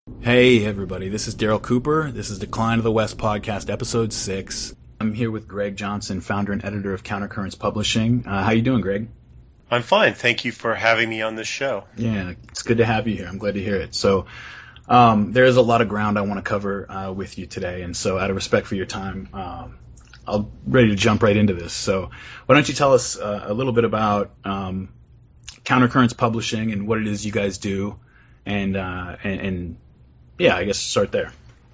Hey everybody, this is Daryl Cooper. This is Decline of the West podcast, episode 6. I'm here with Greg Johnson, founder and editor of Countercurrents Publishing. How you doing, Greg? I'm fine. Thank you for having me on this show. Yeah, it's good to have you here. I'm glad to hear it. So there is a lot of ground I want to cover with you today, and so out of respect for your time, I'm ready to jump right into this. So why don't you tell us a little bit about Countercurrents Publishing and what it is you guys do, and yeah, I guess start there.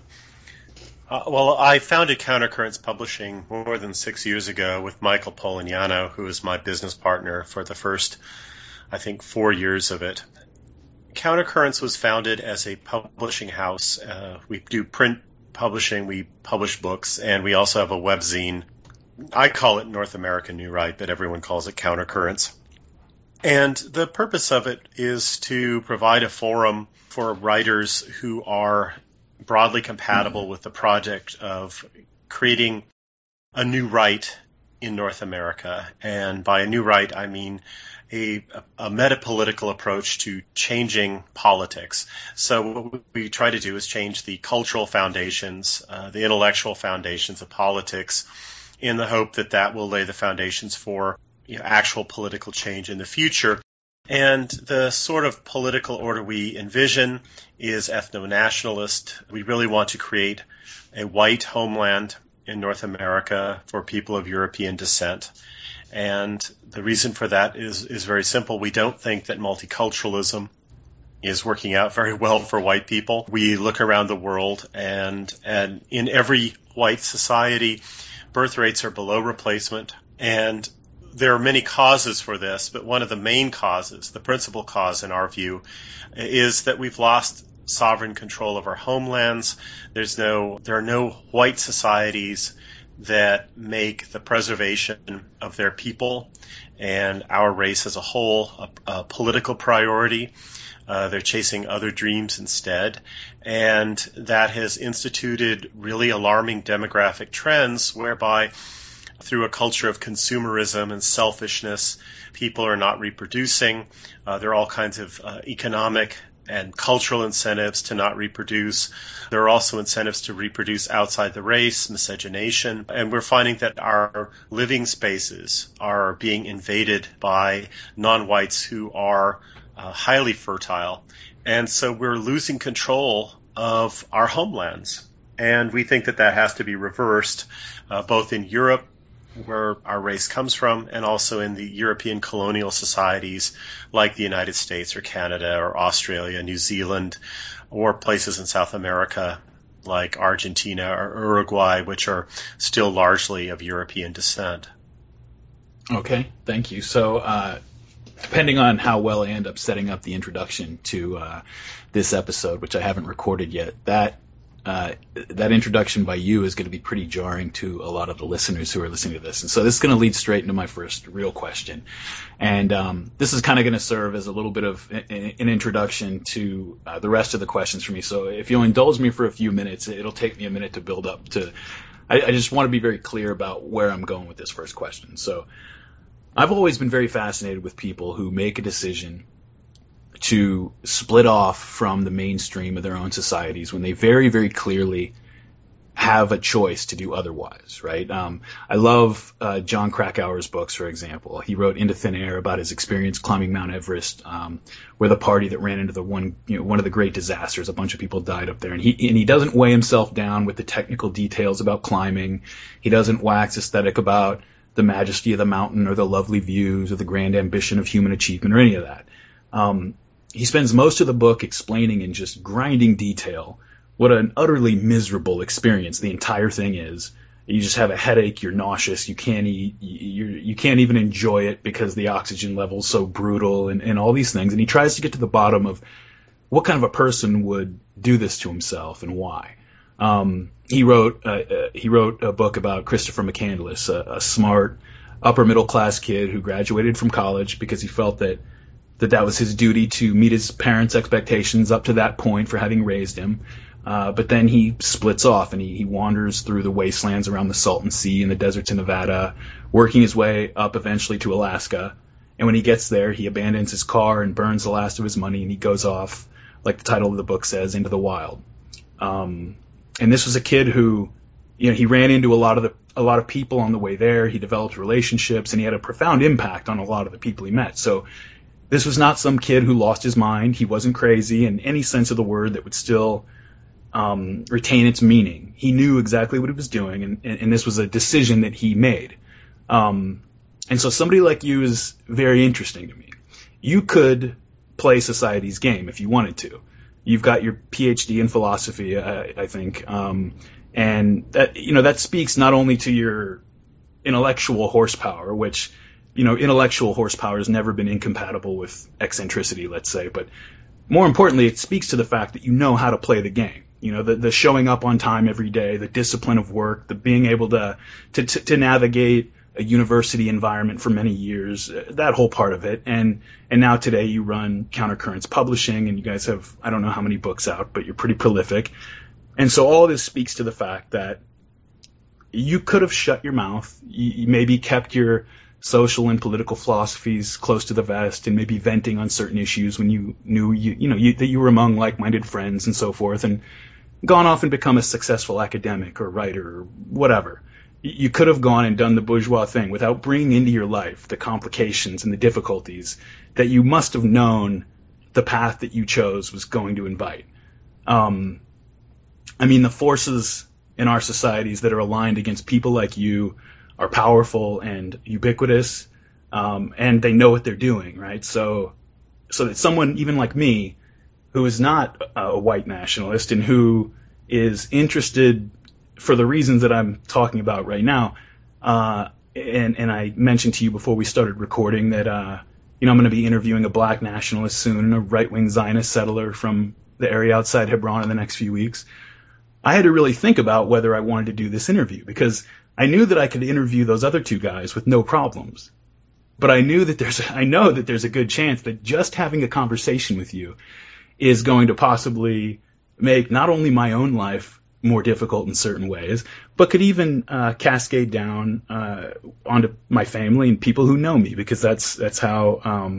Well, I founded Countercurrents Publishing more than 6 years ago with Michael Polignano, who was my business partner for the first, I think, 4 years of it. Countercurrents was founded as a publishing house. We do print publishing, we publish books, and we also have a webzine. I call it North American New Right, but everyone calls it Countercurrents. And the purpose of it is to provide a forum for writers who are broadly compatible with the project of creating a new right in North America. And by a new right, I mean a meta-political approach to changing politics. So what we try to do is change the cultural foundations, the intellectual foundations of politics, in the hope that that will lay the foundations for actual political change in the future. And the sort of political order we envision is ethno-nationalist. We really want to create a white homeland in North America for people of European descent. And the reason for that is very simple. We don't think that multiculturalism is working out very well for white people. We look around the world, and in every white society, birth rates are below replacement, and there are many causes for this, but one of the main causes, the principal cause in our view, is that we've lost sovereign control of our homelands. There are no white societies that make the preservation of their people and our race as a whole a political priority. They're chasing other dreams instead, and that has instituted really alarming demographic trends whereby through a culture of consumerism and selfishness, people are not reproducing. There are all kinds of economic and cultural incentives to not reproduce. There are also incentives to reproduce outside the race, miscegenation. And we're finding that our living spaces are being invaded by non-whites who are highly fertile. And so we're losing control of our homelands. And we think that that has to be reversed, both in Europe, where our race comes from, and also in the European colonial societies like the United States or Canada or Australia, New Zealand, or places in South America like Argentina or Uruguay, which are still largely of European descent. Okay, thank you. So depending on how well I end up setting up the introduction to this episode, which I haven't recorded yet, that introduction by you is going to be pretty jarring to a lot of the listeners who are listening to this. And so this is going to lead straight into my first real question. And this is kind of going to serve as a little bit of an introduction to the rest of the questions for me. So if you'll indulge me for a few minutes, it'll take me a minute to build up to – I just want to be very clear about where I'm going with this first question. So I've always been very fascinated with people who make a decision to split off from the mainstream of their own societies when they very, very clearly have a choice to do otherwise, right? I love John Krakauer's books, for example. He wrote Into Thin Air about his experience climbing Mount Everest, where the party that ran into one of the great disasters, a bunch of people died up there. And he doesn't weigh himself down with the technical details about climbing. He doesn't wax aesthetic about the majesty of the mountain or the lovely views or the grand ambition of human achievement or any of that. He spends most of the book explaining in just grinding detail what an utterly miserable experience the entire thing is. You just have a headache, you're nauseous, you can't eat, you can't even enjoy it because the oxygen level's so brutal and all these things. And he tries to get to the bottom of what kind of a person would do this to himself and why. He wrote a book about Christopher McCandless, a smart upper middle class kid who graduated from college because he felt that was his duty to meet his parents' expectations up to that point for having raised him. But then he splits off and he wanders through the wastelands around the Salton Sea and the deserts in Nevada, working his way up eventually to Alaska. And when he gets there, he abandons his car and burns the last of his money, and he goes off like the title of the book says, Into the Wild. And this was a kid who, he ran into a lot of people on the way there. He developed relationships, and he had a profound impact on a lot of the people he met. So this was not some kid who lost his mind. He wasn't crazy in any sense of the word that would still retain its meaning. He knew exactly what he was doing, and this was a decision that he made. And so somebody like you is very interesting to me. You could play society's game if you wanted to. You've got your PhD in philosophy, I think, and that speaks not only to your intellectual horsepower, which intellectual horsepower has never been incompatible with eccentricity, let's say, but more importantly, it speaks to the fact that you know how to play the game. The showing up on time every day, the discipline of work, the being able to navigate a university environment for many years, that whole part of it. And now today you run Countercurrents Publishing, and you guys have, I don't know how many books out, but you're pretty prolific. And so all of this speaks to the fact that you could have shut your mouth, you maybe kept your social and political philosophies close to the vest, and maybe venting on certain issues when you knew that you were among like-minded friends and so forth, and gone off and become a successful academic or writer or whatever. You could have gone and done the bourgeois thing without bringing into your life the complications and the difficulties that you must have known the path that you chose was going to invite. The forces in our societies that are aligned against people like you are powerful and ubiquitous, and they know what they're doing, right? So that someone even like me, who is not a white nationalist and who is interested for the reasons that I'm talking about right now, and I mentioned to you before we started recording that I'm going to be interviewing a black nationalist soon and a right-wing Zionist settler from the area outside Hebron in the next few weeks. I had to really think about whether I wanted to do this interview, because I knew that I could interview those other two guys with no problems. But I know that there's a good chance that just having a conversation with you is going to possibly make not only my own life more difficult in certain ways, but could even cascade down onto my family and people who know me, because that's how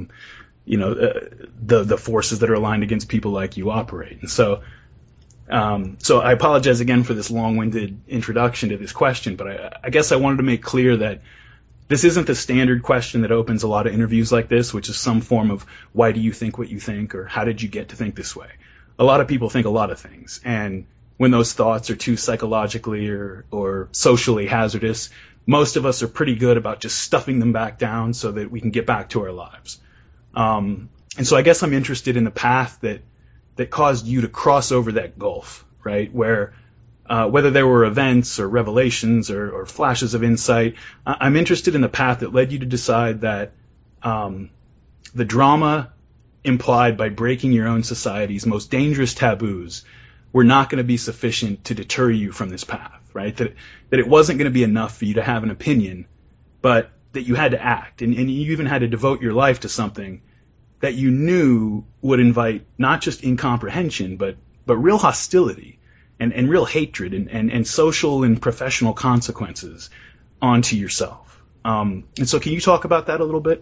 the forces that are aligned against people like you operate. And so I apologize again for this long-winded introduction to this question, but I guess I wanted to make clear that this isn't the standard question that opens a lot of interviews like this, which is some form of why do you think what you think, or how did you get to think this way? A lot of people think a lot of things, and when those thoughts are too psychologically or socially hazardous, most of us are pretty good about just stuffing them back down so that we can get back to our lives. And so I guess I'm interested in the path that caused you to cross over that gulf, right? Where whether there were events or revelations or flashes of insight, I'm interested in the path that led you to decide that the drama implied by breaking your own society's most dangerous taboos were not going to be sufficient to deter you from this path, right? That it wasn't going to be enough for you to have an opinion, but that you had to act, and you even had to devote your life to something that you knew would invite not just incomprehension, but real hostility and real hatred and social and professional consequences onto yourself. And so can you talk about that a little bit?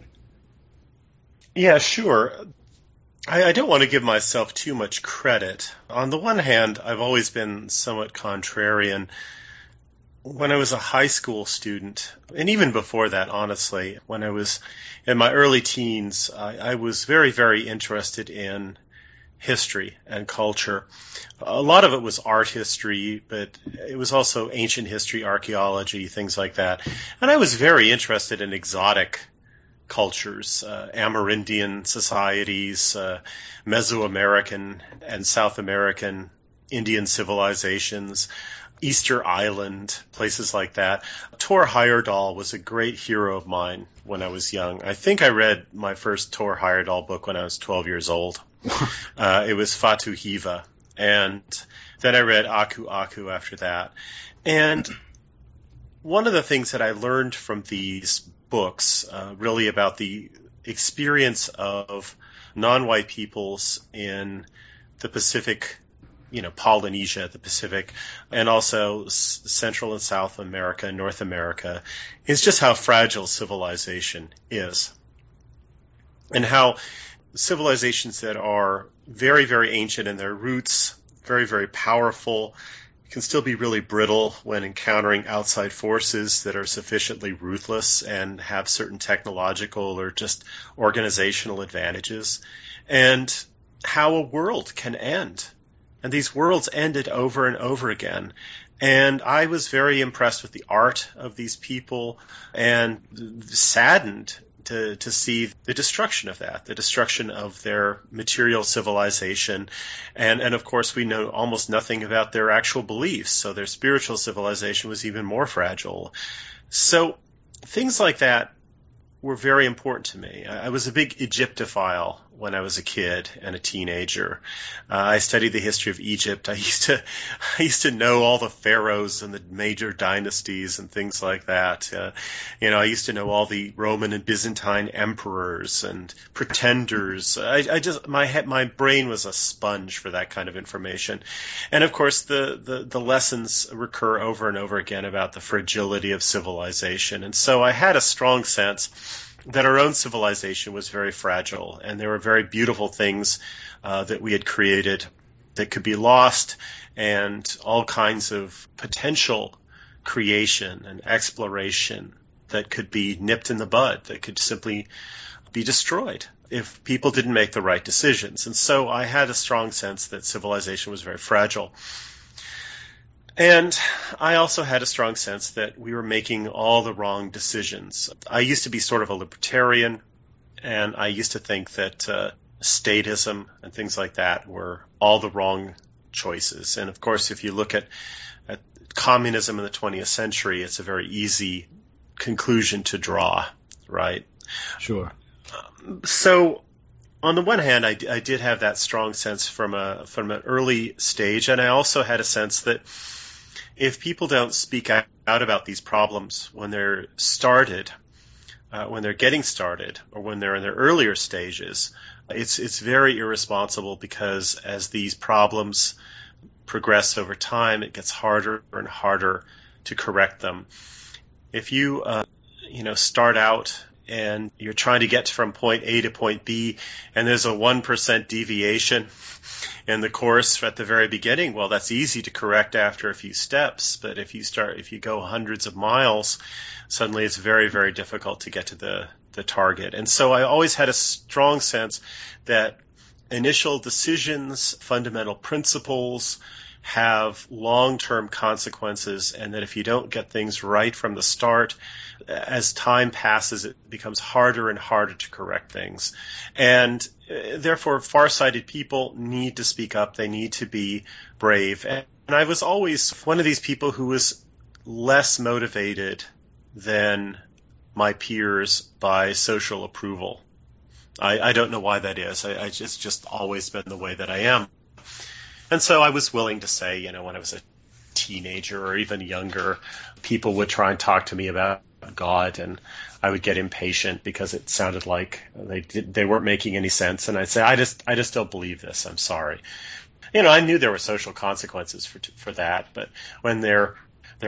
Yeah, sure. I don't want to give myself too much credit. On the one hand, I've always been somewhat contrarian. When I was a high school student, and even before that, honestly, when I was in my early teens, I was very, very interested in history and culture. A lot of it was art history, but it was also ancient history, archaeology, things like that. And I was very interested in exotic cultures, Amerindian societies, Mesoamerican and South American Indian civilizations, Easter Island, places like that. Thor Heyerdahl was a great hero of mine when I was young. I think I read my first Thor Heyerdahl book when I was 12 years old. It was Fatu Hiva. And then I read Aku Aku after that. And one of the things that I learned from these books, really about the experience of non-white peoples in the Pacific, Polynesia, the Pacific, and also Central and South America, North America, is just how fragile civilization is. And how civilizations that are very, very ancient in their roots, very, very powerful, can still be really brittle when encountering outside forces that are sufficiently ruthless and have certain technological or just organizational advantages, and how a world can end. And these worlds ended over and over again. And I was very impressed with the art of these people and saddened to see the destruction of that, the destruction of their material civilization. And of course, we know almost nothing about their actual beliefs, so their spiritual civilization was even more fragile. So things like that were very important to me. I was a big Egyptophile when I was a kid and a teenager. I studied the history of Egypt. I used to know all the pharaohs and the major dynasties and things like that. I used to know all the Roman and Byzantine emperors and pretenders. My brain was a sponge for that kind of information. And of course, the lessons recur over and over again about the fragility of civilization. And so I had a strong sense that our own civilization was very fragile, and there were very beautiful things that we had created that could be lost, and all kinds of potential creation and exploration that could be nipped in the bud, that could simply be destroyed if people didn't make the right decisions. And so I had a strong sense that civilization was very fragile. And I also had a strong sense that we were making all the wrong decisions. I used to be sort of a libertarian, and I used to think that statism and things like that were all the wrong choices. And of course, if you look at communism in the 20th century, it's a very easy conclusion to draw, right? Sure. So on the one hand, I did have that strong sense from an early stage, and I also had a sense that if people don't speak out about these problems when they're started, when they're getting started, or when they're in their earlier stages, it's very irresponsible, because as these problems progress over time, it gets harder and harder to correct them. If you start out and you're trying to get from point A to point B, and there's a 1% deviation in the course at the very beginning, well, that's easy to correct after a few steps. But if you go hundreds of miles, suddenly it's very, very difficult to get to the target. And so I always had a strong sense that initial decisions, fundamental principles, have long-term consequences, and that if you don't get things right from the start, as time passes, it becomes harder and harder to correct things. And therefore, far-sighted people need to speak up. They need to be brave. And I was always one of these people who was less motivated than my peers by social approval. I don't know why that is. It's just always been the way that I am. And so I was willing to say, when I was a teenager or even younger, people would try and talk to me about God, and I would get impatient because it sounded like they weren't making any sense. And I'd say, I just don't believe this. I'm sorry. I knew there were social consequences for that, but when their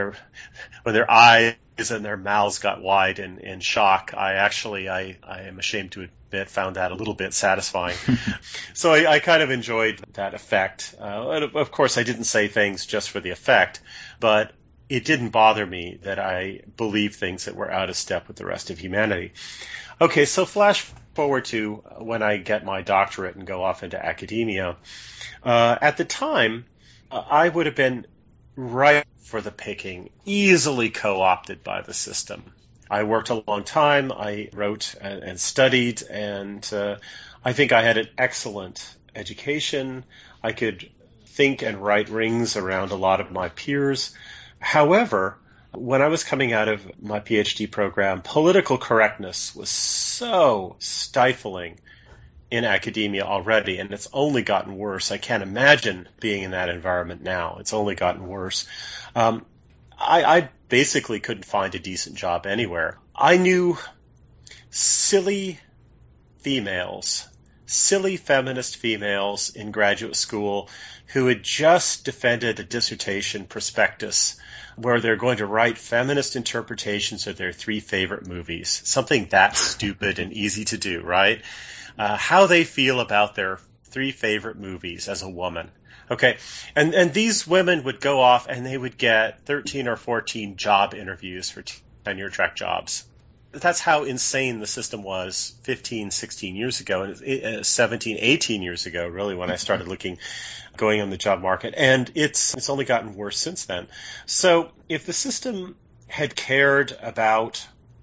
eyes and their mouths got wide in shock, I am ashamed to admit, found that a little bit satisfying. So I kind of enjoyed that effect. And of course, I didn't say things just for the effect, but it didn't bother me that I believed things that were out of step with the rest of humanity. Okay, so flash forward to when I get my doctorate and go off into academia. At the time, I would have been right for the picking, easily co-opted by the system. I worked a long time. I wrote and studied, and I think I had an excellent education. I could think and write rings around a lot of my peers. However, when I was coming out of my PhD program, political correctness was so stifling in academia already, and it's only gotten worse. I can't imagine being in that environment now. It's only gotten worse. I basically couldn't find a decent job anywhere. I knew silly feminist females in graduate school who had just defended a dissertation prospectus where they're going to write feminist interpretations of their 3 favorite movies. Something that stupid and easy to do, right? how they feel about their 3 favorite movies as a woman. Okay, and these women would go off and they would get 13 or 14 job interviews for tenure track jobs. That's how insane the system was 15, 16 years ago, and 17, 18 years ago, really, when I started going on the job market. And it's only gotten worse since then. So if the system had cared about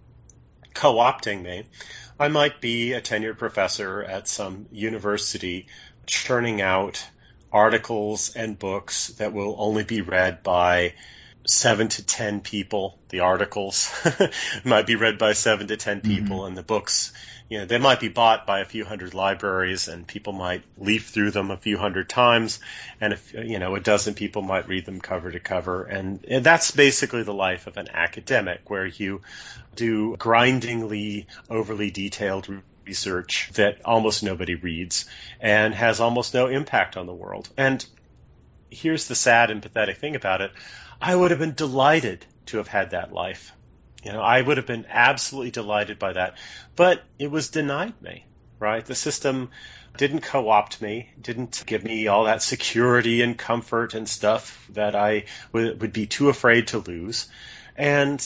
co-opting me, I might be a tenured professor at some university churning out articles and books that will only be read by 7 to 10 people. The articles might be read by 7 to 10 people, and the books, they might be bought by a few hundred libraries, and people might leaf through them a few hundred times, and a dozen people might read them cover to cover. And that's basically the life of an academic, where you do grindingly, overly detailed research that almost nobody reads and has almost no impact on the world. And here's the sad and pathetic thing about it. I would have been delighted to have had that life. I would have been absolutely delighted by that. But it was denied me, right? The system didn't co-opt me, didn't give me all that security and comfort and stuff that I would be too afraid to lose. And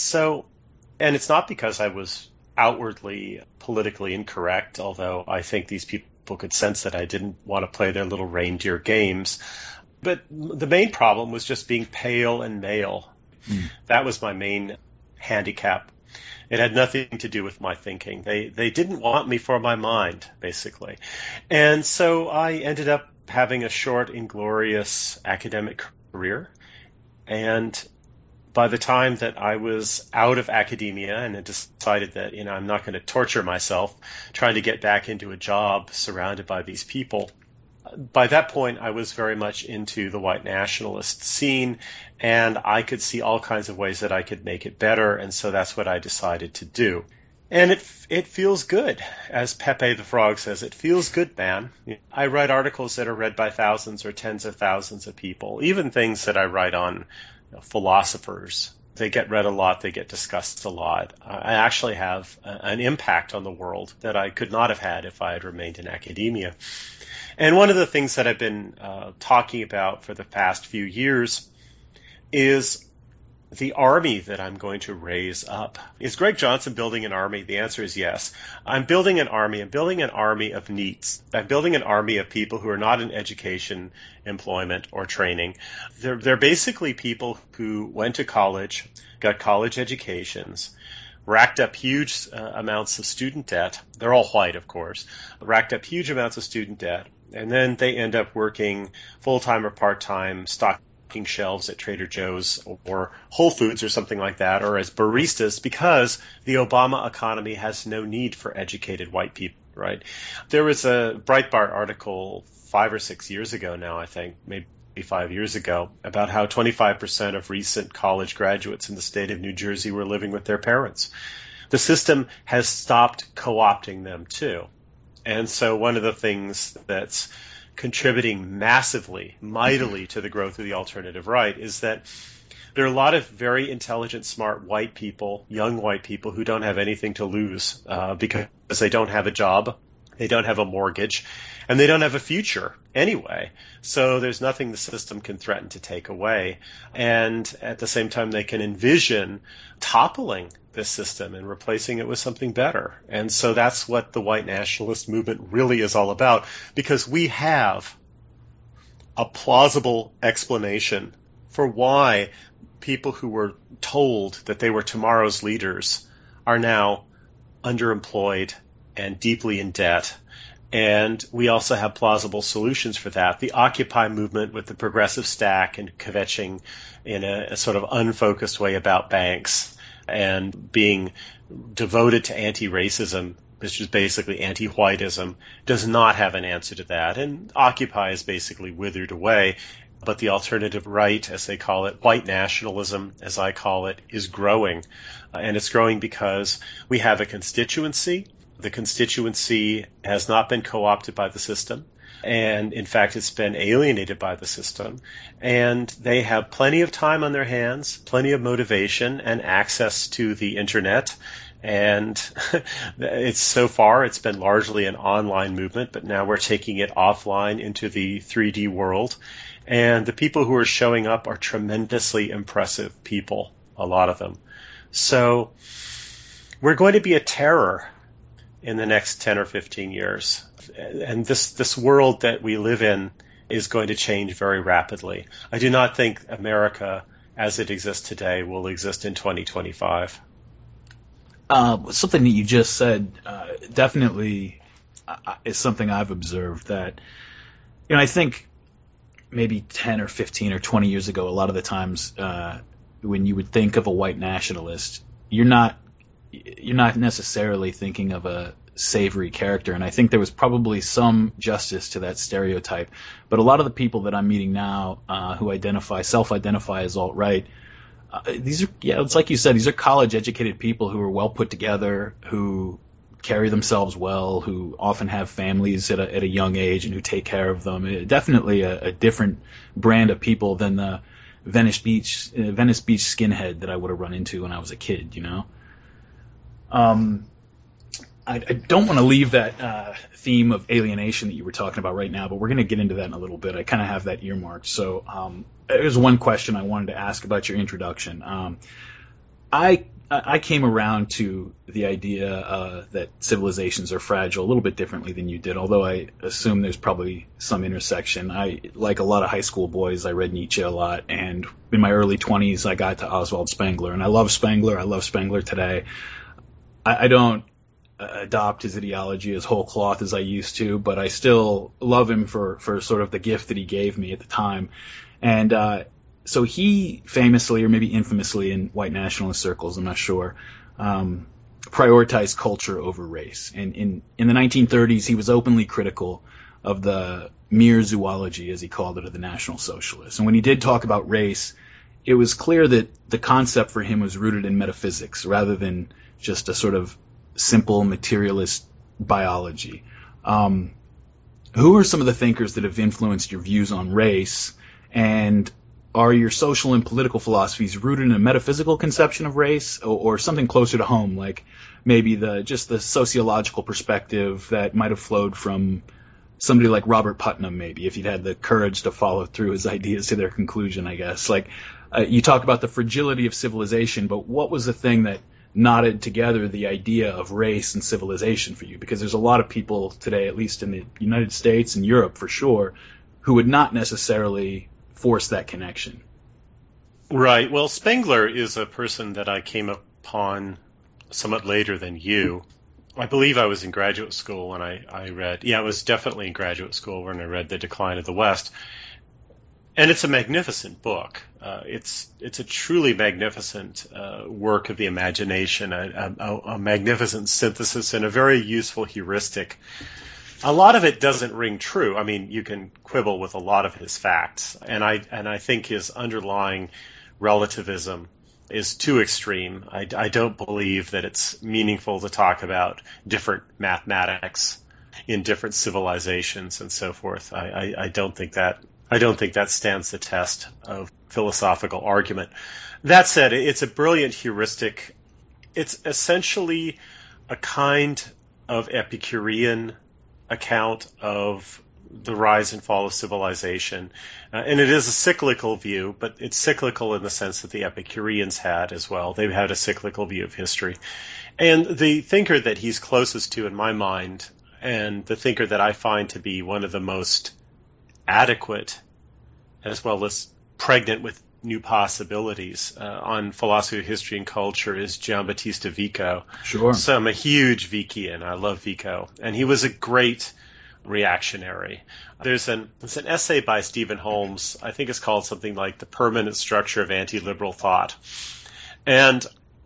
it's not because I was outwardly politically incorrect, although I think these people could sense that I didn't want to play their little reindeer games. But the main problem was just being pale and male. That was my main handicap. It had nothing to do with my thinking. They didn't want me for my mind, basically. And so I ended up having a short, inglorious academic career. And by the time that I was out of academia and had decided that, I'm not going to torture myself trying to get back into a job surrounded by these people, by that point I was very much into the white nationalist scene, and I could see all kinds of ways that I could make it better, and so that's what I decided to do. And it feels good, as Pepe the Frog says. It feels good, man. I write articles that are read by thousands or tens of thousands of people, even things that I write on philosophers. They get read a lot. They get discussed a lot. I actually have an impact on the world that I could not have had if I had remained in academia. And one of the things that I've been talking about for the past few years is the army that I'm going to raise up. Is Greg Johnson building an army? The answer is yes. I'm building an army. I'm building an army of NEETs. I'm building an army of people who are not in education, employment, or training. They're basically people who went to college, got college educations, racked up huge amounts of student debt. They're all white, of course. Racked up huge amounts of student debt. And then they end up working full-time or part-time, stocking shelves at Trader Joe's or Whole Foods or something like that, or as baristas, because the Obama economy has no need for educated white people, right? There was a Breitbart article 5 or 6 years ago now, I think, maybe 5 years ago, about how 25% of recent college graduates in the state of New Jersey were living with their parents. The system has stopped co-opting them too. And so one of the things that's contributing massively, mightily to the growth of the alternative right is that there are a lot of very intelligent, smart white people, young white people who don't have anything to lose because they don't have a job, they don't have a mortgage, and they don't have a future anyway. So there's nothing the system can threaten to take away. And at the same time, they can envision toppling this system and replacing it with something better. And so that's what the white nationalist movement really is all about, because we have a plausible explanation for why people who were told that they were tomorrow's leaders are now underemployed and deeply in debt. And we also have plausible solutions for that. The Occupy movement with the progressive stack and kvetching in a sort of unfocused way about banks and being devoted to anti-racism, which is basically anti-whiteism, does not have an answer to that. And Occupy is basically withered away. But the alternative right, as they call it, white nationalism, as I call it, is growing. And it's growing because we have a constituency. The constituency has not been co-opted by the system. And in fact, it's been alienated by the system. And they have plenty of time on their hands, plenty of motivation and access to the internet And it's been largely an online movement, but now we're taking it offline into the 3D world. And the people who are showing up are tremendously impressive people, a lot of them. So we're going to be a terror in the next 10 or 15 years. And this world that we live in is going to change very rapidly. I do not think America, as it exists today, will exist in 2025. Something that you just said definitely is something I've observed that, I think maybe 10 or 15 or 20 years ago, a lot of the times when you would think of a white nationalist, you're not necessarily thinking of a savory character, and I think there was probably some justice to that stereotype. But a lot of the people that I'm meeting now who self-identify as alt-right, it's like you said, these are college-educated people who are well put together, who carry themselves well, who often have families at a young age and who take care of them. Definitely a different brand of people than the Venice Beach skinhead that I would have run into when I was a kid, I don't want to leave that theme of alienation that you were talking about right now, but we're going to get into that in a little bit. I kind of have that earmarked. So there's one question I wanted to ask about your introduction. I came around to the idea that civilizations are fragile a little bit differently than you did, although I assume there's probably some intersection. Like a lot of high school boys, I read Nietzsche a lot, and in my early 20s, I got to Oswald Spengler, and I love Spengler. I love Spengler today. I don't adopt his ideology as whole cloth as I used to, but I still love him for sort of the gift that he gave me at the time. And so he famously, or maybe infamously in white nationalist circles, I'm not sure, prioritized culture over race. And in the 1930s, he was openly critical of the mere zoology, as he called it, of the National Socialists. And when he did talk about race, it was clear that the concept for him was rooted in metaphysics rather than just a sort of simple materialist biology. Who are some of the thinkers that have influenced your views on race, and are your social and political philosophies rooted in a metaphysical conception of race or something closer to home, like maybe the sociological perspective that might have flowed from somebody like Robert Putnam, maybe, if he'd had the courage to follow through his ideas to their conclusion, I guess. Like you talk about the fragility of civilization, but what was the thing that knotted together the idea of race and civilization for you? Because there's a lot of people today, at least in the United States and Europe for sure, who would not necessarily force that connection. Right. Well, Spengler is a person that I came upon somewhat later than you. I believe I was in graduate school when I read, it was definitely in graduate school when I read The Decline of the West. And it's a magnificent book. It's a truly magnificent work of the imagination, a magnificent synthesis and a very useful heuristic. A lot of it doesn't ring true. I mean, you can quibble with a lot of his facts, and I think his underlying relativism is too extreme. I don't believe that it's meaningful to talk about different mathematics in different civilizations and so forth. I don't think that stands the test of philosophical argument. That said, it's a brilliant heuristic. It's essentially a kind of Epicurean account of the rise and fall of civilization. And it is a cyclical view, but it's cyclical in the sense that the Epicureans had as well. They had a cyclical view of history. And the thinker that he's closest to in my mind, and the thinker that I find to be one of the most adequate as well as pregnant with new possibilities on philosophy of history and culture, is Giambattista Vico. Sure. So I'm a huge Vickian. I love Vico. And he was a great reactionary. There's an essay by Stephen Holmes, I think it's called something like The Permanent Structure of Anti-Liberal Thought. And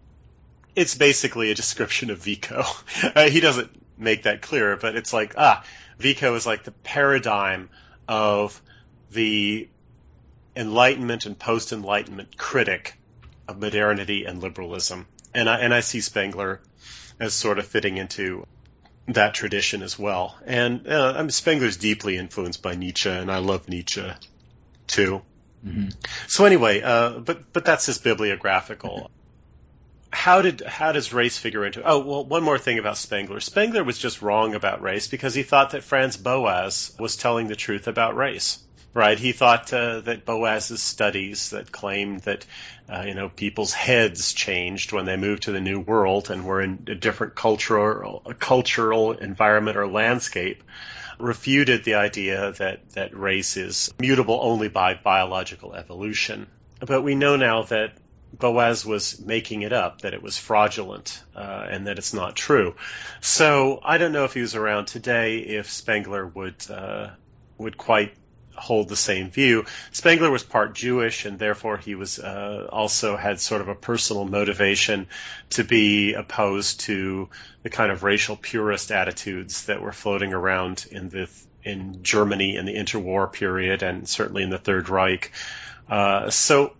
it's basically a description of Vico. He doesn't make that clear, but it's like, Vico is like the paradigm of the Enlightenment and post-Enlightenment critic of modernity and liberalism. And I see Spengler as sort of fitting into that tradition as well. And Spengler's deeply influenced by Nietzsche, and I love Nietzsche too. Mm-hmm. So anyway, but that's his bibliographical. how does race figure into it? Oh, well, one more thing about Spengler. Spengler was just wrong about race because he thought that Franz Boas was telling the truth about race. Right, he thought that Boas's studies that claimed that people's heads changed when they moved to the New World and were in a different cultural environment or landscape refuted the idea that race is mutable only by biological evolution. But we know now that Boas was making it up, that it was fraudulent, and that it's not true. So I don't know if he was around today, if Spengler would quite hold the same view. Spengler was part Jewish, and therefore he was also had sort of a personal motivation to be opposed to the kind of racial purist attitudes that were floating around in Germany in the interwar period, and certainly in the Third Reich. So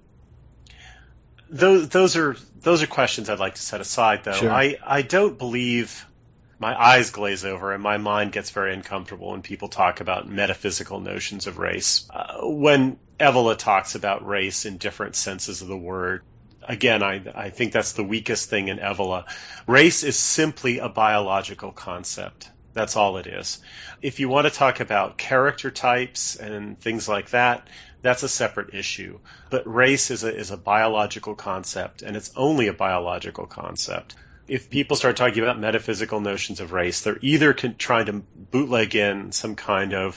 those are questions I'd like to set aside, though. Sure. I don't believe. My eyes glaze over and my mind gets very uncomfortable when people talk about metaphysical notions of race. When Evola talks about race in different senses of the word, again, I think that's the weakest thing in Evola. Race is simply a biological concept. That's all it is. If you want to talk about character types and things like that, that's a separate issue. But race is a biological concept, and it's only a biological concept. If people start talking about metaphysical notions of race, they're either trying to bootleg in some kind of,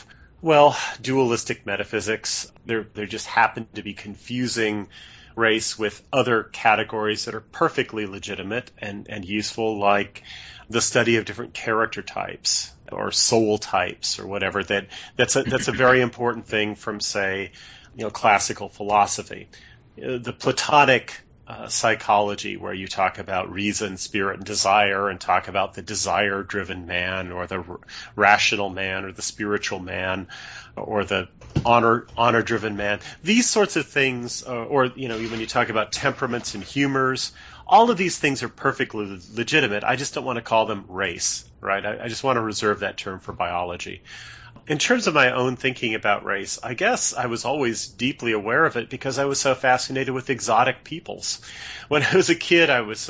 dualistic metaphysics. They just happen to be confusing race with other categories that are perfectly legitimate and useful, like the study of different character types or soul types or whatever. That's a very important thing from, say, classical philosophy. The Platonic psychology, where you talk about reason, spirit, and desire, and talk about the desire-driven man, or the rational man, or the spiritual man, or the honor-driven man. These sorts of things, or when you talk about temperaments and humors, all of these things are perfectly legitimate. I just don't want to call them race, right? I just want to reserve that term for biology. In terms of my own thinking about race, I guess I was always deeply aware of it because I was so fascinated with exotic peoples. When I was a kid, I was,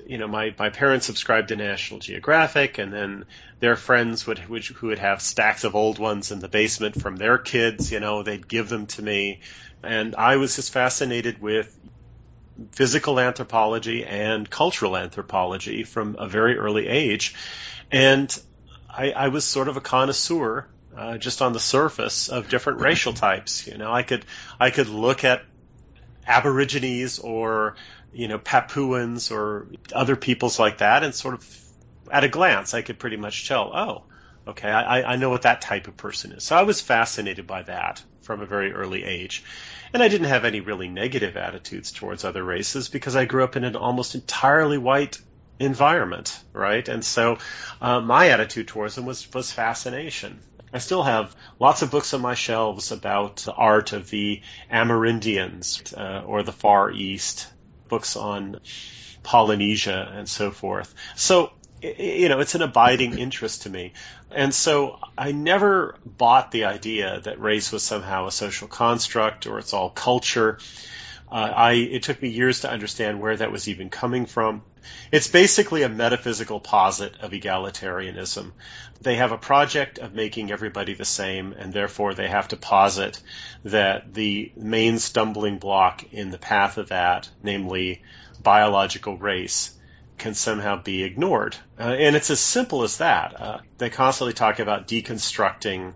my parents subscribed to National Geographic, and then their friends who would have stacks of old ones in the basement from their kids, they'd give them to me. And I was just fascinated with physical anthropology and cultural anthropology from a very early age. And I was sort of a connoisseur just on the surface of different racial types. I could look at Aborigines or Papuans or other peoples like that, and sort of at a glance I could pretty much tell, oh, okay, I know what that type of person is. So I was fascinated by that from a very early age. And I didn't have any really negative attitudes towards other races because I grew up in an almost entirely white environment, right? And so my attitude towards them was fascination. I still have lots of books on my shelves about the art of the Amerindians or the Far East, books on Polynesia and so forth. So, it's an abiding interest to me. And so I never bought the idea that race was somehow a social construct or it's all culture. It took me years to understand where that was even coming from. It's basically a metaphysical posit of egalitarianism. They have a project of making everybody the same, and therefore they have to posit that the main stumbling block in the path of that, namely biological race, can somehow be ignored. And it's as simple as that. They constantly talk about deconstructing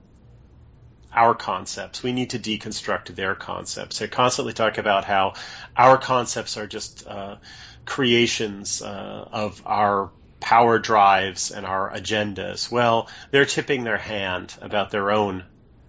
our concepts. We need to deconstruct their concepts. They constantly talk about how our concepts are just creations of our power drives and our agendas. Well, they're tipping their hand about their own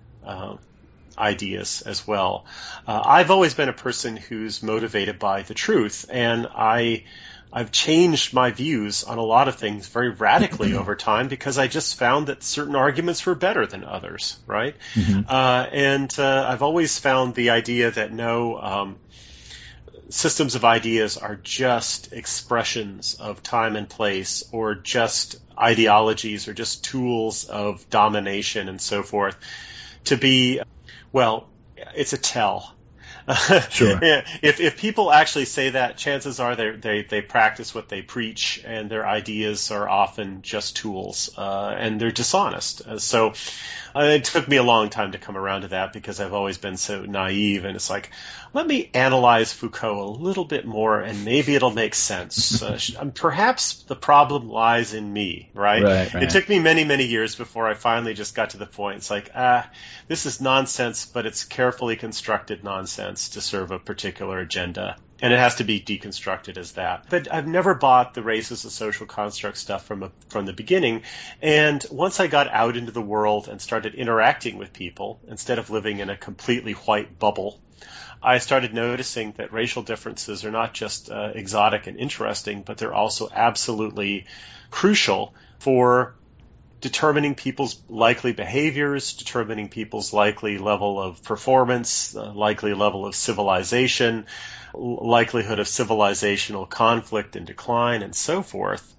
ideas as well. I've always been a person who's motivated by the truth, and I've changed my views on a lot of things very radically over time because I just found that certain arguments were better than others, right? Mm-hmm. And I've always found the idea that no systems of ideas are just expressions of time and place, or just ideologies, or just tools of domination and so forth, to be, well, it's a tell. Sure. If people actually say that, chances are they practice what they preach, and their ideas are often just tools, and they're dishonest. So it took me a long time to come around to that, because I've always been so naive, and it's like, let me analyze Foucault a little bit more, and maybe it'll make sense. Perhaps the problem lies in me, right? Right. It took me many, many years before I finally just got to the point. It's like, this is nonsense, but it's carefully constructed nonsense to serve a particular agenda. And it has to be deconstructed as that. But I've never bought the race as a social construct stuff from the beginning. And once I got out into the world and started interacting with people, instead of living in a completely white bubble, I started noticing that racial differences are not just exotic and interesting, but they're also absolutely crucial for determining people's likely behaviors, determining people's likely level of performance, likely level of civilization, likelihood of civilizational conflict and decline, and so forth.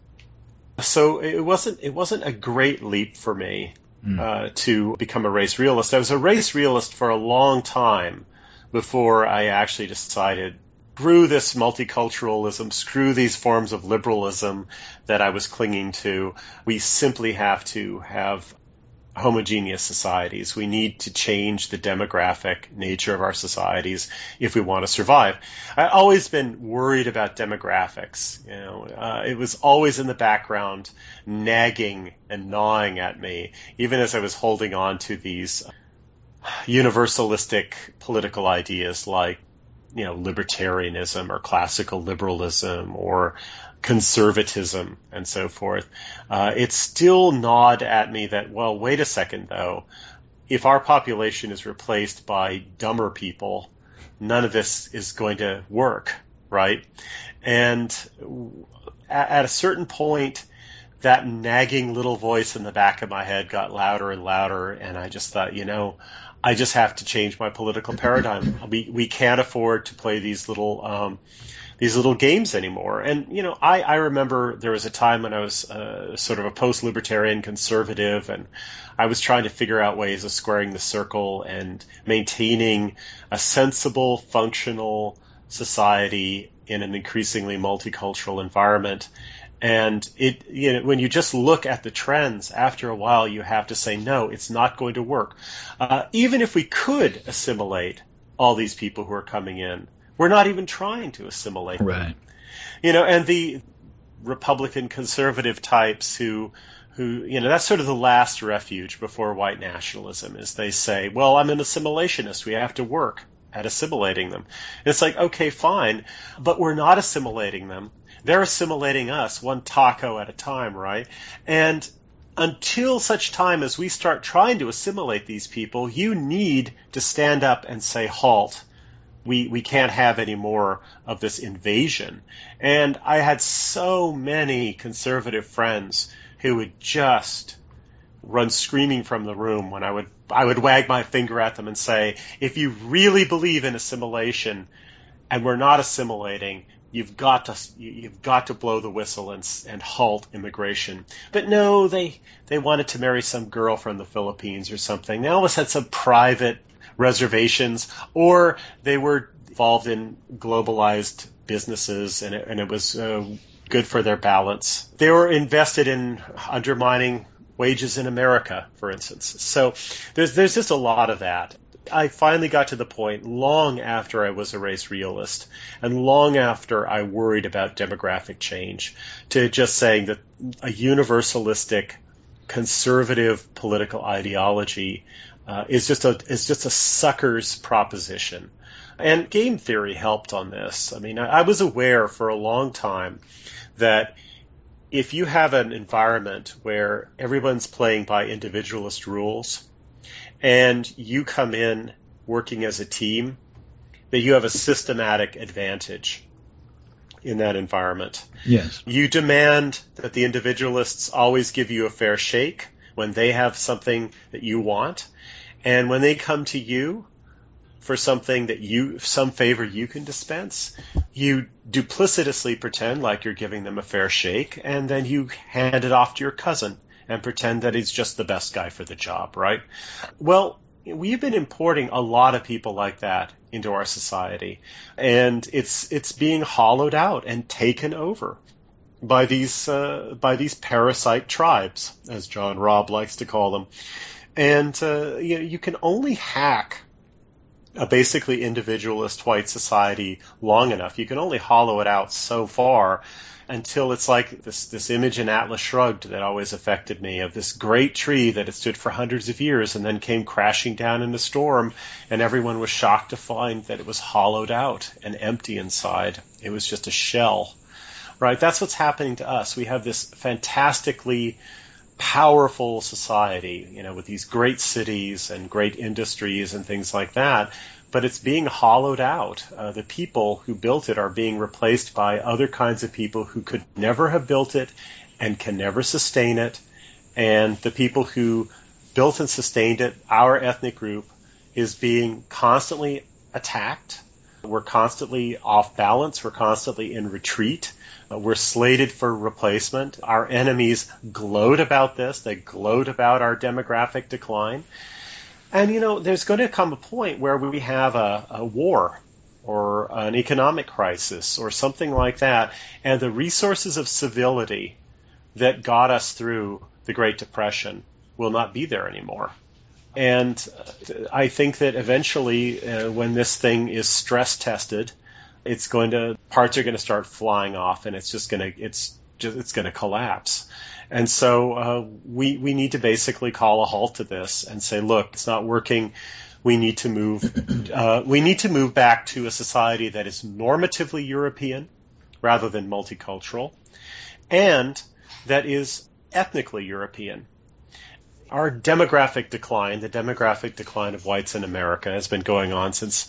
So it wasn't a great leap for me to become a race realist. I was a race realist for a long time before I actually decided, screw this multiculturalism, screw these forms of liberalism that I was clinging to. We simply have to have homogeneous societies. We need to change the demographic nature of our societies if we want to survive. I've always been worried about demographics. It was always in the background, nagging and gnawing at me, even as I was holding on to these universalistic political ideas like, libertarianism or classical liberalism or conservatism and so forth. It still gnawed at me that, well, wait a second though, if our population is replaced by dumber people, none of this is going to work, right? And at a certain point, that nagging little voice in the back of my head got louder and louder, and I just thought, I just have to change my political paradigm. We can't afford to play these little games anymore. And I remember there was a time when I was sort of a post-libertarian conservative, and I was trying to figure out ways of squaring the circle and maintaining a sensible, functional society in an increasingly multicultural environment. And when you just look at the trends, after a while you have to say, no, it's not going to work. Even if we could assimilate all these people who are coming in, we're not even trying to assimilate them. Right. And the Republican conservative types who that's sort of the last refuge before white nationalism, is they say, well, I'm an assimilationist. We have to work at assimilating them. And it's like, okay, fine, but we're not assimilating them. They're assimilating us one taco at a time, right? And until such time as we start trying to assimilate these people, you need to stand up and say, halt. We can't have any more of this invasion. And I had so many conservative friends who would just run screaming from the room when I would wag my finger at them and say, if you really believe in assimilation and we're not assimilating, you've got to blow the whistle and halt immigration. But no, they wanted to marry some girl from the Philippines or something. They always had some private reservations, or they were involved in globalized businesses, and it was good for their balance. They were invested in undermining wages in America, for instance. So there's just a lot of that. I finally got to the point, long after I was a race realist and long after I worried about demographic change, to just saying that a universalistic conservative political ideology is just a sucker's proposition. And game theory helped on this. I mean, I was aware for a long time that if you have an environment where everyone's playing by individualist rules, and you come in working as a team, that you have a systematic advantage in that environment. Yes. You demand that the individualists always give you a fair shake when they have something that you want, and when they come to you for something some favor you can dispense, you duplicitously pretend like you're giving them a fair shake, and then you hand it off to your cousin and pretend that he's just the best guy for the job, right? Well, we've been importing a lot of people like that into our society. And it's being hollowed out and taken over by these parasite tribes, as John Robb likes to call them. And you can only hack a basically individualist white society long enough. You can only hollow it out so far until it's like this image in Atlas Shrugged that always affected me, of this great tree that had stood for hundreds of years and then came crashing down in a storm, and everyone was shocked to find that it was hollowed out and empty inside. It was just a shell, right? That's what's happening to us. We have this fantastically powerful society, with these great cities and great industries and things like that, but it's being hollowed out. The people who built it are being replaced by other kinds of people who could never have built it and can never sustain it. And the people who built and sustained it, our ethnic group, is being constantly attacked. We're constantly off balance. We're constantly in retreat. We're slated for replacement. Our enemies gloat about this. They gloat about our demographic decline. And, there's going to come a point where we have a war or an economic crisis or something like that, and the resources of civility that got us through the Great Depression will not be there anymore. And I think that eventually, when this thing is stress tested, parts are going to start flying off, and it's going to collapse. And so we need to basically call a halt to this and say, look, it's not working. We need to move. We need to move back to a society that is normatively European rather than multicultural, and that is ethnically European. Our demographic decline, the demographic decline of whites in America, has been going on since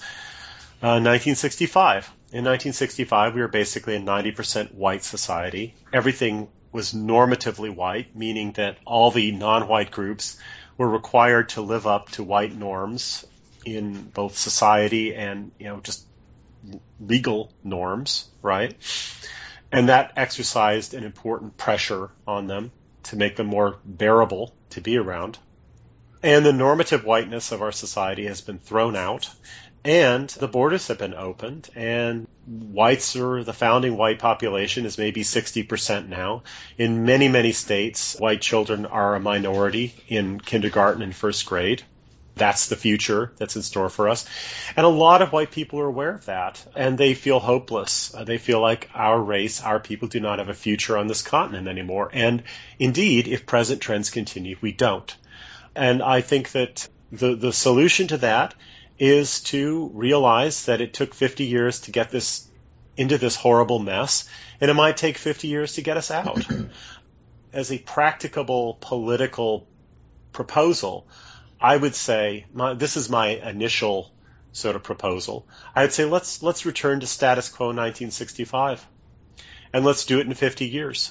1965. In 1965, we were basically a 90% white society. Everything was normatively white, meaning that all the non-white groups were required to live up to white norms in both society and, just legal norms, right? And that exercised an important pressure on them to make them more bearable to be around. And the normative whiteness of our society has been thrown out, and the borders have been opened, and whites, or the founding white population, is maybe 60% now. In many, many states, white children are a minority in kindergarten and first grade. That's the future that's in store for us. And a lot of white people are aware of that, and they feel hopeless. They feel like our race, our people, do not have a future on this continent anymore. And indeed, if present trends continue, we don't. And I think that the solution to that is to realize that it took 50 years to get this into this horrible mess, and it might take 50 years to get us out. As a practicable political proposal, I would say, this is my initial sort of proposal, I would say let's return to status quo 1965, and let's do it in 50 years,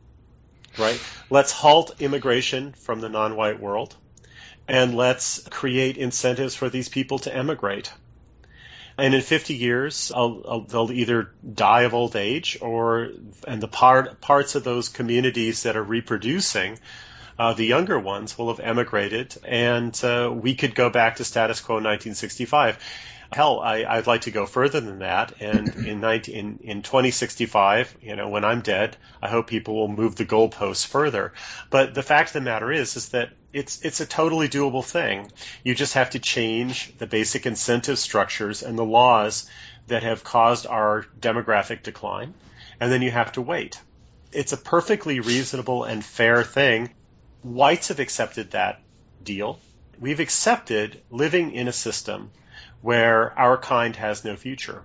right? Let's halt immigration from the non-white world, and let's create incentives for these people to emigrate. And in 50 years, they'll either die of old age, and the parts of those communities that are reproducing, the younger ones, will have emigrated, and we could go back to status quo 1965. Hell, I'd like to go further than that. And in 2065, when I'm dead, I hope people will move the goalposts further. But the fact of the matter is that it's a totally doable thing. You just have to change the basic incentive structures and the laws that have caused our demographic decline, and then you have to wait. It's a perfectly reasonable and fair thing. Whites have accepted that deal. We've accepted living in a system where our kind has no future.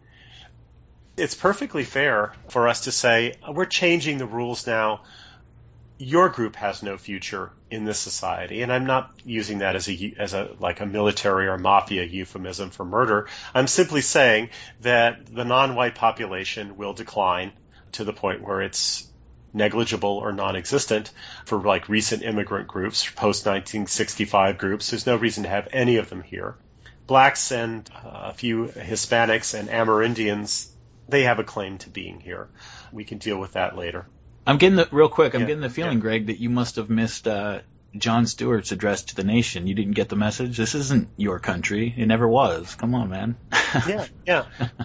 It's perfectly fair for us to say, we're changing the rules now. Your group has no future in this society. And I'm not using that as a military or mafia euphemism for murder. I'm simply saying that the non-white population will decline to the point where it's negligible or non-existent for recent immigrant groups, post-1965 groups. There's no reason to have any of them here. Blacks and a few Hispanics and Amerindians, they have a claim to being here. We can deal with that later. I'm getting the feeling, Greg, that you must have missed Jon Stewart's address to the nation. You didn't get the message? This isn't your country. It never was. Come on, man. Yeah.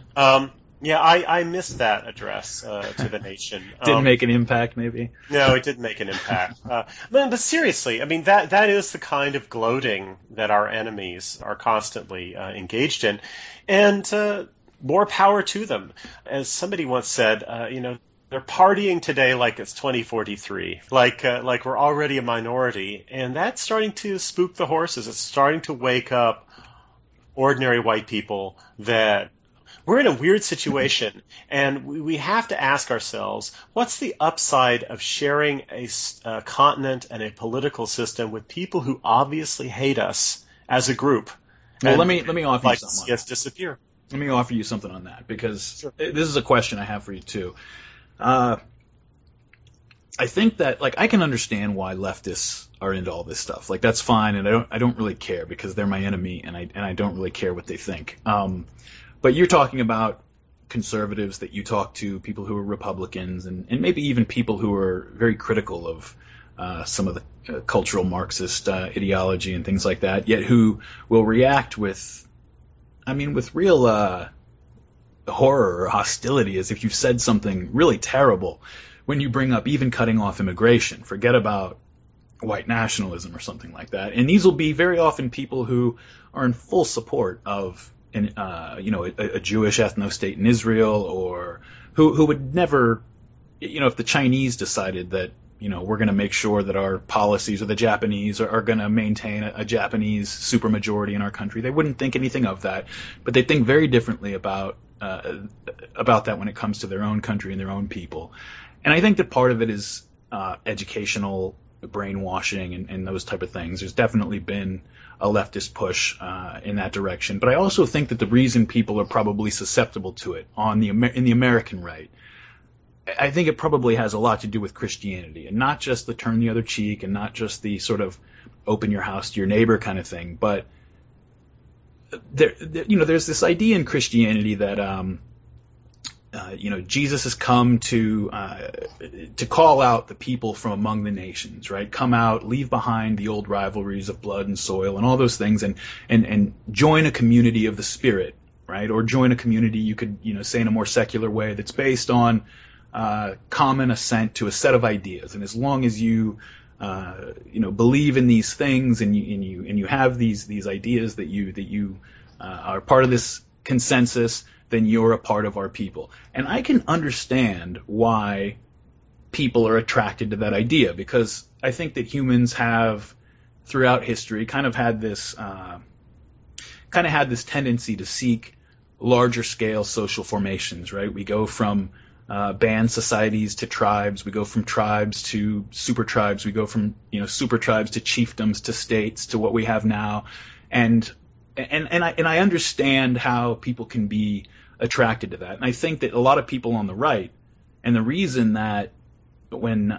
I missed that address to the nation. Didn't make an impact, maybe? No, it didn't make an impact. But seriously, I mean, that is the kind of gloating that our enemies are constantly engaged in. And more power to them. As somebody once said, they're partying today like it's 2043, like we're already a minority, and that's starting to spook the horses. It's starting to wake up ordinary white people that we're in a weird situation, and we have to ask ourselves, what's the upside of sharing a continent and a political system with people who obviously hate us as a group? Well, let me offer you something. Yes, disappear. Let me offer you something on that, because this is a question I have for you too. I think that, like, I can understand why leftists are into all this stuff. Like, that's fine, and I don't really care, because they're my enemy, and I don't really care what they think. But you're talking about conservatives that you talk to, people who are Republicans, and maybe even people who are very critical of some of the cultural Marxist ideology and things like that, yet who will react with real horror or hostility, as if you've said something really terrible when you bring up even cutting off immigration. Forget about white nationalism or something like that. And these will be very often people who are in full support of a Jewish ethno-state in Israel, or who would never, if the Chinese decided that, we're going to make sure that our policies, or the Japanese are going to maintain a Japanese supermajority in our country, they wouldn't think anything of that. But they think very differently about that when it comes to their own country and their own people. And I think that part of it is educational brainwashing and those type of things. There's definitely been a leftist push in that direction. But I also think that the reason people are probably susceptible to it in the American right, I think it probably has a lot to do with Christianity, and not just the turn the other cheek, and not just the sort of open your house to your neighbor kind of thing. But there's this idea in Christianity that Jesus has come to call out the people from among the nations, right? Come out, leave behind the old rivalries of blood and soil and all those things, and join a community of the Spirit, right? Or join a community, you could say in a more secular way, that's based on common assent to a set of ideas. And as long as you believe in these things, and you have these ideas that you are part of this consensus, then you're a part of our people. And I can understand why people are attracted to that idea, because I think that humans have, throughout history, kind of had this tendency to seek larger scale social formations, right? We go from band societies to tribes. We go from tribes to super tribes. We go from super tribes to chiefdoms to states to what we have now. And I understand how people can be attracted to that. And I think that a lot of people on the right, and the reason that when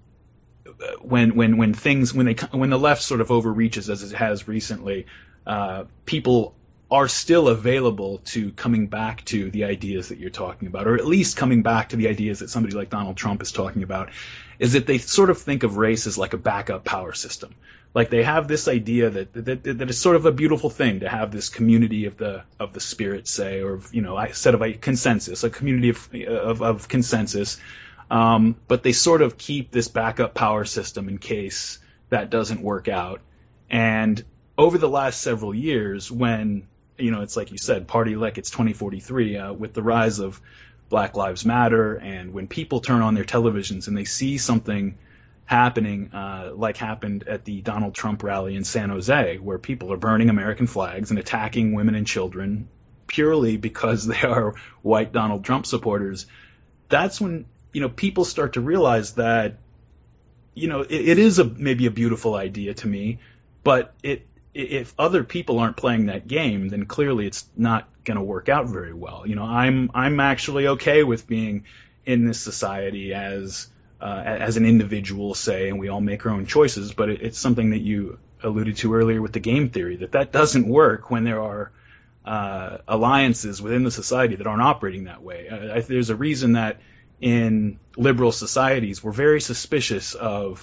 the left sort of overreaches as it has recently, people are still available to coming back to the ideas that you're talking about, or at least coming back to the ideas that somebody like Donald Trump is talking about, is that they sort of think of race as like a backup power system. Like, they have this idea that it's sort of a beautiful thing to have this community of the Spirit, say, or set of a consensus, a community of consensus. But they sort of keep this backup power system in case that doesn't work out. And over the last several years, when it's like you said, party like it's 2043, with the rise of Black Lives Matter, and when people turn on their televisions and they see something happening, like happened at the Donald Trump rally in San Jose, where people are burning American flags and attacking women and children purely because they are white Donald Trump supporters, that's when people start to realize that it is maybe a beautiful idea to me, but if other people aren't playing that game, then clearly it's not going to work out very well. I'm actually okay with being in this society as an individual, say, and we all make our own choices. But it's something that you alluded to earlier with the game theory, that doesn't work when there are alliances within the society that aren't operating that way. There's a reason that in liberal societies we're very suspicious of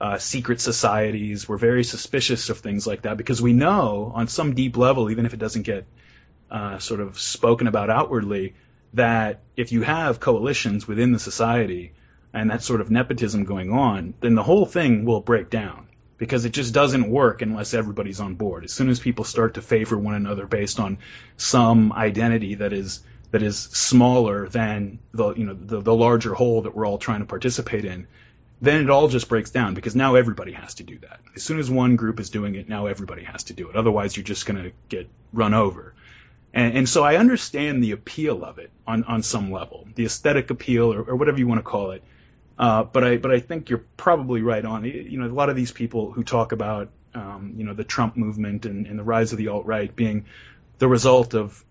secret societies. We're very suspicious of things like that because we know on some deep level, even if it doesn't get sort of spoken about outwardly, that if you have coalitions within the society and that sort of nepotism going on, then the whole thing will break down because it just doesn't work unless everybody's on board. As soon as people start to favor one another based on some identity that is smaller than the larger whole that we're all trying to participate in, then it all just breaks down because now everybody has to do that. As soon as one group is doing it, now everybody has to do it. Otherwise, you're just going to get run over. And so I understand the appeal of it on some level, the aesthetic appeal or whatever you want to call it. But I think you're probably right on. A lot of these people who talk about the Trump movement and the rise of the alt-right being the result of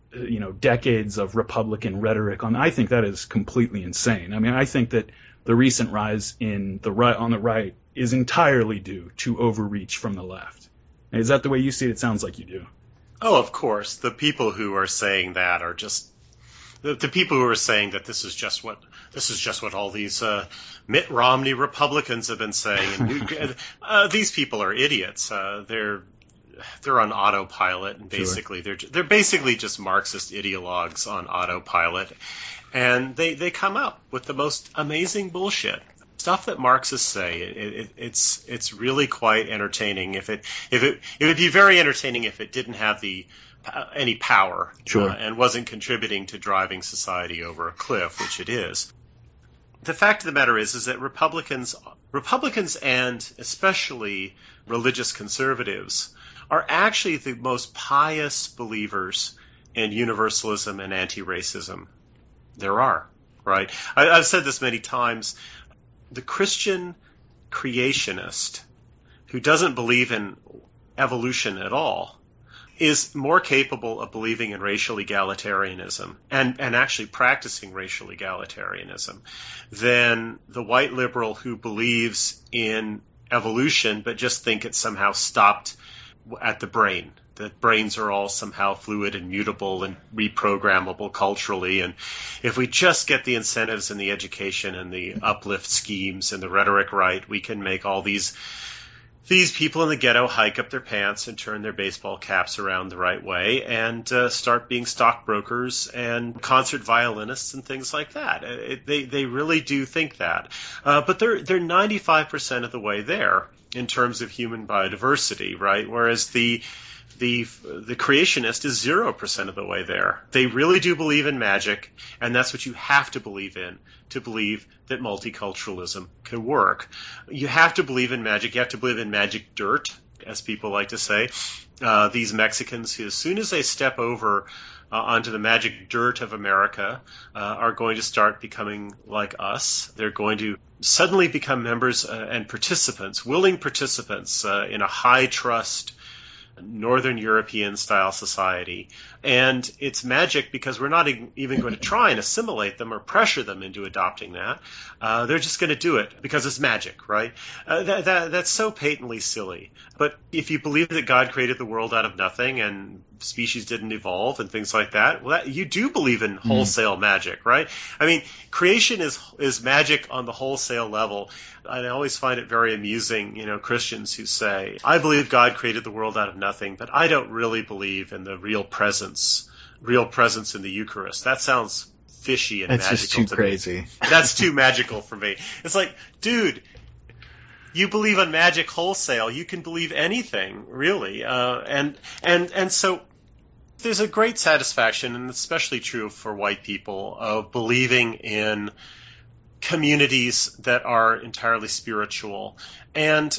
decades of Republican rhetoric I think that is completely insane. I mean, I think that the recent rise on the right is entirely due to overreach from the left. Is that the way you see it? It sounds like you do. Oh, of course. The people who are saying that are just the people who are saying that this is just what all these Mitt Romney Republicans have been saying. And these people are idiots. They're on autopilot, and basically they're basically just Marxist ideologues on autopilot, and they come up with the most amazing bullshit stuff that Marxists say. It's really quite entertaining. It would be very entertaining if it didn't have any power and wasn't contributing to driving society over a cliff, which it is. The fact of the matter is that Republicans and especially religious conservatives are actually the most pious believers in universalism and anti-racism there are, right? I've said this many times. The Christian creationist who doesn't believe in evolution at all is more capable of believing in racial egalitarianism and actually practicing racial egalitarianism than the white liberal who believes in evolution but just think it somehow stopped at the brain. That brains are all somehow fluid and mutable and reprogrammable culturally. And if we just get the incentives and the education and the uplift schemes and the rhetoric right, we can make all these people in the ghetto hike up their pants and turn their baseball caps around the right way and start being stockbrokers and concert violinists and things like that. They really do think that. But they're 95% of the way there in terms of human biodiversity, right? Whereas the creationist is 0% of the way there. They really do believe in magic, and that's what you have to believe in to believe that multiculturalism can work. You have to believe in magic. You have to believe in magic dirt, as people like to say. These Mexicans who, as soon as they step over onto the magic dirt of America, are going to start becoming like us. They're going to suddenly become members and participants, willing participants in a high-trust Northern European style society. And it's magic because we're not even going to try and assimilate them or pressure them into adopting that. They're just going to do it because it's magic, right? That's so patently silly. But if you believe that God created the world out of nothing and species didn't evolve and things like that, well, you do believe in wholesale magic, right? I mean, creation is magic on the wholesale level. I always find it very amusing, Christians who say, I believe God created the world out of nothing, but I don't really believe in the real presence in the Eucharist. That sounds fishy and magical. That's just too crazy. That's too magical for me. It's like, dude, you believe in magic wholesale. You can believe anything, really. And so there's a great satisfaction, and especially true for white people, of believing in communities that are entirely spiritual. And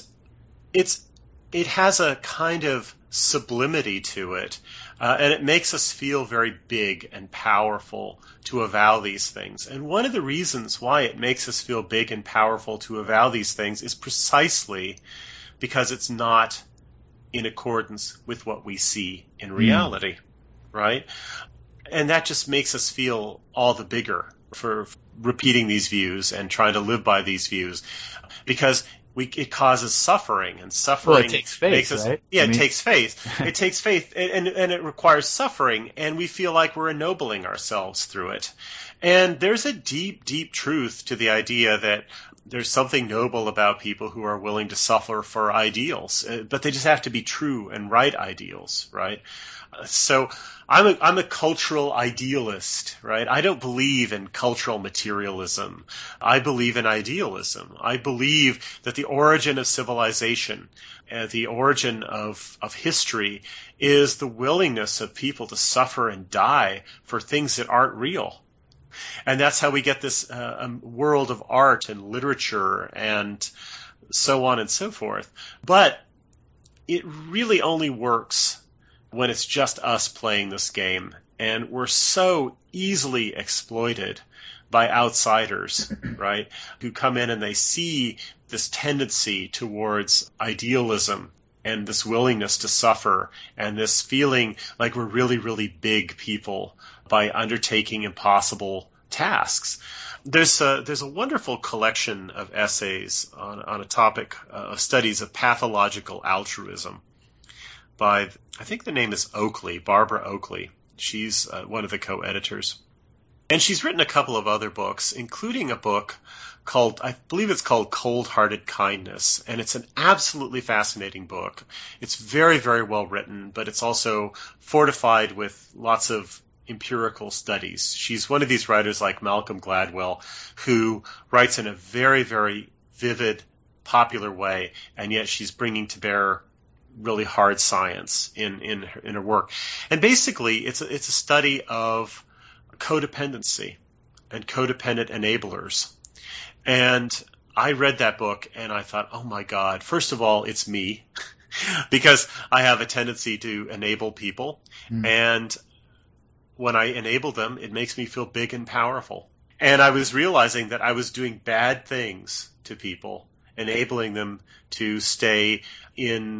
it has a kind of sublimity to it, and it makes us feel very big and powerful to avow these things. And one of the reasons why it makes us feel big and powerful to avow these things is precisely because it's not in accordance with what we see in reality, right? And that just makes us feel all the bigger for repeating these views and trying to live by these views. Because it causes suffering, and suffering Well, it takes faith, makes us, right? it takes faith. It takes faith, and it requires suffering, and we feel like we're ennobling ourselves through it. And there's a deep, deep truth to the idea that there's something noble about people who are willing to suffer for ideals, but they just have to be true and right ideals, right? So I'm a cultural idealist, right? I don't believe in cultural materialism. I believe in idealism. I believe that the origin of civilization, the origin of history, is the willingness of people to suffer and die for things that aren't real. And that's how we get this world of art and literature and so on and so forth. But it really only works when it's just us playing this game. And we're so easily exploited by outsiders, right, who come in and they see this tendency towards idealism and this willingness to suffer and this feeling like we're really, really big people by undertaking impossible tasks. There's a wonderful collection of essays on a topic of studies of pathological altruism by, I think the name is Oakley, Barbara Oakley. She's one of the co-editors. And she's written a couple of other books, including a book called, I believe it's called Cold-Hearted Kindness. And it's an absolutely fascinating book. It's very, very well written, but it's also fortified with lots of empirical studies. She's one of these writers like Malcolm Gladwell who writes in a very, very vivid, popular way, and yet she's bringing to bear really hard science in her work. And basically, it's a study of codependency and codependent enablers. And I read that book and I thought, oh my God, first of all, it's me because I have a tendency to enable people. And when I enable them, it makes me feel big and powerful. And I was realizing that I was doing bad things to people, enabling them to stay in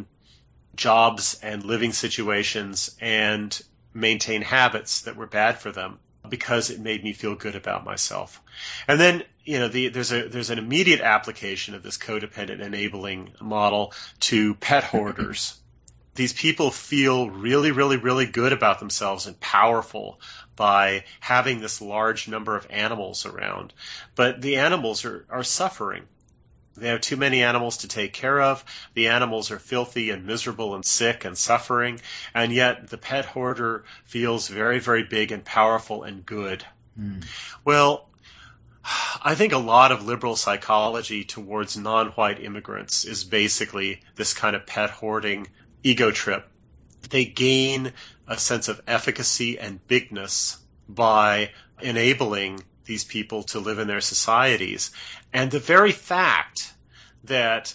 jobs and living situations and maintain habits that were bad for them because it made me feel good about myself. And then, there's an immediate application of this codependent enabling model to pet hoarders. These people feel really, really, really good about themselves and powerful by having this large number of animals around. But the animals are suffering. They have too many animals to take care of. The animals are filthy and miserable and sick and suffering. And yet the pet hoarder feels very, very big and powerful and good. Well, I think a lot of liberal psychology towards non-white immigrants is basically this kind of pet hoarding ego trip. They gain a sense of efficacy and bigness by enabling these people to live in their societies. And the very fact that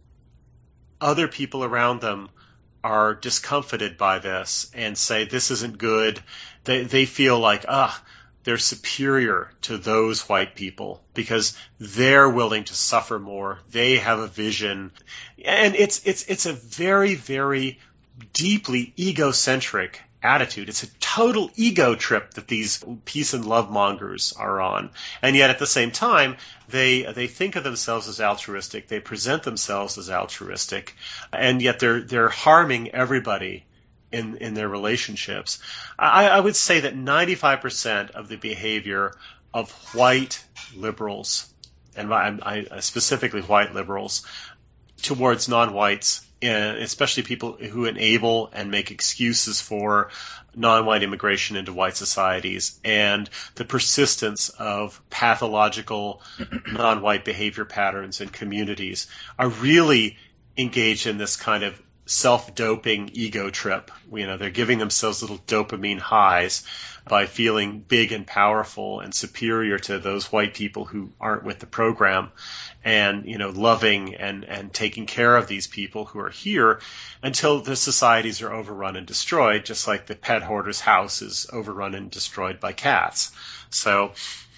other people around them are discomfited by this and say this isn't good, they feel like, they're superior to those white people because they're willing to suffer more. They have a vision. And it's a very, very deeply egocentric attitude. It's a total ego trip that these peace and love mongers are on. And yet at the same time, they think of themselves as altruistic. They present themselves as altruistic. And yet they're harming everybody in their relationships. I would say that 95% of the behavior of white liberals, and I specifically white liberals, towards non-whites, especially people who enable and make excuses for non-white immigration into white societies and the persistence of pathological non-white behavior patterns in communities, are really engaged in this kind of self-doping ego trip. They're giving themselves little dopamine highs by feeling big and powerful and superior to those white people who aren't with the program, and loving and taking care of these people who are here until the societies are overrun and destroyed, just like the pet hoarder's house is overrun and destroyed by cats. So,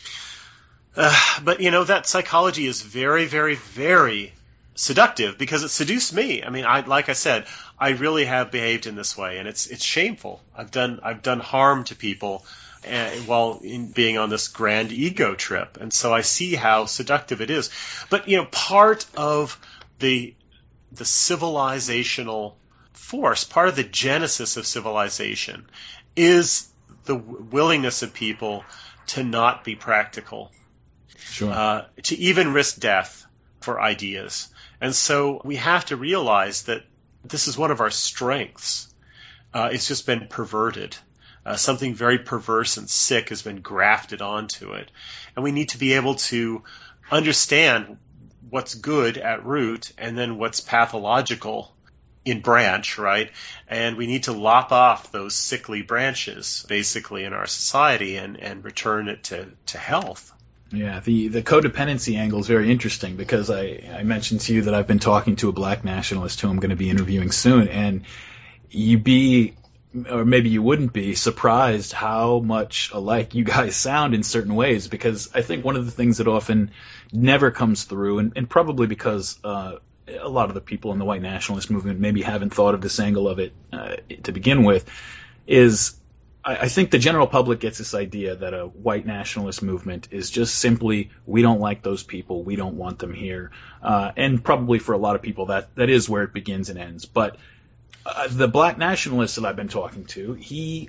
but that psychology is very, very, very seductive because it seduced me. Like I said, I really have behaved in this way, and it's shameful. I've done harm to people while being on this grand ego trip, and so I see how seductive it is. But part of the civilizational force, part of the genesis of civilization, is the willingness of people to not be practical, to even risk death for ideas. And so we have to realize that this is one of our strengths. It's just been perverted. Something very perverse and sick has been grafted onto it. And we need to be able to understand what's good at root and then what's pathological in branch, right? And we need to lop off those sickly branches, basically, in our society and return it to health. Yeah, the codependency angle is very interesting because I mentioned to you that I've been talking to a black nationalist who I'm going to be interviewing soon, and you'd be, or maybe you wouldn't be, surprised how much alike you guys sound in certain ways, because I think one of the things that often never comes through, and probably because a lot of the people in the white nationalist movement maybe haven't thought of this angle of it to begin with, is I think the general public gets this idea that a white nationalist movement is just simply, we don't like those people, we don't want them here. And probably for a lot of people that is where it begins and ends. But the black nationalist that I've been talking to, he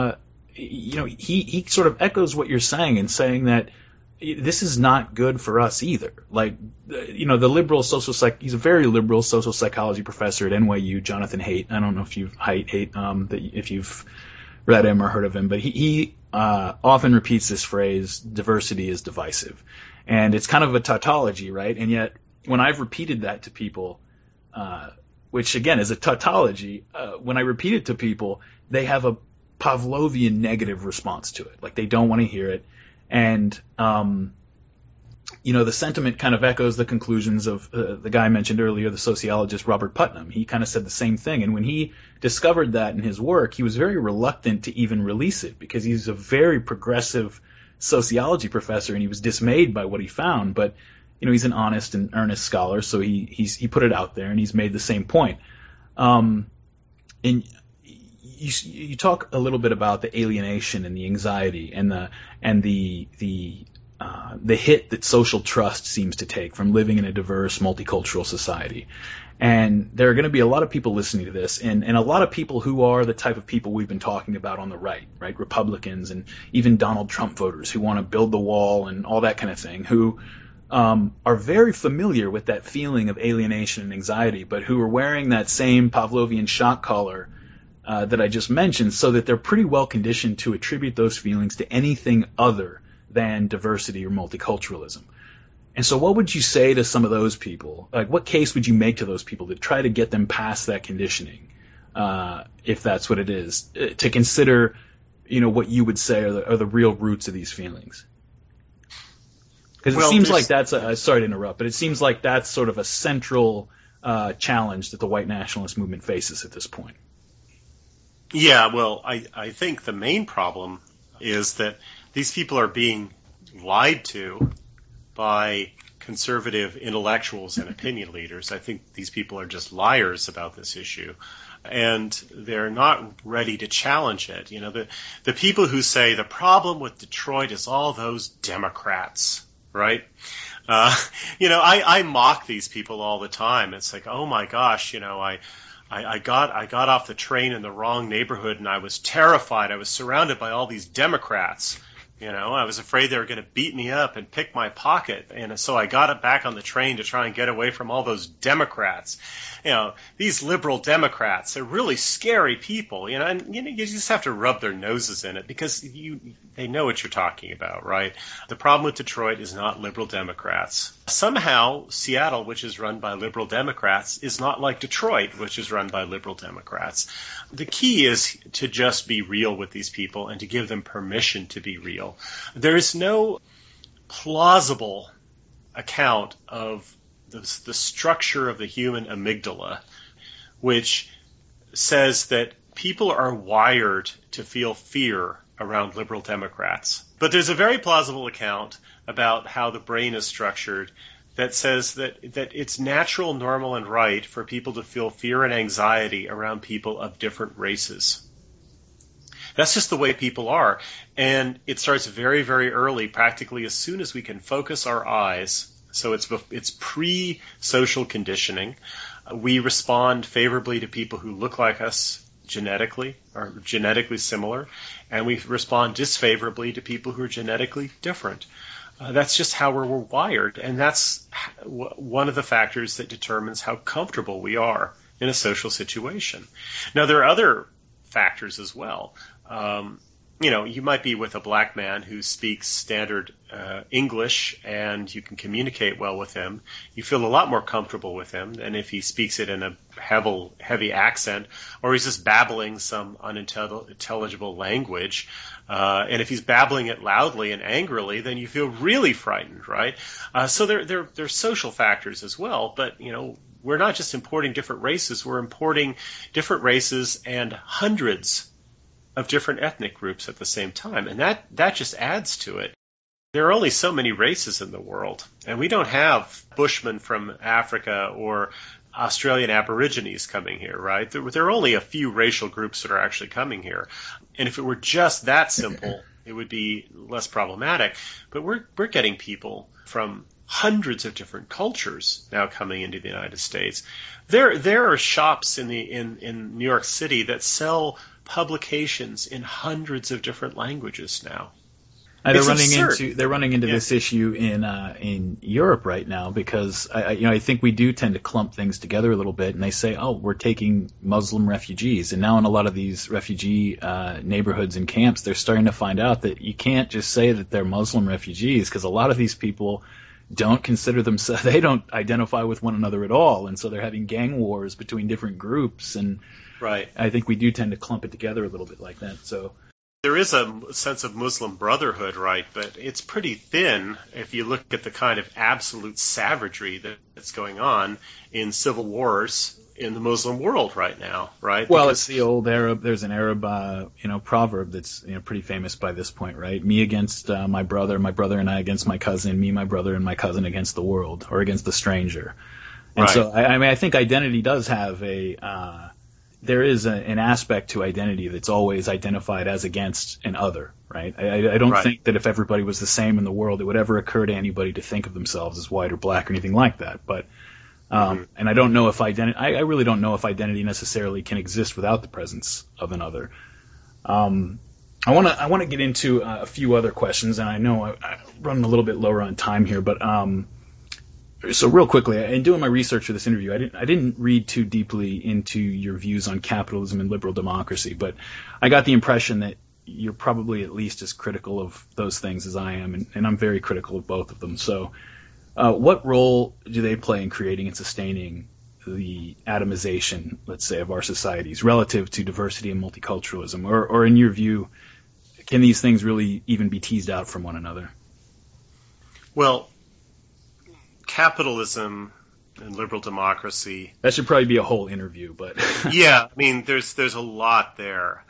sort of echoes what you're saying and saying that this is not good for us either. Like, the liberal he's a very liberal social psychology professor at NYU, Jonathan Haidt. I don't know if if you've read him or heard of him, but he often repeats this phrase, diversity is divisive. And it's kind of a tautology, right? And yet, when I've repeated that to people, which again is a tautology, when I repeat it to people, they have a Pavlovian negative response to it. Like, they don't want to hear it. And, the sentiment kind of echoes the conclusions of the guy I mentioned earlier, the sociologist Robert Putnam. He kind of said the same thing. And when he discovered that in his work, he was very reluctant to even release it because he's a very progressive sociology professor and he was dismayed by what he found. But, he's an honest and earnest scholar, so he put it out there and he's made the same point. And you talk a little bit about the alienation and the anxiety and the hit that social trust seems to take from living in a diverse, multicultural society. And there are going to be a lot of people listening to this, and a lot of people who are the type of people we've been talking about on the right? Republicans and even Donald Trump voters who want to build the wall and all that kind of thing, who are very familiar with that feeling of alienation and anxiety, but who are wearing that same Pavlovian shock collar that I just mentioned, so that they're pretty well conditioned to attribute those feelings to anything other than diversity or multiculturalism. And so what would you say to some of those people? Like, what case would you make to those people to try to get them past that conditioning, if that's what it is, to consider, what you would say are the real roots of these feelings? Because it seems like that's sorry to interrupt, but it seems like that's sort of a central challenge that the white nationalist movement faces at this point. Yeah, well, I think the main problem is that these people are being lied to by conservative intellectuals and opinion leaders. I think these people are just liars about this issue, and they're not ready to challenge it. The people who say the problem with Detroit is all those Democrats, right? I mock these people all the time. It's like, oh my gosh, I got off the train in the wrong neighborhood and I was terrified. I was surrounded by all these Democrats. I was afraid they were going to beat me up and pick my pocket. And so I got back on the train to try and get away from all those Democrats. These liberal Democrats, they're really scary people, and you just have to rub their noses in it because they know what you're talking about, right? The problem with Detroit is not liberal Democrats. Somehow, Seattle, which is run by liberal Democrats, is not like Detroit, which is run by liberal Democrats. The key is to just be real with these people and to give them permission to be real. There is no plausible account of the structure of the human amygdala, which says that people are wired to feel fear around liberal Democrats. But there's a very plausible account about how the brain is structured that says that it's natural, normal, and right for people to feel fear and anxiety around people of different races. That's just the way people are. And it starts very, very early, practically as soon as we can focus our eyes, So it's pre-social conditioning. We respond favorably to people who look like us genetically, or genetically similar, and we respond disfavorably to people who are genetically different. That's just how we're wired, and that's one of the factors that determines how comfortable we are in a social situation. Now, there are other factors as well. You might be with a black man who speaks standard English, and you can communicate well with him. You feel a lot more comfortable with him than if he speaks it in a heavy accent, or he's just babbling some unintelligible language. And if he's babbling it loudly and angrily, then you feel really frightened, right? So there are social factors as well. But we're not just importing different races; we're importing different races and hundreds of different ethnic groups at the same time, and that just adds to it. There are only so many races in the world, and we don't have Bushmen from Africa or Australian Aborigines coming here, right? There are only a few racial groups that are actually coming here, and if it were just that simple, it would be less problematic. But we're getting people from hundreds of different cultures now coming into the United States. There are shops in New York City that sell publications in hundreds of different languages now. They're running into this issue in Europe right now because I think we do tend to clump things together a little bit, and they say, oh, we're taking Muslim refugees, and now in a lot of these refugee neighborhoods and camps, they're starting to find out that you can't just say that they're Muslim refugees, because a lot of these people don't consider themselves, they don't identify with one another at all, and so they're having gang wars between different groups, and right. I think we do tend to clump it together a little bit like that. So there is a sense of Muslim brotherhood, right? But it's pretty thin if you look at the kind of absolute savagery that's going on in civil wars in the Muslim world right now, right? Well, it's the old Arab. There's an Arab, proverb that's pretty famous by this point, right? Me against my brother and I against my cousin, me, my brother, and my cousin against the world, or against the stranger. And right. So, I think identity does have there is an aspect to identity that's always identified as against an other, right? I don't right. think that if everybody was the same in the world, it would ever occur to anybody to think of themselves as white or black or anything like that. But and I don't know if I really don't know if identity necessarily can exist without the presence of another. I want to get into a few other questions, and I know I'm running a little bit lower on time here, but so real quickly, in doing my research for this interview, I didn't read too deeply into your views on capitalism and liberal democracy, but I got the impression that you're probably at least as critical of those things as I am, and I'm very critical of both of them. So what role do they play in creating and sustaining the atomization, let's say, of our societies relative to diversity and multiculturalism? Or in your view, can these things really even be teased out from one another? Well, capitalism and liberal democracy. That should probably be a whole interview, but yeah, I mean, there's a lot there.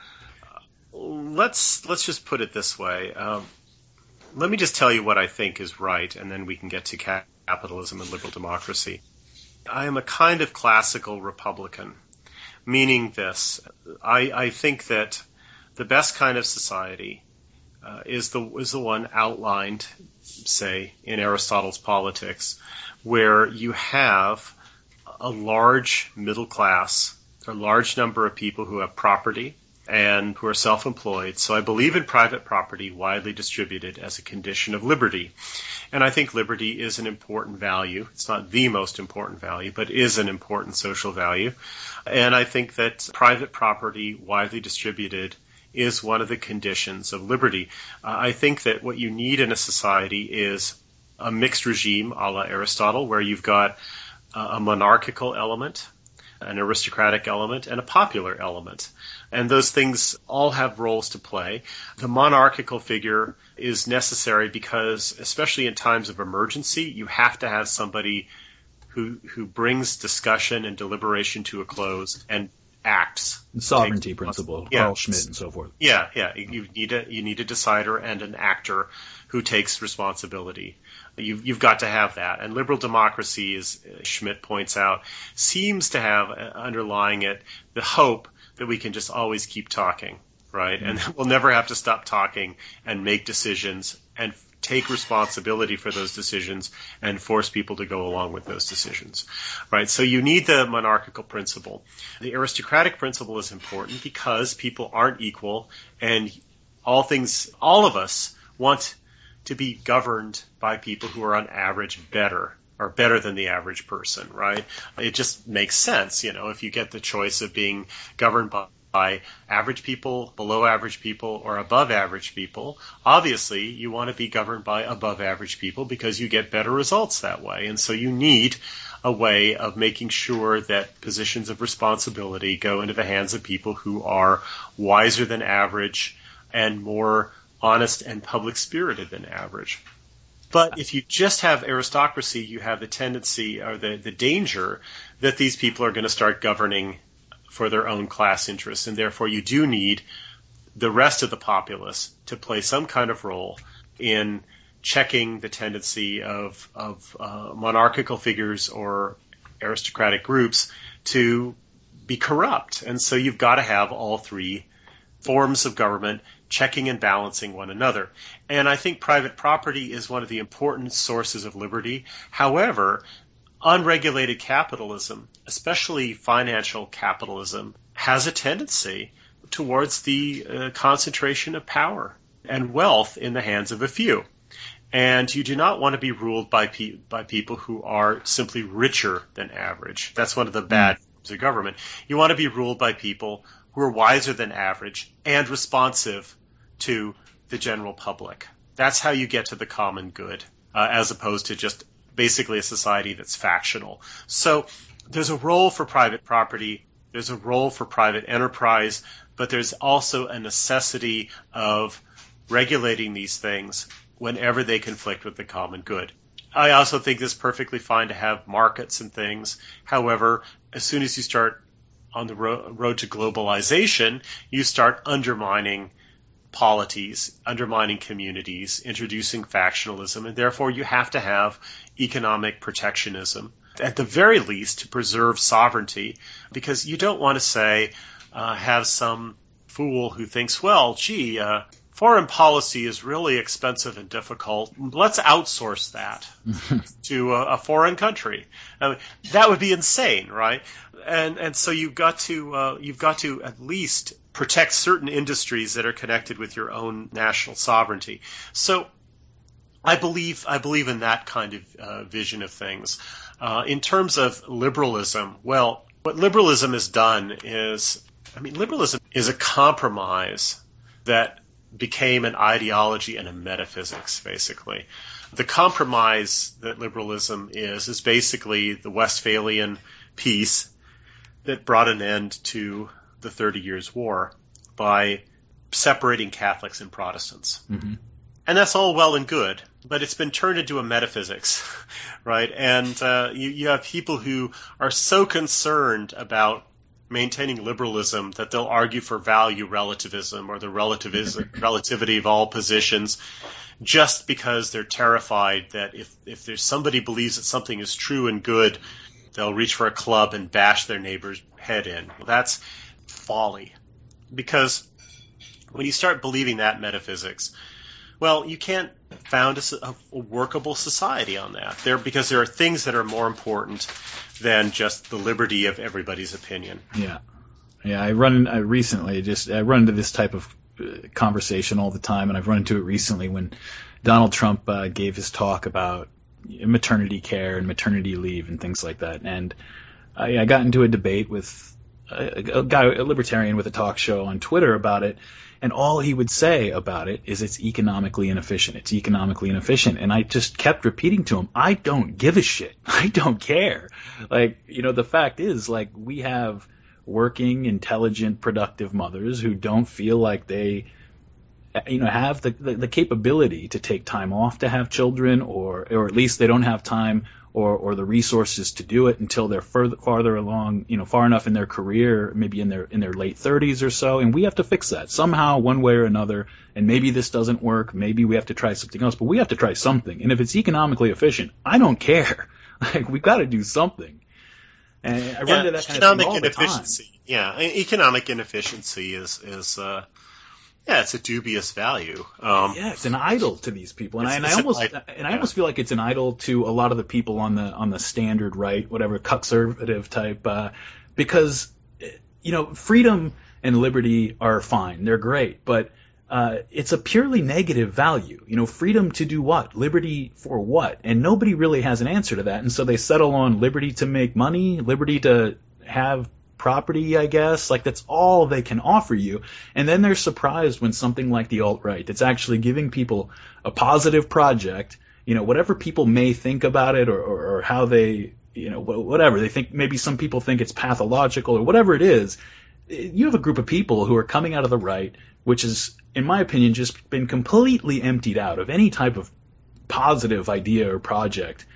Let's just put it this way. Let me just tell you what I think is right, and then we can get to capitalism and liberal democracy. I am a kind of classical Republican, meaning this. I think that the best kind of society is the one outlined, say, in Aristotle's Politics, where you have a large middle class, a large number of people who have property and who are self-employed. So I believe in private property widely distributed as a condition of liberty. And I think liberty is an important value. It's not the most important value, but is an important social value. And I think that private property widely distributed is one of the conditions of liberty. I think that what you need in a society is a mixed regime a la Aristotle, where you've got a monarchical element, an aristocratic element, and a popular element. And those things all have roles to play. The monarchical figure is necessary because, especially in times of emergency, you have to have somebody who brings discussion and deliberation to a close and acts. The sovereignty principle, yeah. Carl Schmitt and so forth. Yeah. You need a decider and an actor who takes responsibility. You've got to have that. And liberal democracy, as Schmitt points out, seems to have underlying it the hope that we can just always keep talking, right? And we'll never have to stop talking and make decisions and take responsibility for those decisions and force people to go along with those decisions, right? So you need the monarchical principle. The aristocratic principle is important because people aren't equal, and all of us want to be governed by people who are on average better, or better than the average person, right? It just makes sense, if you get the choice of being governed by average people, below average people, or above average people, obviously you want to be governed by above average people because you get better results that way. And so you need a way of making sure that positions of responsibility go into the hands of people who are wiser than average and more honest and public-spirited than average. But if you just have aristocracy, you have the tendency or the danger that these people are going to start governing for their own class interests, and therefore you do need the rest of the populace to play some kind of role in checking the tendency of monarchical figures or aristocratic groups to be corrupt. And so you've got to have all three forms of government checking and balancing one another. And I think private property is one of the important sources of liberty. However, unregulated capitalism, especially financial capitalism, has a tendency towards the concentration of power and wealth in the hands of a few. And you do not want to be ruled by people who are simply richer than average. That's one of the bad forms of government. You want to be ruled by people who are wiser than average and responsive to the general public. That's how you get to the common good, as opposed to just basically a society that's factional. So there's a role for private property, there's a role for private enterprise, but there's also a necessity of regulating these things whenever they conflict with the common good. I also think it's perfectly fine to have markets and things. However, as soon as you start on the road to globalization, you start undermining polities, undermining communities, introducing factionalism, and therefore you have to have economic protectionism, at the very least, to preserve sovereignty, because you don't want to say, have some fool who thinks, well, gee, foreign policy is really expensive and difficult. Let's outsource that to a foreign country. That would be insane, right? And so you've got to at least protect certain industries that are connected with your own national sovereignty. So I believe in that kind of vision of things. In terms of liberalism, well, what liberalism has done is, liberalism is a compromise that became an ideology and a metaphysics, basically. The compromise that liberalism is basically the Westphalian peace that brought an end to the 30 Years' War by separating Catholics and Protestants. Mm-hmm. And that's all well and good, but it's been turned into a metaphysics, right? And you have people who are so concerned about maintaining liberalism that they'll argue for value relativism or the relativity of all positions, just because they're terrified that if there's somebody believes that something is true and good, they'll reach for a club and bash their neighbor's head in. Well, that's folly, because when you start believing that metaphysics, well, you can't found a workable society on that. Because there are things that are more important than just the liberty of everybody's opinion. Yeah. I run into this type of conversation all the time, and I've run into it recently when Donald Trump gave his talk about maternity care and maternity leave and things like that. And I got into a debate with a libertarian with a talk show on Twitter about it. And all he would say about it is it's economically inefficient. It's economically inefficient. And I just kept repeating to him, I don't give a shit. I don't care. The fact is, we have working, intelligent, productive mothers who don't feel like they, have the capability to take time off to have children, or at least they don't have time or the resources to do it until they're farther along, far enough in their career, maybe in their late 30s or so. And we have to fix that somehow, one way or another. And maybe this doesn't work. Maybe we have to try something else, but we have to try something. And if it's economically efficient, I don't care. We've got to do something. And I run into that kind of thing all the time. Yeah, economic inefficiency is Yeah, it's a dubious value. Yeah, it's an idol to these people, and I almost feel like it's an idol to a lot of the people on the standard right, whatever conservative type, because freedom and liberty are fine, they're great, but it's a purely negative value. Freedom to do what? Liberty for what? And nobody really has an answer to that, and so they settle on liberty to make money, liberty to have property, I guess. Like, that's all they can offer you. And then they're surprised when something like the alt-right, that's actually giving people a positive project, whatever people may think about it, or how they, whatever. They think, maybe some people think it's pathological or whatever it is. You have a group of people who are coming out of the right, which is, in my opinion, just been completely emptied out of any type of positive idea or project.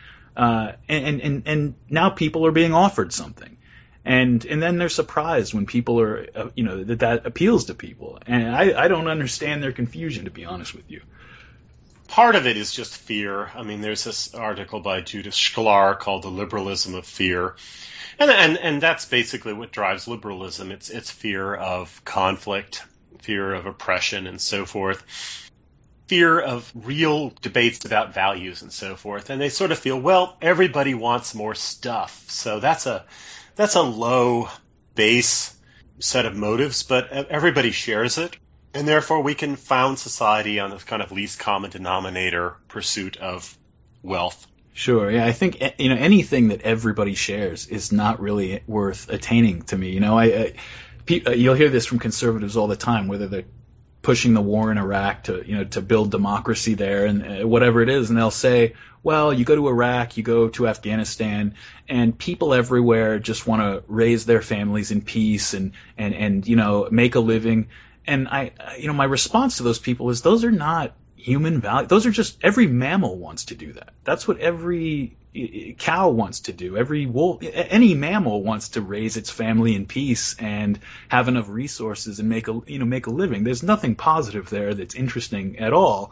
And now people are being offered something. And then they're surprised when people are, that appeals to people. And I don't understand their confusion, to be honest with you. Part of it is just fear. I mean, there's this article by Judith Shklar called The Liberalism of Fear. And that's basically what drives liberalism. It's fear of conflict, fear of oppression, and so forth. Fear of real debates about values and so forth. And they sort of feel, well, everybody wants more stuff. So that's a low base set of motives, but everybody shares it, and therefore we can found society on this kind of least common denominator pursuit of wealth. Sure, yeah, I think anything that everybody shares is not really worth attaining to me. You'll hear this from conservatives all the time, whether they're pushing the war in Iraq to build democracy there and whatever it is, and they'll say, well, you go to Iraq, you go to Afghanistan, and people everywhere just want to raise their families in peace and make a living. And my response to those people is, those are not human values. Those are just, every mammal wants to do that. That's what every cow wants to do. Every wolf, any mammal wants to raise its family in peace and have enough resources and make a living. There's nothing positive there that's interesting at all.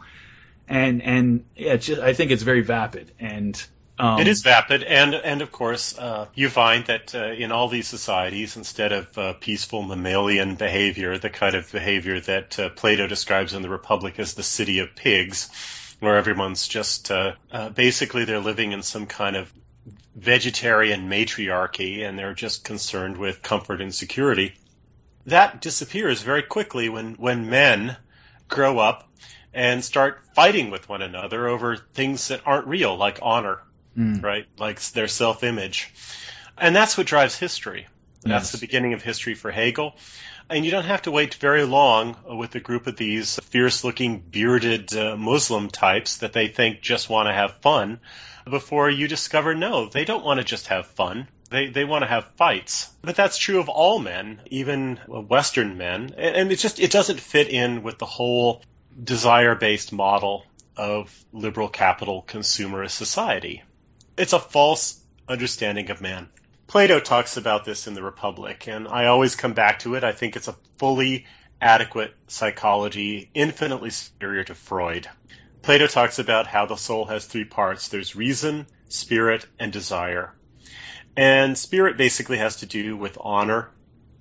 And yeah, I think it's very vapid. And it is vapid, and of course, you find that in all these societies, instead of peaceful mammalian behavior, the kind of behavior that Plato describes in the Republic as the city of pigs, where everyone's just basically they're living in some kind of vegetarian matriarchy, and they're just concerned with comfort and security. That disappears very quickly when men grow up and start fighting with one another over things that aren't real, like honor, right? Like their self-image. And that's what drives history. That's the beginning of history for Hegel. And you don't have to wait very long with a group of these fierce-looking, bearded Muslim types that they think just want to have fun before you discover, no, they don't want to just have fun. They want to have fights. But that's true of all men, even Western men. And it doesn't fit in with the whole desire-based model of liberal capital consumerist society. It's a false understanding of man. Plato talks about this in the Republic, and I always come back to it. I think it's a fully adequate psychology, infinitely superior to Freud. Plato talks about how the soul has three parts. There's reason, spirit, and desire. And spirit basically has to do with honor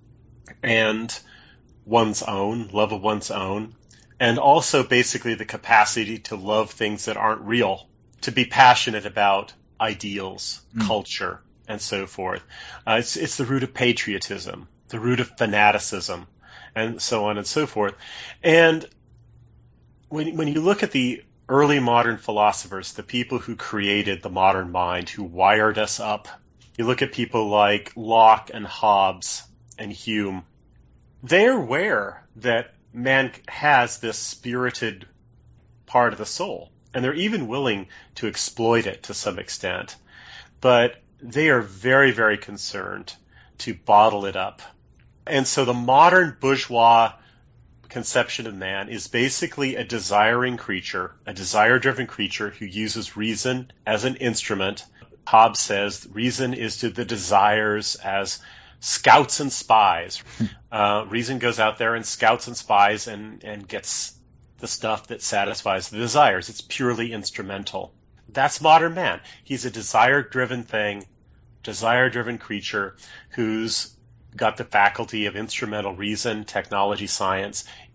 and one's own, love of one's own, and also basically the capacity to love things that aren't real, to be passionate about ideals, culture, and so forth. It's the root of patriotism, the root of fanaticism, and so on and so forth. And when you look at the early modern philosophers, the people who created the modern mind, who wired us up, you look at people like Locke and Hobbes and Hume, they're aware that man has this spirited part of the soul, and they're even willing to exploit it to some extent. But they are very, very concerned to bottle it up. And so the modern bourgeois conception of man is basically a desiring creature, a desire-driven creature who uses reason as an instrument. Hobbes says reason is to the desires as scouts and spies. Reason goes out there and scouts and spies and gets the stuff that satisfies the desires. It's purely instrumental. That's modern man. He's a desire-driven thing, desire-driven creature who's got the faculty of instrumental reason, technology, science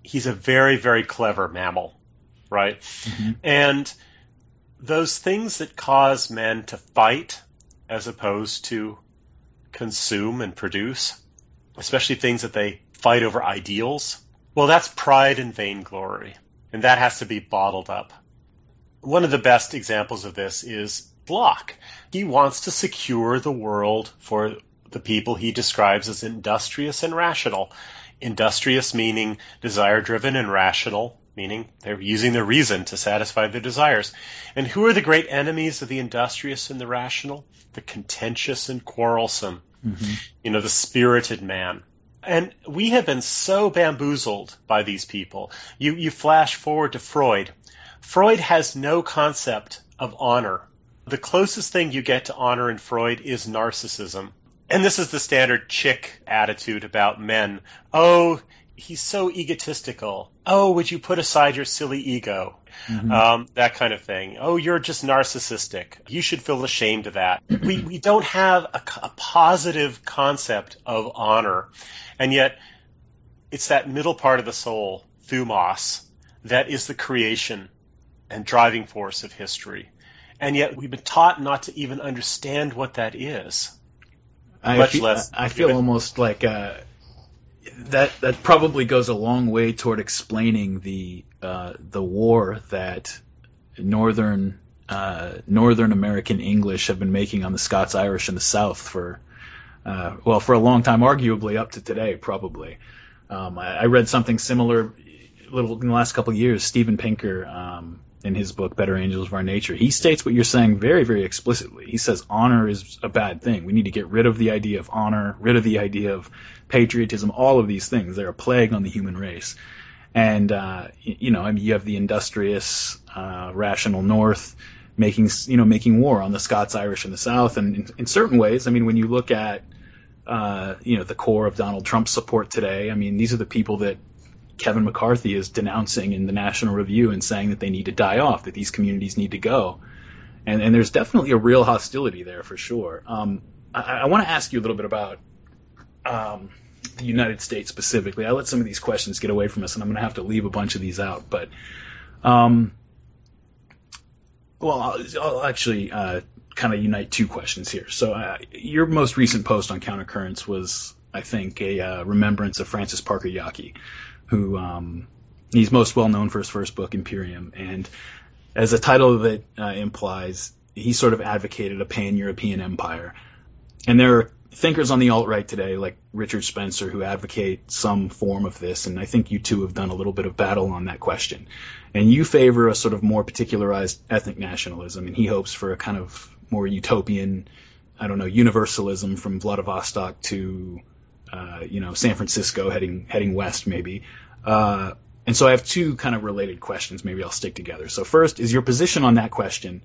he's a very, very clever mammal, right? Mm-hmm. And those things that cause men to fight as opposed to consume and produce, especially things that they fight over ideals, well, that's pride and vainglory, and that has to be bottled up. One of the best examples of this is Locke. He wants to secure the world for the people he describes as industrious and rational. Industrious meaning desire-driven, and rational meaning they're using their reason to satisfy their desires. And who are the great enemies of the industrious and the rational? The contentious and quarrelsome. Mm-hmm. The spirited man. And we have been so bamboozled by these people. You flash forward to Freud. Freud has no concept of honor. The closest thing you get to honor in Freud is narcissism. And this is the standard chick attitude about men. Oh, he's so egotistical. Oh, would you put aside your silly ego? Mm-hmm. That kind of thing. Oh, you're just narcissistic. You should feel ashamed of that. We don't have a positive concept of honor. And yet, it's that middle part of the soul, thumos, that is the creation and driving force of history. And yet, we've been taught not to even understand what that is. I feel almost like that probably goes a long way toward explaining the war that northern American English have been making on the Scots-Irish in the South for a long time, arguably up to today, probably. I read something similar in the last couple of years. Steven Pinker, in his book Better Angels of Our Nature, he states what you're saying very, very explicitly. He says honor is a bad thing. We need to get rid of the idea of honor, rid of the idea of patriotism, all of these things. They're a plague on the human race. And, you have the industrious, rational North making war on the Scots-Irish in the South. And in certain ways, when you look at, the core of Donald Trump's support today, these are the people that Kevin McCarthy is denouncing in the National Review and saying that they need to die off, that these communities need to go. And there's definitely a real hostility there for sure. I want to ask you a little bit about the United States specifically. I let some of these questions get away from us, and I'm going to have to leave a bunch of these out. But, I'll actually kind of unite two questions here. So your most recent post on Countercurrents was, I think, a remembrance of Francis Parker Yockey, who he's most well known for his first book, Imperium. And as the title of it implies, he sort of advocated a pan-European empire. And there are thinkers on the alt-right today, like Richard Spencer, who advocate some form of this, and I think you two have done a little bit of battle on that question. And you favor a sort of more particularized ethnic nationalism, and he hopes for a kind of more utopian, universalism from Vladivostok to, San Francisco, heading west maybe. And so I have two kind of related questions. Maybe I'll stick together. So first, is your position on that question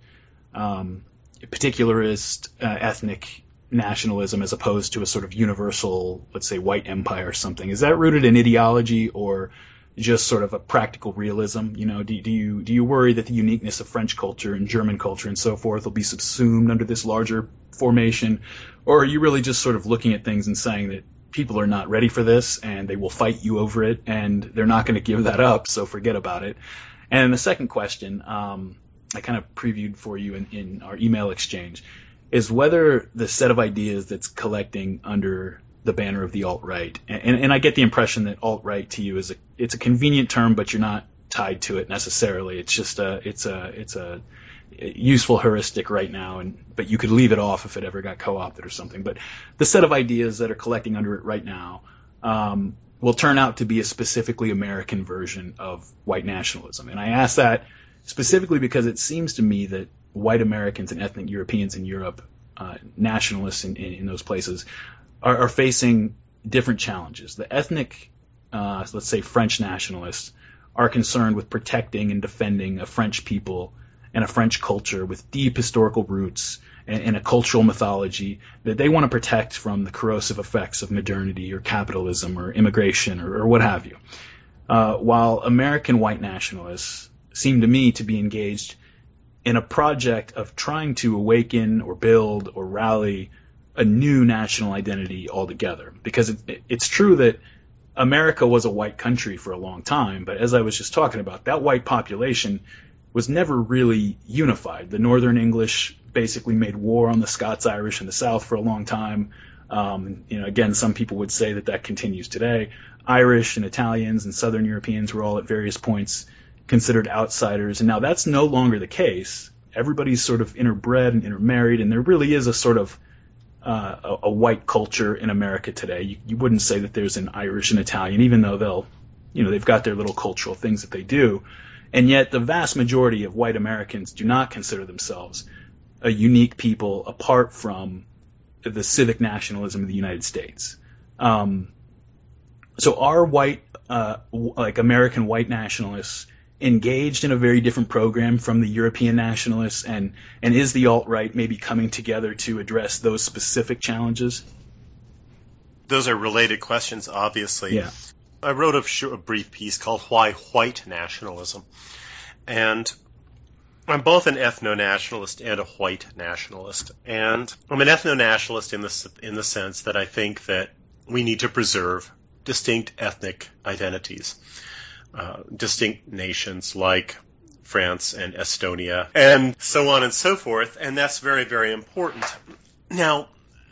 particularist ethnic nationalism as opposed to a sort of universal, let's say, white empire or something? Is that rooted in ideology or just sort of a practical realism? Do you worry that the uniqueness of French culture and German culture and so forth will be subsumed under this larger formation? Or are you really just sort of looking at things and saying that people are not ready for this and they will fight you over it and they're not going to give that up, so forget about it? And the second question, I kind of previewed for you in our email exchange, is whether the set of ideas that's collecting under the banner of the alt-right, and I get the impression that alt-right to you it's a convenient term, but you're not tied to it necessarily. It's just it's a useful heuristic right now, but you could leave it off if it ever got co-opted or something. But the set of ideas that are collecting under it right now will turn out to be a specifically American version of white nationalism. And I ask that specifically because it seems to me that white Americans and ethnic Europeans in Europe, nationalists in those places, are facing different challenges. The ethnic, let's say French nationalists, are concerned with protecting and defending a French people and a French culture with deep historical roots and a cultural mythology that they want to protect from the corrosive effects of modernity or capitalism or immigration or what have you. While American white nationalists seem to me to be engaged in a project of trying to awaken or build or rally a new national identity altogether. Because it's true that America was a white country for a long time, but as I was just talking about, that white population was never really unified. The Northern English basically made war on the Scots-Irish in the South for a long time. Again, some people would say that continues today. Irish and Italians and Southern Europeans were all at various points considered outsiders, and now that's no longer the case. Everybody's sort of interbred and intermarried, and there really is a sort of a white culture in America today. You wouldn't say that there's an Irish and Italian, even though they've got their little cultural things that they do. And yet the vast majority of white Americans do not consider themselves a unique people apart from the civic nationalism of the United States. So are white, American white nationalists engaged in a very different program from the European nationalists, and is the alt-right maybe coming together to address those specific challenges? Those are related questions, obviously. Yeah. I wrote a brief piece called Why White Nationalism, and I'm both an ethno-nationalist and a white nationalist, and I'm an ethno-nationalist in the sense that I think that we need to preserve distinct ethnic identities. Distinct nations like France and Estonia, and so on and so forth, and that's very, very important. Now,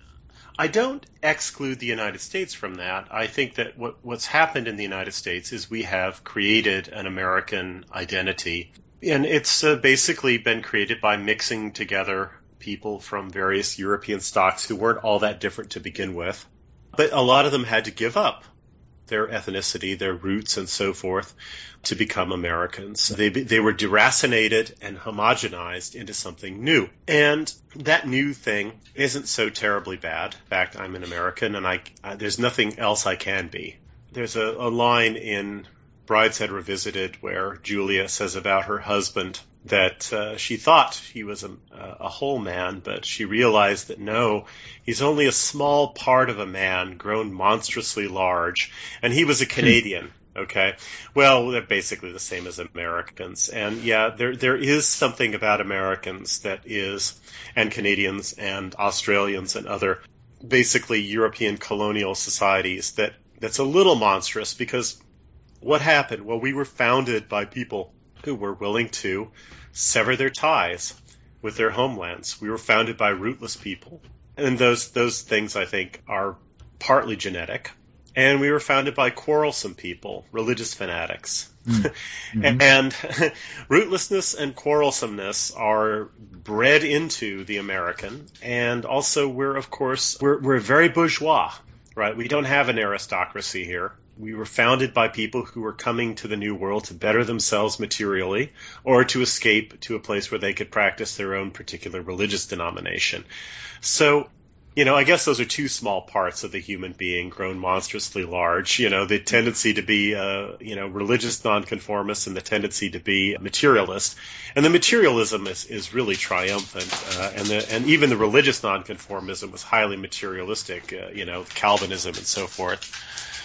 I don't exclude the United States from that. I think that what's happened in the United States is we have created an American identity, and it's basically been created by mixing together people from various European stocks who weren't all that different to begin with, but a lot of them had to give up their ethnicity, their roots, and so forth, to become Americans. They were deracinated and homogenized into something new. And that new thing isn't so terribly bad. In fact, I'm an American, and there's nothing else I can be. There's a line in Brideshead Revisited where Julia says about her husband that she thought he was a whole man, but she realized that no, he's only a small part of a man grown monstrously large, and he was a Canadian. Okay, well, they're basically the same as Americans, and yeah, there is something about Americans that is, and Canadians and Australians and other basically European colonial societies that's a little monstrous, because what happened? Well, we were founded by people who were willing to sever their ties with their homelands. We were founded by rootless people, and those things, I think, are partly genetic. And we were founded by quarrelsome people, religious fanatics. Mm-hmm. And rootlessness and quarrelsomeness are bred into the American, and also we're very bourgeois, right? We don't have an aristocracy here. We were founded by people who were coming to the New World to better themselves materially, or to escape to a place where they could practice their own particular religious denomination. So, I guess those are two small parts of the human being grown monstrously large. The tendency to be, religious nonconformist, and the tendency to be materialist. And the materialism is really triumphant, and even the religious nonconformism was highly materialistic, Calvinism and so forth.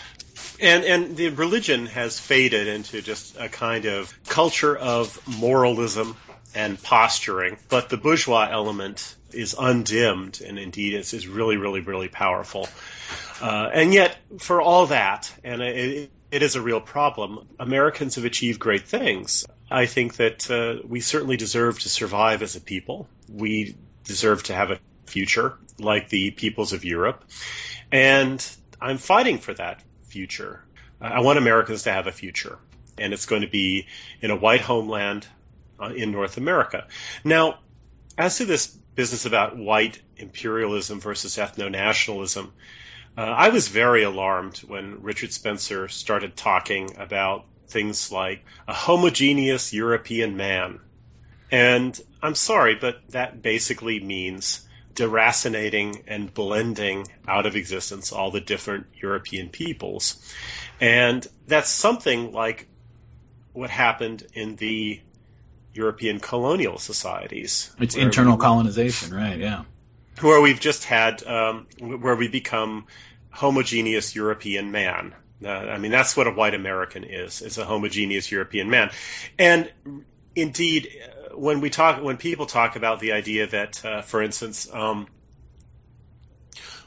And the religion has faded into just a kind of culture of moralism and posturing, but the bourgeois element is undimmed, and indeed is really, really, really powerful. And yet, for all that, and it is a real problem, Americans have achieved great things. I think that we certainly deserve to survive as a people. We deserve to have a future like the peoples of Europe, and I'm fighting for that future. I want Americans to have a future, and it's going to be in a white homeland in North America. Now, as to this business about white imperialism versus ethno-nationalism, I was very alarmed when Richard Spencer started talking about things like a homogeneous European man. And I'm sorry, but that basically means deracinating and blending out of existence all the different European peoples. And that's something like what happened in the European colonial societies. It's internal colonization, right, yeah. Where we've just had, where we become homogeneous European man. That's what a white American is a homogeneous European man. And indeed, when people talk about the idea that, for instance,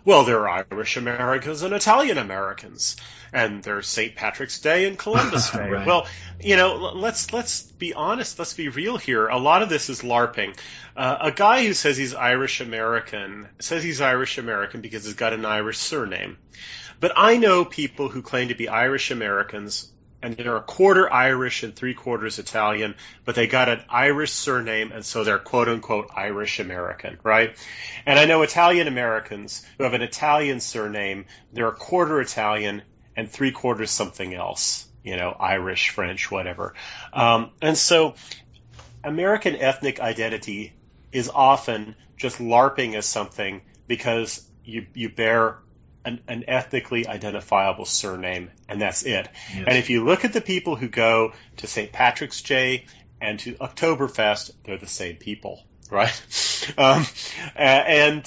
Well, there are Irish Americans and Italian Americans, and there's St. Patrick's Day and Columbus Day. Right. Well, let's be honest, let's be real here. A lot of this is LARPing. A guy who says he's Irish American because he's got an Irish surname. But I know people who claim to be Irish Americans, and they're a quarter Irish and 3/4 Italian, but they got an Irish surname, and so they're quote-unquote Irish American, right? And I know Italian Americans who have an Italian surname, they're a quarter Italian and 3/4 something else, Irish, French, whatever. And so American ethnic identity is often just LARPing as something because you bear an ethnically identifiable surname, and that's it. Yes. And if you look at the people who go to St. Patrick's Day and to Oktoberfest, they're the same people, right? An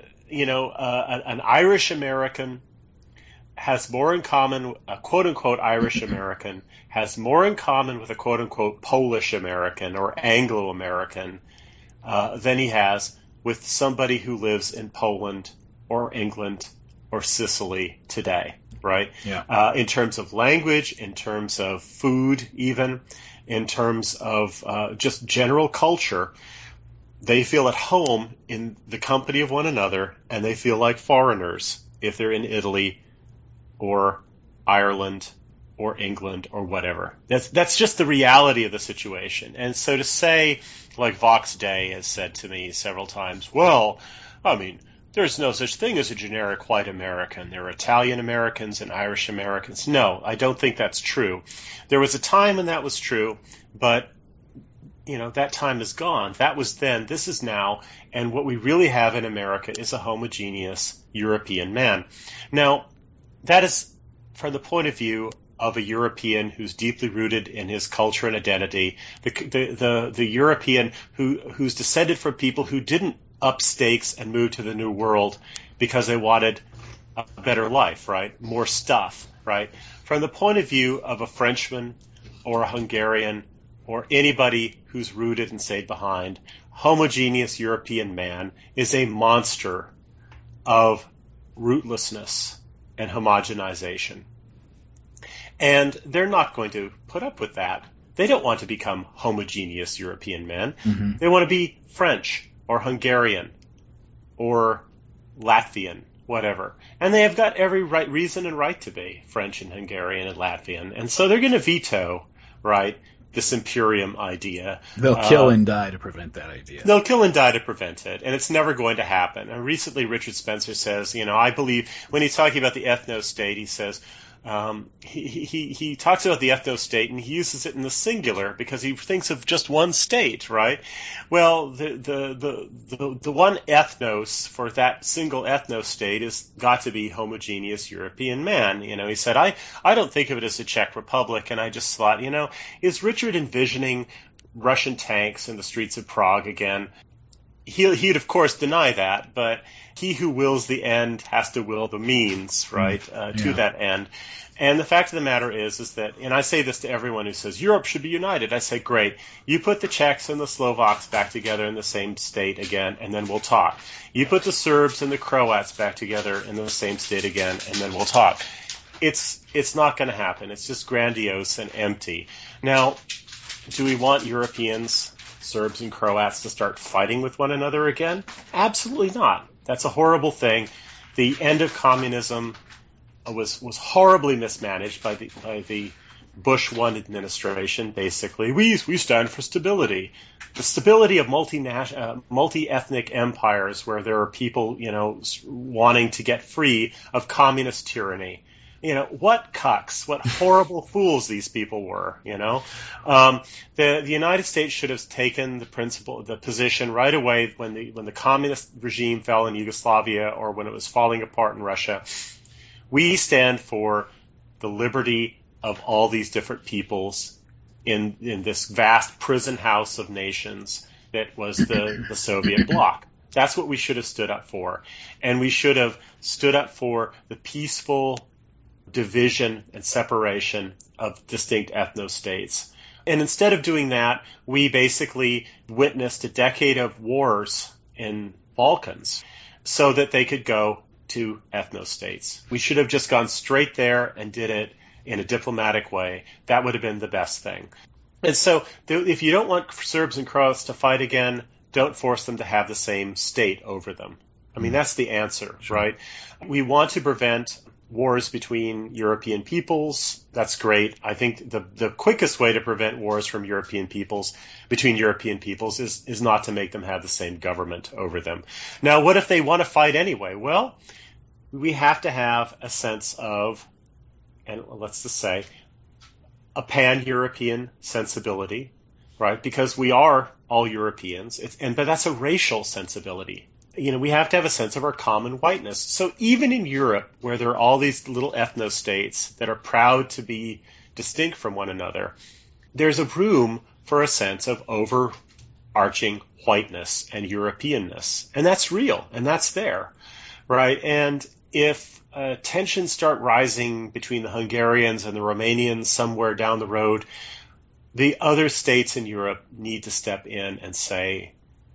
Irish American has more in common, a quote-unquote Irish American has more in common with a quote-unquote Polish American or Anglo-American than he has with somebody who lives in Poland or England or Sicily today, right? Yeah. In terms of language, in terms of food even, in terms of just general culture, they feel at home in the company of one another, and they feel like foreigners if they're in Italy or Ireland or England or whatever. That's just the reality of the situation. And so to say, like Vox Day has said to me several times, well, I mean, there's no such thing as a generic white American. There are Italian Americans and Irish Americans. No, I don't think that's true. There was a time when that was true, but that time is gone. That was then, this is now, and what we really have in America is a homogeneous European man. Now, that is from the point of view of a European who's deeply rooted in his culture and identity, the European who's descended from people who didn't up stakes and move to the New World because they wanted a better life, right? More stuff, right? From the point of view of a Frenchman or a Hungarian or anybody who's rooted and stayed behind, homogeneous European man is a monster of rootlessness and homogenization. And they're not going to put up with that. They don't want to become homogeneous European men. Mm-hmm. They want to be French or Hungarian or Latvian, whatever. And they have got every reason and right to be French and Hungarian and Latvian. And so they're going to veto, right, this Imperium idea. They'll kill and die to prevent that idea. They'll kill and die to prevent it, and it's never going to happen. And recently Richard Spencer says, I believe, when he's talking about the ethno-state, he says, he talks about the ethno-state and he uses it in the singular because he thinks of just one state, right? Well, the one ethnos for that single ethno-state is got to be homogeneous European man. He said, I don't think of it as a Czech Republic, and I just thought, is Richard envisioning Russian tanks in the streets of Prague again? He'd of course deny that, but he who wills the end has to will the means, right, to that end. And the fact of the matter is that, and I say this to everyone who says Europe should be united, I say, great, you put the Czechs and the Slovaks back together in the same state again, and then we'll talk. You put the Serbs and the Croats back together in the same state again, and then we'll talk. It's not going to happen. It's just grandiose and empty. Now, do we want Europeans, Serbs and Croats, to start fighting with one another again? Absolutely not. That's a horrible thing. The end of communism was horribly mismanaged by the Bush 1 administration, basically. We stand for stability. The stability of multi-ethnic empires where there are people, wanting to get free of communist tyranny. What cucks, what horrible fools these people were, The United States should have taken the position right away when the communist regime fell in Yugoslavia or when it was falling apart in Russia. We stand for the liberty of all these different peoples in this vast prison house of nations that was the Soviet bloc. That's what we should have stood up for. And we should have stood up for the peaceful division and separation of distinct ethno-states. And instead of doing that, we basically witnessed a decade of wars in Balkans so that they could go to ethno-states. We should have just gone straight there and did it in a diplomatic way. That would have been the best thing. And so if you don't want Serbs and Croats to fight again, don't force them to have the same state over them. I mean, that's the answer, sure. Right? We want to prevent wars between European peoples. That's great. I think the quickest way to prevent wars from European peoples, between European peoples, is not to make them have the same government over them. Now, what if they want to fight anyway? Well, we have to have a sense of, and let's just say, a pan-European sensibility, right? Because we are all Europeans, but that's a racial sensibility. We have to have a sense of our common whiteness. So even in Europe, where there are all these little ethno-states that are proud to be distinct from one another, there's a room for a sense of overarching whiteness and Europeanness. And that's real, and that's there, right? And if tensions start rising between the Hungarians and the Romanians somewhere down the road, the other states in Europe need to step in and say,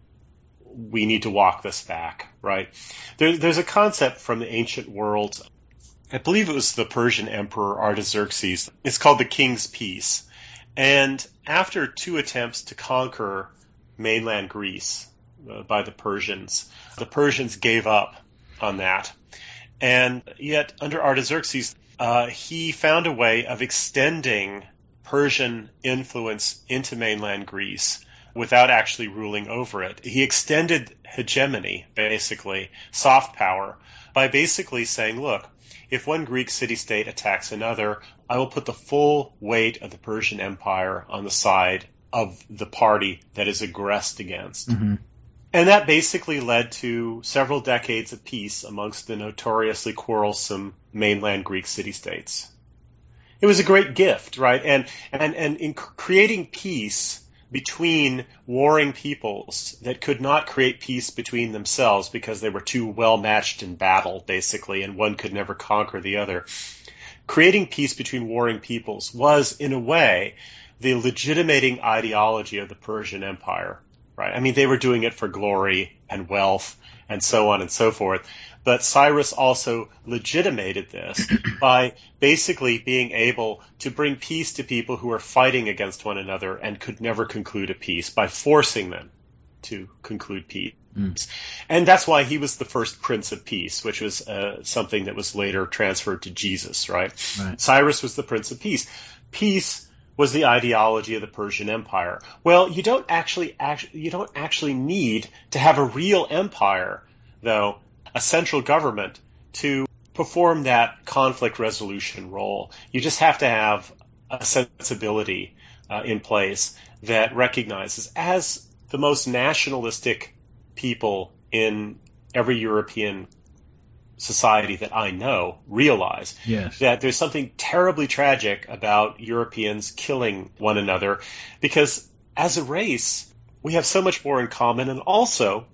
we need to walk this back, right? There's a concept from the ancient world. I believe it was the Persian emperor Artaxerxes. It's called the King's Peace. And after 2 attempts to conquer mainland Greece by the Persians gave up on that. And yet, under Artaxerxes, he found a way of extending Persian influence into mainland Greece without actually ruling over it. He extended hegemony, basically, soft power, by basically saying, look, if one Greek city-state attacks another, I will put the full weight of the Persian Empire on the side of the party that is aggressed against. Mm-hmm. And that basically led to several decades of peace amongst the notoriously quarrelsome mainland Greek city-states. It was a great gift, right? And in creating peace between warring peoples that could not create peace between themselves because they were too well matched in battle, basically, and one could never conquer the other. Creating peace between warring peoples was, in a way, the legitimating ideology of the Persian Empire, right? I mean, they were doing it for glory and wealth and so on and so forth. But Cyrus also legitimated this by basically being able to bring peace to people who are fighting against one another and could never conclude a peace, by forcing them to conclude peace. Mm. And that's why he was the first Prince of Peace, which was something that was later transferred to Jesus, right? Cyrus was the Prince of Peace. Peace was the ideology of the Persian Empire. Well, you don't actually need to have a real empire, though, a central government, to perform that conflict resolution role. You just have to have a sensibility in place that recognizes, as the most nationalistic people in every European society that I know realize, yes, that there's something terribly tragic about Europeans killing one another, because as a race, we have so much more in common, and also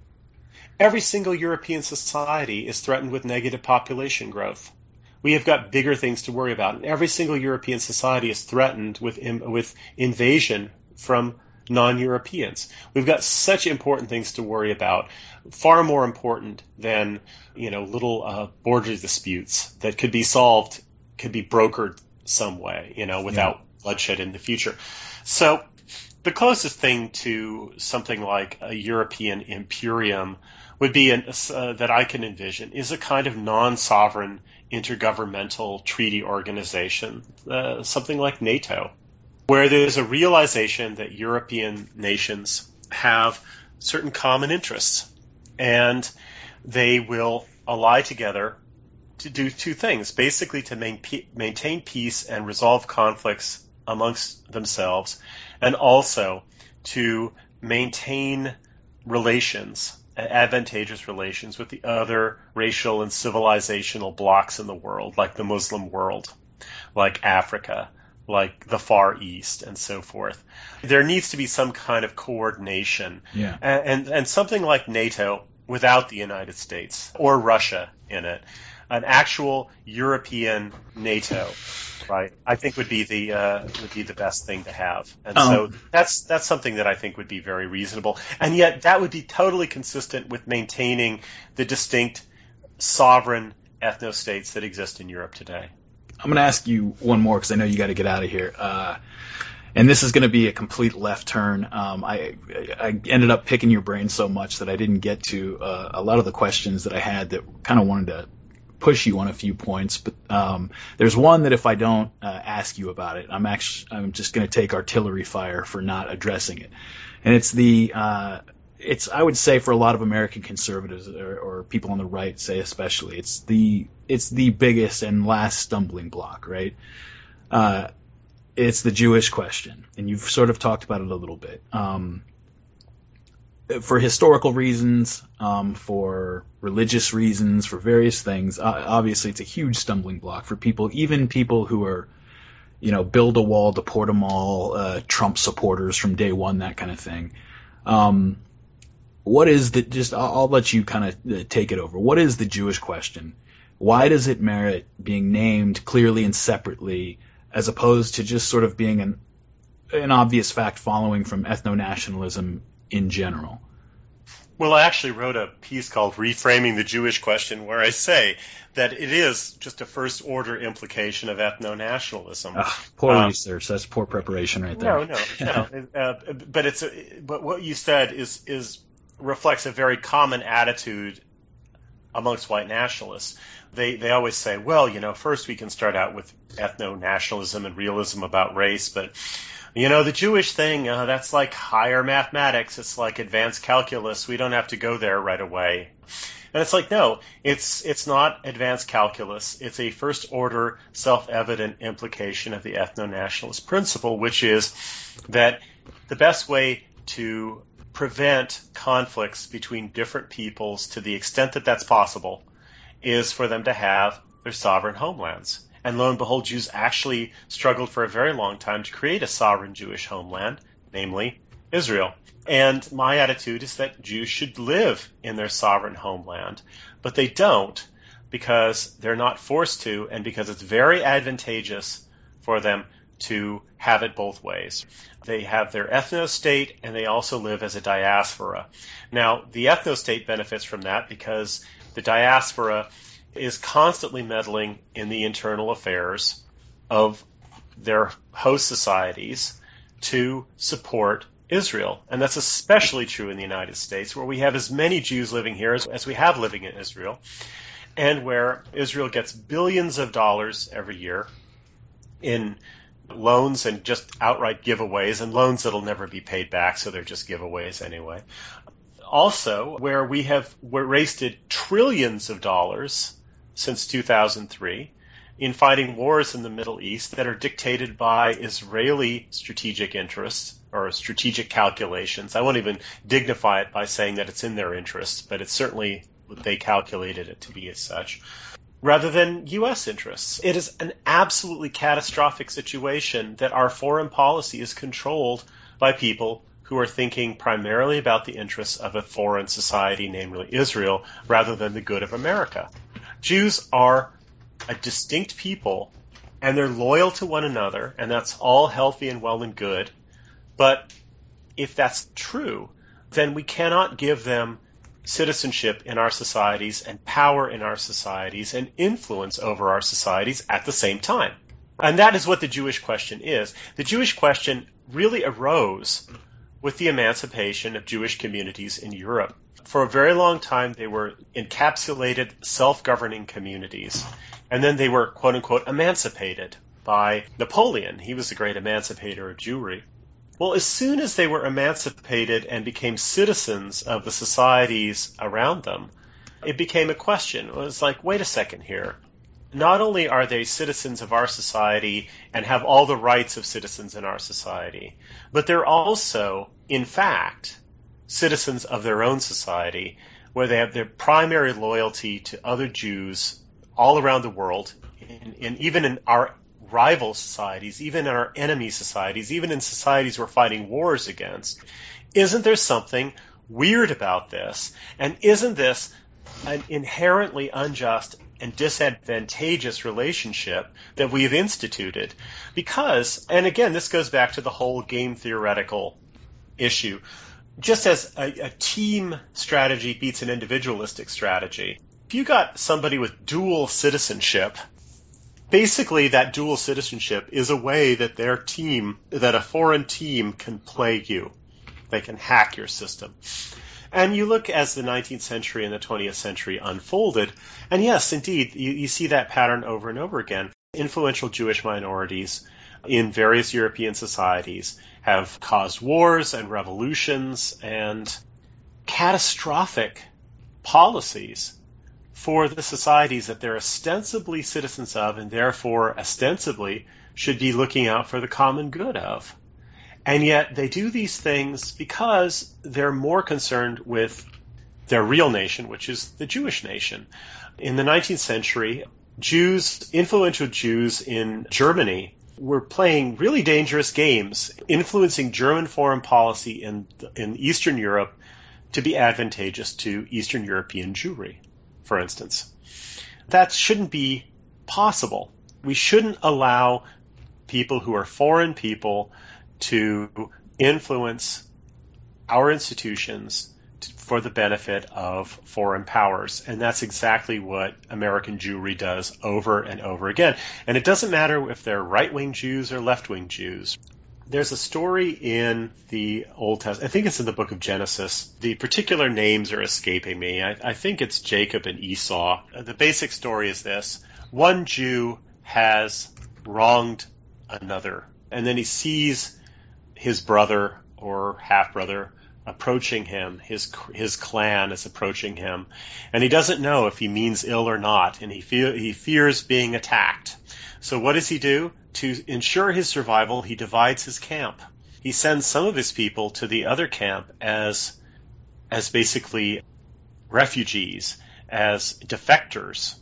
every single European society is threatened with negative population growth. We have got bigger things to worry about, and every single European society is threatened with invasion from non-Europeans. We've got such important things to worry about, far more important than little border disputes that could be solved, could be brokered some way, without bloodshed in the future. So the closest thing to something like a European imperium would be that I can envision is a kind of non-sovereign intergovernmental treaty organization, something like NATO, where there's a realization that European nations have certain common interests, and they will ally together to do 2 things, basically to maintain peace and resolve conflicts amongst themselves, and also to maintain relations, advantageous relations with the other racial and civilizational blocs in the world, like the Muslim world, like Africa, like the Far East, and so forth. There needs to be some kind of coordination. Yeah. And something like NATO without the United States or Russia in it, an actual European NATO, right, I think would be the best thing to have. And so that's something that I think would be very reasonable. And yet that would be totally consistent with maintaining the distinct sovereign ethno-states that exist in Europe today. I'm going to ask you one more because I know you got to get out of here. And this is going to be a complete left turn. I ended up picking your brain so much that I didn't get to a lot of the questions that I had that kind of wanted to push you on a few points. But there's one that if I don't ask you about it, I'm just going to take artillery fire for not addressing it. And it's I would say for a lot of American conservatives or people on the right, say especially, it's the biggest and last stumbling block, right? It's the Jewish question, and you've sort of talked about it a little bit. For historical reasons, for religious reasons, for various things, obviously it's a huge stumbling block for people, even people who are, build a wall, deport them all, Trump supporters from day one, that kind of thing. What is I'll let you kind of take it over. What is the Jewish question? Why does it merit being named clearly and separately as opposed to just sort of being an obvious fact following from ethno-nationalism in general? Well, I actually wrote a piece called Reframing the Jewish Question where I say that it is just a first-order implication of ethno-nationalism. Poor research. That's poor preparation right there. No. But what you said reflects a very common attitude amongst white nationalists. They always say, well, first we can start out with ethno-nationalism and realism about race, but the Jewish thing, that's like higher mathematics. It's like advanced calculus. We don't have to go there right away. And it's like, no, it's not advanced calculus. It's a first-order, self-evident implication of the ethno-nationalist principle, which is that the best way to prevent conflicts between different peoples to the extent that that's possible is for them to have their sovereign homelands. And lo and behold, Jews actually struggled for a very long time to create a sovereign Jewish homeland, namely Israel. And my attitude is that Jews should live in their sovereign homeland, but they don't because they're not forced to and because it's very advantageous for them to have it both ways. They have their ethno-state and they also live as a diaspora. Now, the ethno-state benefits from that because the diaspora is constantly meddling in the internal affairs of their host societies to support Israel. And that's especially true in the United States, where we have as many Jews living here as we have living in Israel, and where Israel gets billions of dollars every year in loans and just outright giveaways, and loans that'll never be paid back, so they're just giveaways anyway. Also, where we're wasted trillions of dollars since 2003 in fighting wars in the Middle East that are dictated by Israeli strategic interests or strategic calculations. I won't even dignify it by saying that it's in their interests, but it's certainly they calculated it to be as such, rather than U.S. interests. It is an absolutely catastrophic situation that our foreign policy is controlled by people who are thinking primarily about the interests of a foreign society, namely Israel, rather than the good of America. Jews are a distinct people, and they're loyal to one another, and that's all healthy and well and good. But if that's true, then we cannot give them citizenship in our societies and power in our societies and influence over our societies at the same time. And that is what the Jewish question is. The Jewish question really arose with the emancipation of Jewish communities in Europe. For a very long time, they were encapsulated self-governing communities. And then they were, quote-unquote, emancipated by Napoleon. He was the great emancipator of Jewry. Well, as soon as they were emancipated and became citizens of the societies around them, it became a question. It was like, wait a second here. Not only are they citizens of our society and have all the rights of citizens in our society, but they're also, in fact, citizens of their own society, where they have their primary loyalty to other Jews all around the world, and even in our rival societies, even in our enemy societies, even in societies we're fighting wars against. Isn't there something weird about this? And isn't this an inherently unjust and disadvantageous relationship that we've instituted? Because, and again, this goes back to the whole game theoretical issue, just as a team strategy beats an individualistic strategy, if you got somebody with dual citizenship, basically that dual citizenship is a way that that a foreign team can play you. They can hack your system. And you look as the 19th century and the 20th century unfolded, and yes, indeed, you see that pattern over and over again. Influential Jewish minorities in various European societies have caused wars and revolutions and catastrophic policies for the societies that they're ostensibly citizens of and therefore ostensibly should be looking out for the common good of. And yet they do these things because they're more concerned with their real nation, which is the Jewish nation. In the 19th century, influential Jews in Germany were playing really dangerous games, influencing German foreign policy in Eastern Europe to be advantageous to Eastern European Jewry, for instance. That shouldn't be possible. We shouldn't allow people who are foreign people to influence our institutions for the benefit of foreign powers. And that's exactly what American Jewry does over and over again. And it doesn't matter if they're right-wing Jews or left-wing Jews. There's a story in the Old Testament, I think it's in the book of Genesis. The particular names are escaping me. I think it's Jacob and Esau. The basic story is this. One Jew has wronged another, and then he sees his brother or half-brother approaching him, his clan is approaching him, and he doesn't know if he means ill or not, and he fears being attacked. So what does he do? To ensure his survival, he divides his camp. He sends some of his people to the other camp as basically refugees, as defectors.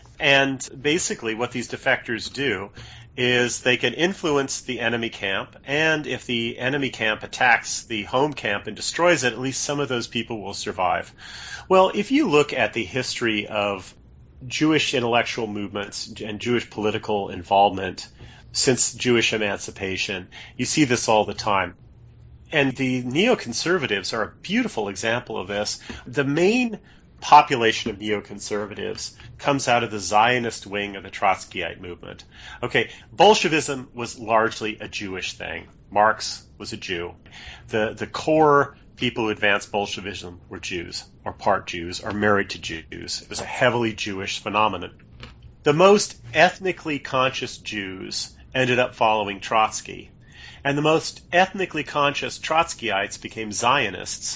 And basically what these defectors do is they can influence the enemy camp, and if the enemy camp attacks the home camp and destroys it, at least some of those people will survive. Well, if you look at the history of Jewish intellectual movements and Jewish political involvement since Jewish emancipation, you see this all the time. And the neoconservatives are a beautiful example of this. The main population of neoconservatives comes out of the Zionist wing of the Trotskyite movement. Okay, Bolshevism was largely a Jewish thing. Marx was a Jew. The core people who advanced Bolshevism were Jews, or part Jews, or married to Jews. It was a heavily Jewish phenomenon. The most ethnically conscious Jews ended up following Trotsky, and the most ethnically conscious Trotskyites became Zionists.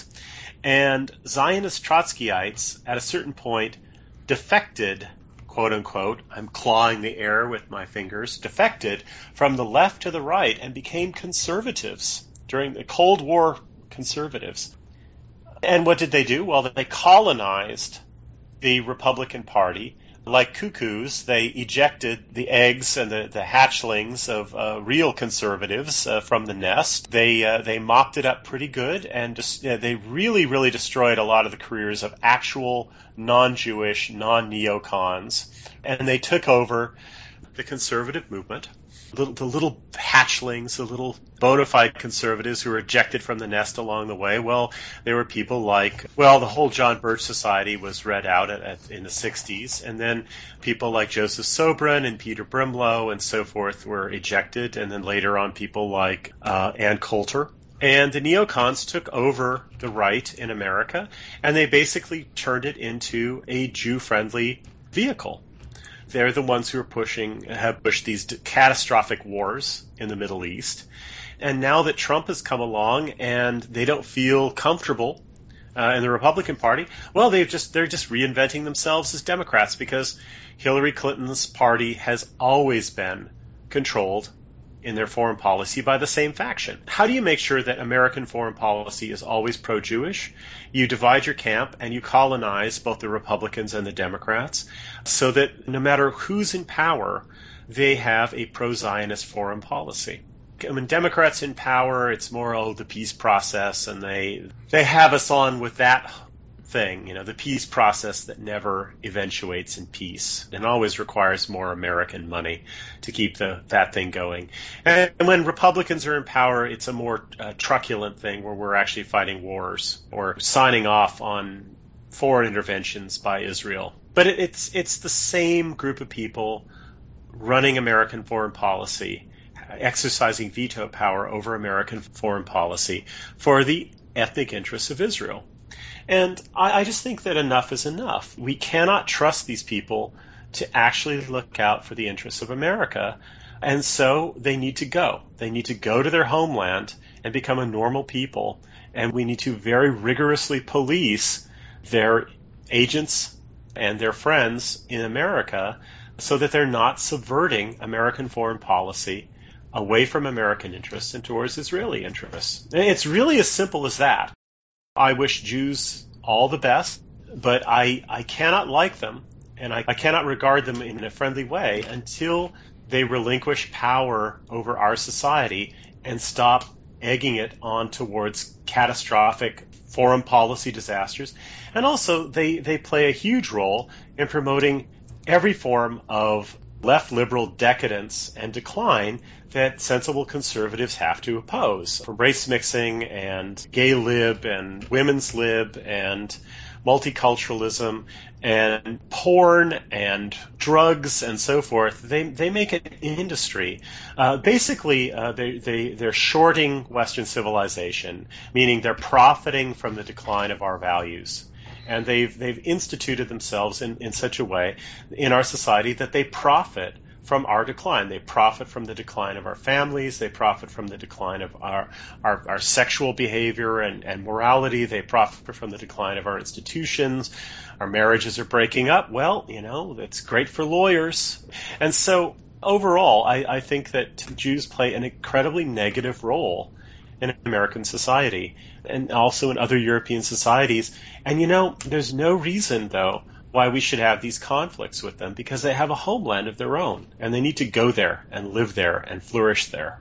And Zionist Trotskyites, at a certain point, defected, quote unquote, I'm clawing the air with my fingers, defected from the left to the right and became conservatives during the Cold War conservatives. And what did they do? Well, they colonized the Republican Party. Like cuckoos, they ejected the eggs and the hatchlings of real conservatives from the nest. They mopped it up pretty good, and they really, really destroyed a lot of the careers of actual non-Jewish, non-neocons. And they took over the conservative movement. The little hatchlings, the little bona fide conservatives who were ejected from the nest along the way, well, there were people like, the whole John Birch Society was read out in the 60s, and then people like Joseph Sobran and Peter Brimlow and so forth were ejected, and then later on people like Ann Coulter. And the neocons took over the right in America, and they basically turned it into a Jew-friendly vehicle. They're the ones who have pushed these catastrophic wars in the Middle East. And now that Trump has come along and they don't feel comfortable in the Republican Party, well, they're just reinventing themselves as Democrats, because Hillary Clinton's party has always been controlled in their foreign policy by the same faction. How do you make sure that American foreign policy is always pro-Jewish? You divide your camp and you colonize both the Republicans and the Democrats so that no matter who's in power, they have a pro-Zionist foreign policy. When Democrats in power, it's more, the peace process, and they have us on with that thing, the peace process that never eventuates in peace and always requires more American money to keep that thing going. And when Republicans are in power, it's a more truculent thing where we're actually fighting wars or signing off on foreign interventions by Israel. But it's the same group of people running American foreign policy, exercising veto power over American foreign policy for the ethnic interests of Israel. And I just think that enough is enough. We cannot trust these people to actually look out for the interests of America. And so they need to go. They need to go to their homeland and become a normal people. And we need to very rigorously police their agents and their friends in America so that they're not subverting American foreign policy away from American interests and towards Israeli interests. And it's really as simple as that. I wish Jews all the best, but I cannot like them, and I cannot regard them in a friendly way until they relinquish power over our society and stop egging it on towards catastrophic foreign policy disasters. And also, they play a huge role in promoting every form of left liberal decadence and decline that sensible conservatives have to oppose. From race mixing and gay lib and women's lib and multiculturalism and porn and drugs and so forth, they make an industry. Basically, they're shorting Western civilization, meaning they're profiting from the decline of our values. And they've instituted themselves in such a way in our society that they profit from our decline. They profit from the decline of our families. They profit from the decline of our sexual behavior and morality. They profit from the decline of our institutions. Our marriages are breaking up. Well, it's great for lawyers. And so overall, I think that Jews play an incredibly negative role in American society and also in other European societies. And there's no reason, though, why we should have these conflicts with them, because they have a homeland of their own, and they need to go there and live there and flourish there.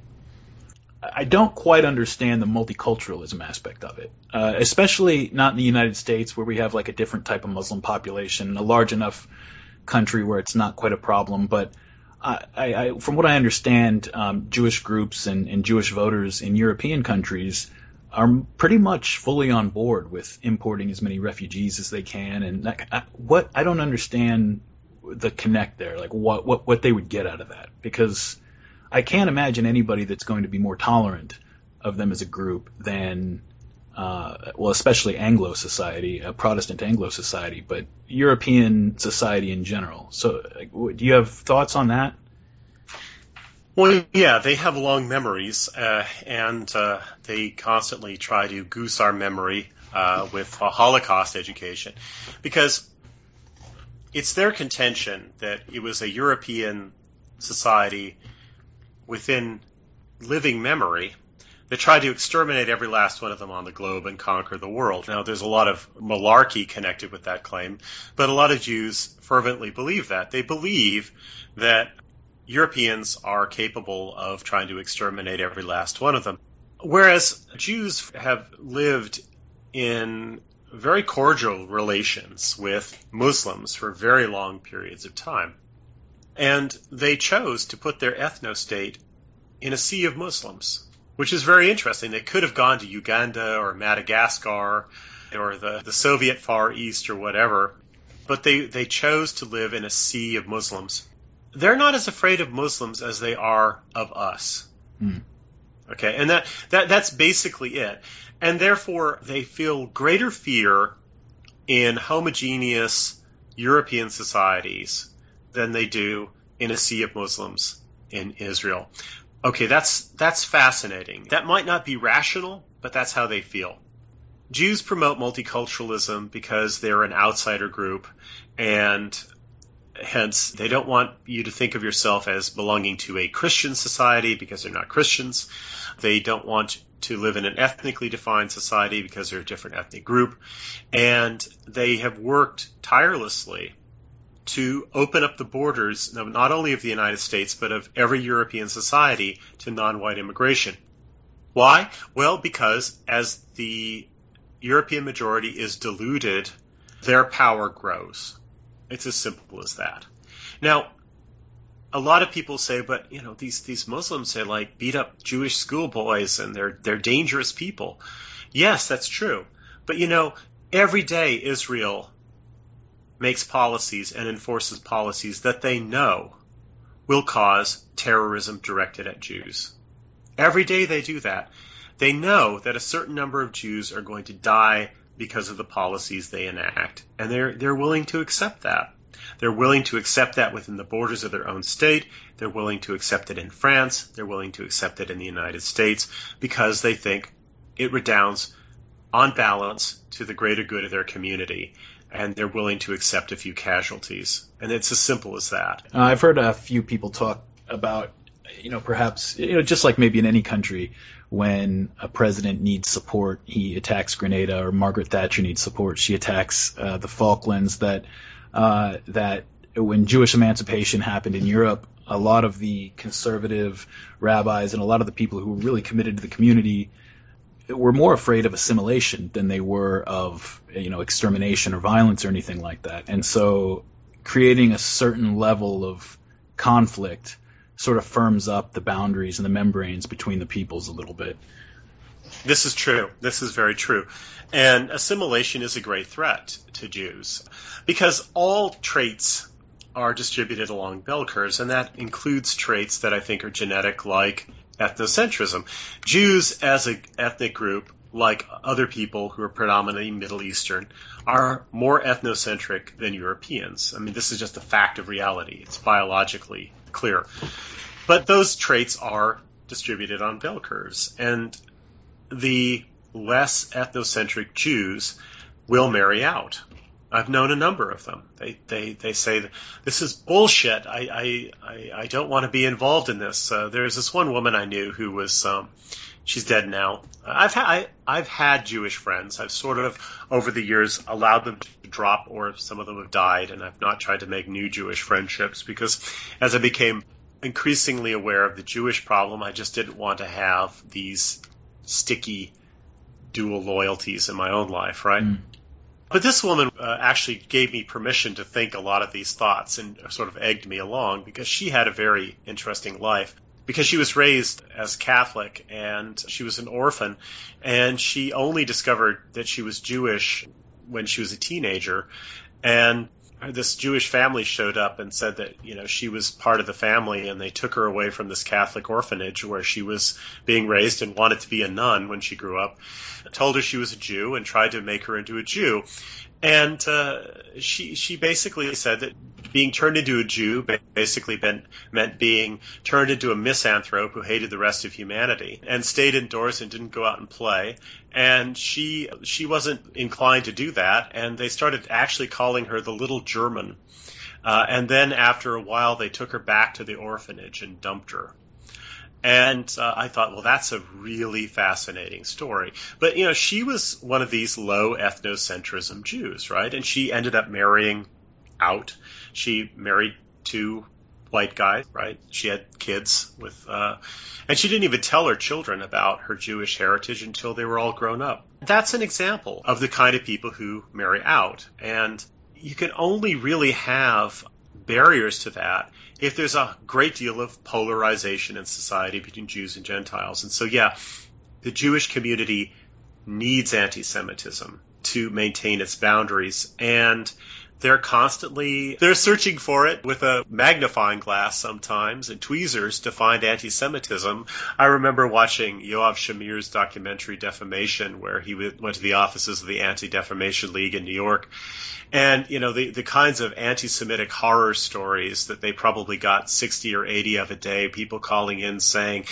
I don't quite understand the multiculturalism aspect of it, especially not in the United States, where we have like a different type of Muslim population, a large enough country where it's not quite a problem. But from what I understand, Jewish groups and Jewish voters in European countries are pretty much fully on board with importing as many refugees as they can. And I don't understand the connect there, like what they would get out of that, because I can't imagine anybody that's going to be more tolerant of them as a group than, especially Anglo society, Protestant Anglo society, but European society in general. So do you have thoughts on that? Well, yeah, they have long memories, and they constantly try to goose our memory with Holocaust education, because it's their contention that it was a European society within living memory that tried to exterminate every last one of them on the globe and conquer the world. Now, there's a lot of malarkey connected with that claim, but a lot of Jews fervently believe that. They believe that Europeans are capable of trying to exterminate every last one of them. Whereas Jews have lived in very cordial relations with Muslims for very long periods of time. And they chose to put their ethno-state in a sea of Muslims, which is very interesting. They could have gone to Uganda or Madagascar or the Soviet Far East or whatever, but they chose to live in a sea of Muslims. They're not as afraid of Muslims as they are of us. Okay, and that's basically it. And therefore, they feel greater fear in homogeneous European societies than they do in a sea of Muslims in Israel. Okay, that's fascinating. That might not be rational, but that's how they feel. Jews promote multiculturalism because they're an outsider group, and hence they don't want you to think of yourself as belonging to a Christian society because they're not Christians. They don't want to live in an ethnically defined society because they're a different ethnic group. And they have worked tirelessly to open up the borders, not only of the United States, but of every European society to non-white immigration. Why? Well, because as the European majority is diluted, their power grows. It's as simple as that. Now, a lot of people say, but these Muslims, they like beat up Jewish schoolboys and they're dangerous people. Yes, that's true. But every day Israel makes policies and enforces policies that they know will cause terrorism directed at Jews. Every day they do that. They know that a certain number of Jews are going to die because of the policies they enact, and they're willing to accept that. They're willing to accept that within the borders of their own state. They're willing to accept it in France. They're willing to accept it in the United States because they think it redounds, on balance, to the greater good of their community. And they're willing to accept a few casualties. And it's as simple as that. I've heard a few people talk about, perhaps, just like maybe in any country, when a president needs support, he attacks Grenada, or Margaret Thatcher needs support, she attacks the Falklands, that when Jewish emancipation happened in Europe, a lot of the conservative rabbis and a lot of the people who were really committed to the community were more afraid of assimilation than they were of, extermination or violence or anything like that. And so creating a certain level of conflict sort of firms up the boundaries and the membranes between the peoples a little bit. This is true. This is very true. And assimilation is a great threat to Jews because all traits are distributed along bell curves, and that includes traits that I think are genetic, like ethnocentrism. Jews as an ethnic group, like other people who are predominantly Middle Eastern, are more ethnocentric than Europeans. I mean, this is just a fact of reality. It's biologically clear. But those traits are distributed on bell curves, and the less ethnocentric Jews will marry out. I've known a number of them. They say, this is bullshit. I don't want to be involved in this. There's this one woman I knew who was, she's dead now. I've had Jewish friends. I've sort of, over the years, allowed them to drop, or some of them have died, and I've not tried to make new Jewish friendships because as I became increasingly aware of the Jewish problem, I just didn't want to have these sticky dual loyalties in my own life, right? Mm. But this woman actually gave me permission to think a lot of these thoughts and sort of egged me along because she had a very interesting life. Because she was raised as Catholic and she was an orphan, and she only discovered that she was Jewish when she was a teenager. And this Jewish family showed up and said that, she was part of the family, and they took her away from this Catholic orphanage where she was being raised and wanted to be a nun when she grew up, told her she was a Jew and tried to make her into a Jew. And she basically said that being turned into a Jew basically meant being turned into a misanthrope who hated the rest of humanity and stayed indoors and didn't go out and play. And she wasn't inclined to do that, and they started actually calling her the little German. And then after a while, they took her back to the orphanage and dumped her. And I thought, well, that's a really fascinating story. But, she was one of these low ethnocentrism Jews, right? And she ended up marrying out. She married two white guys, right? She had kids with, and she didn't even tell her children about her Jewish heritage until they were all grown up. That's an example of the kind of people who marry out. And you can only really have barriers to that if there's a great deal of polarization in society between Jews and Gentiles. And so, yeah, the Jewish community needs anti-Semitism to maintain its boundaries, and they're searching for it with a magnifying glass sometimes and tweezers to find anti-Semitism. I remember watching Yoav Shamir's documentary Defamation, where he went to the offices of the Anti-Defamation League in New York. And, the kinds of anti-Semitic horror stories that they probably got 60 or 80 of a day, people calling in saying,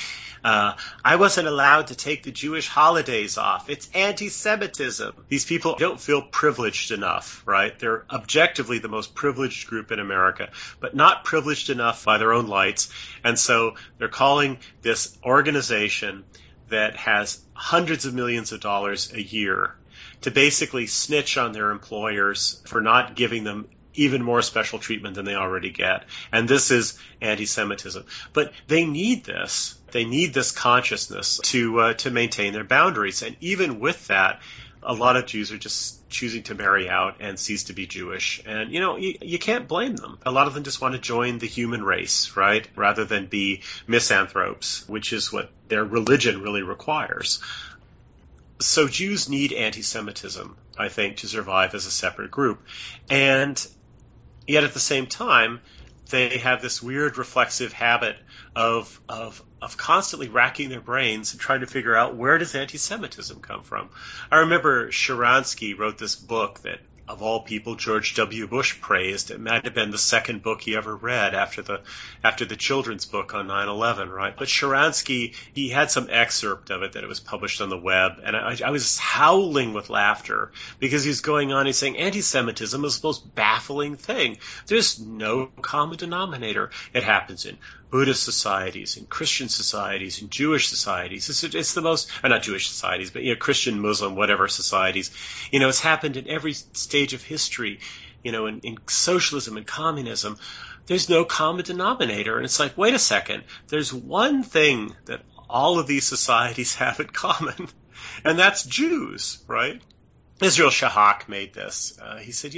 I wasn't allowed to take the Jewish holidays off. It's anti-Semitism. These people don't feel privileged enough, right? They're objectively the most privileged group in America, but not privileged enough by their own lights. And so they're calling this organization that has hundreds of millions of dollars a year to basically snitch on their employers for not giving them even more special treatment than they already get. And this is anti-Semitism. But they need this. They need this consciousness to maintain their boundaries. And even with that, a lot of Jews are just choosing to marry out and cease to be Jewish. And, you can't blame them. A lot of them just want to join the human race, right? Rather than be misanthropes, which is what their religion really requires. So Jews need anti-Semitism, I think, to survive as a separate group. And yet at the same time, they have this weird reflexive habit of constantly racking their brains and trying to figure out, where does anti-Semitism come from? I remember Sharansky wrote this book that, of all people, George W. Bush praised. It might have been the second book he ever read after the children's book on 9/11, right? But Sharansky, he had some excerpt of it that it was published on the web, and I was howling with laughter because he's going on, he's saying anti-Semitism is the most baffling thing. There's no common denominator. It happens in Buddhist societies, in Christian societies, in Jewish societies. It's the most, not Jewish societies, but Christian, Muslim, whatever societies. It's happened in every stage of history. In socialism and communism, there's no common denominator. And it's like, wait a second, there's one thing that all of these societies have in common, and that's Jews, right? Israel Shahak made this. He said,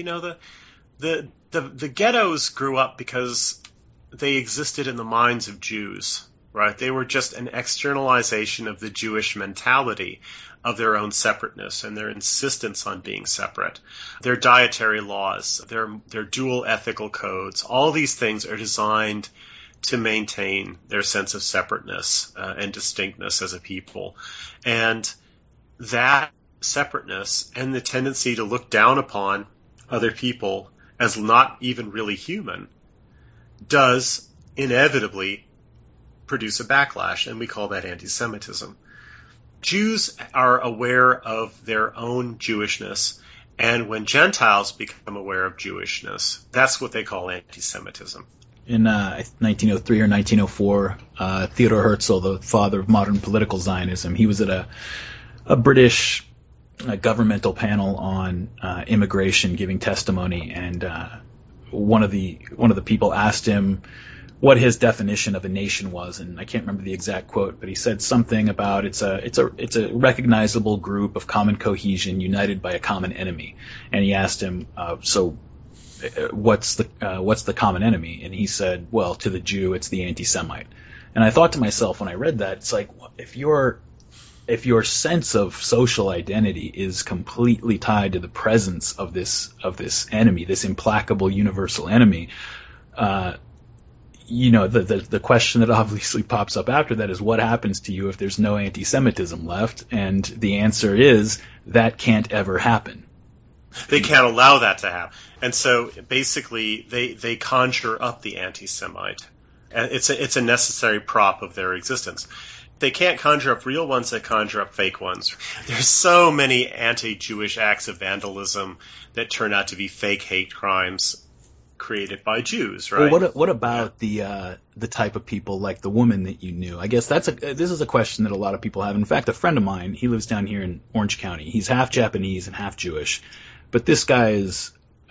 the ghettos grew up because they existed in the minds of Jews, right? They were just an externalization of the Jewish mentality of their own separateness and their insistence on being separate. Their dietary laws, their dual ethical codes, all these things are designed to maintain their sense of separateness and distinctness as a people. And that separateness and the tendency to look down upon other people as not even really human does inevitably produce a backlash, and we call that anti-Semitism. Jews are aware of their own Jewishness, and when Gentiles become aware of Jewishness, that's what they call anti-Semitism. In 1903 or 1904, Theodor Herzl, the father of modern political Zionism, he was at a British governmental panel on immigration, giving testimony, and one of the people asked him what his definition of a nation was, and I can't remember the exact quote, but he said something about it's a recognizable group of common cohesion united by a common enemy. And he asked him, so what's the common enemy? And he said, well, to the Jew, it's the anti-Semite. And I thought to myself when I read that, it's like, if your sense of social identity is completely tied to the presence of this enemy, this implacable universal enemy, the question that obviously pops up after that is, what happens to you if there's no anti-Semitism left? And the answer is, that can't ever happen. They can't allow that to happen. And so basically they conjure up the anti-Semite. And it's a necessary prop of their existence. They can't conjure up real ones, they conjure up fake ones. There's so many anti-Jewish acts of vandalism that turn out to be fake hate crimes created by Jews, right? Well, what about the type of people like the woman that you knew? I guess this is a question that a lot of people have. In fact, a friend of mine, he lives down here in Orange County. He's half Japanese and half Jewish, but this guy is,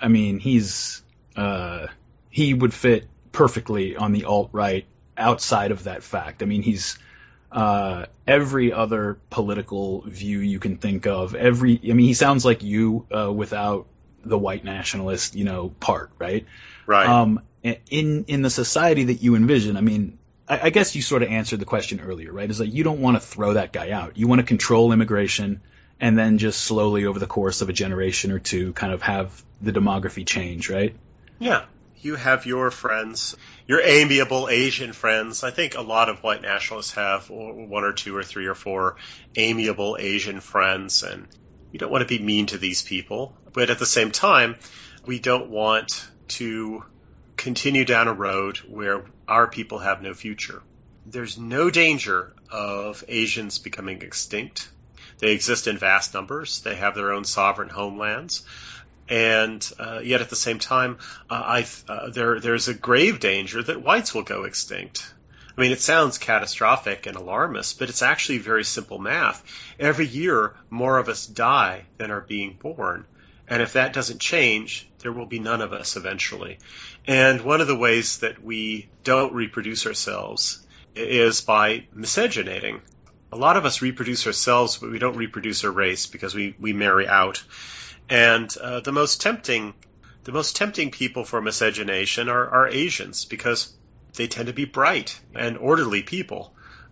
he would fit perfectly on the alt-right outside of that fact. He's every other political view you can think of. He sounds like you without the white nationalist, part, right? Right. In the society that you envision, I guess you sort of answered the question earlier, right? Is like, you don't want to throw that guy out. You want to control immigration and then just slowly over the course of a generation or two kind of have the demography change, right? Yeah. You have your friends, your amiable Asian friends. I think a lot of white nationalists have one or two or three or four amiable Asian friends, and you don't want to be mean to these people. But at the same time, we don't want to continue down a road where our people have no future. There's no danger of Asians becoming extinct. They exist in vast numbers. They have their own sovereign homelands. And yet at the same time, there's a grave danger that whites will go extinct. It sounds catastrophic and alarmist, but it's actually very simple math. Every year, more of us die than are being born. And if that doesn't change, there will be none of us eventually. And one of the ways that we don't reproduce ourselves is by miscegenating. A lot of us reproduce ourselves, but we don't reproduce our race because we marry out. And the most tempting people for miscegenation are Asians, because they tend to be bright and orderly people.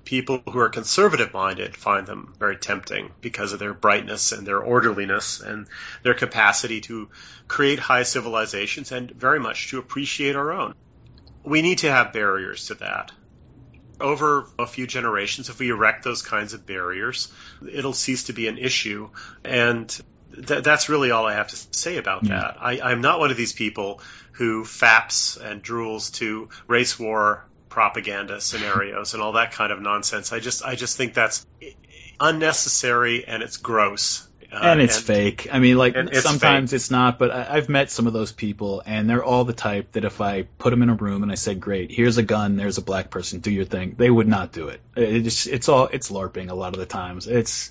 People who are conservative-minded find them very tempting because of their brightness and their orderliness and their capacity to create high civilizations and very much to appreciate our own. We need to have barriers to that. Over a few generations, if we erect those kinds of barriers, it'll cease to be an issue. And that's really all I have to say about that. I'm not one of these people who faps and drools to race war propaganda scenarios and all that kind of nonsense. I just think that's unnecessary and it's gross. And it's fake. I mean, like, sometimes it's not, but I've met some of those people, and they're all the type that if I put them in a room and I said, great, here's a gun, there's a black person, do your thing, they would not do it. It's LARPing a lot of the times.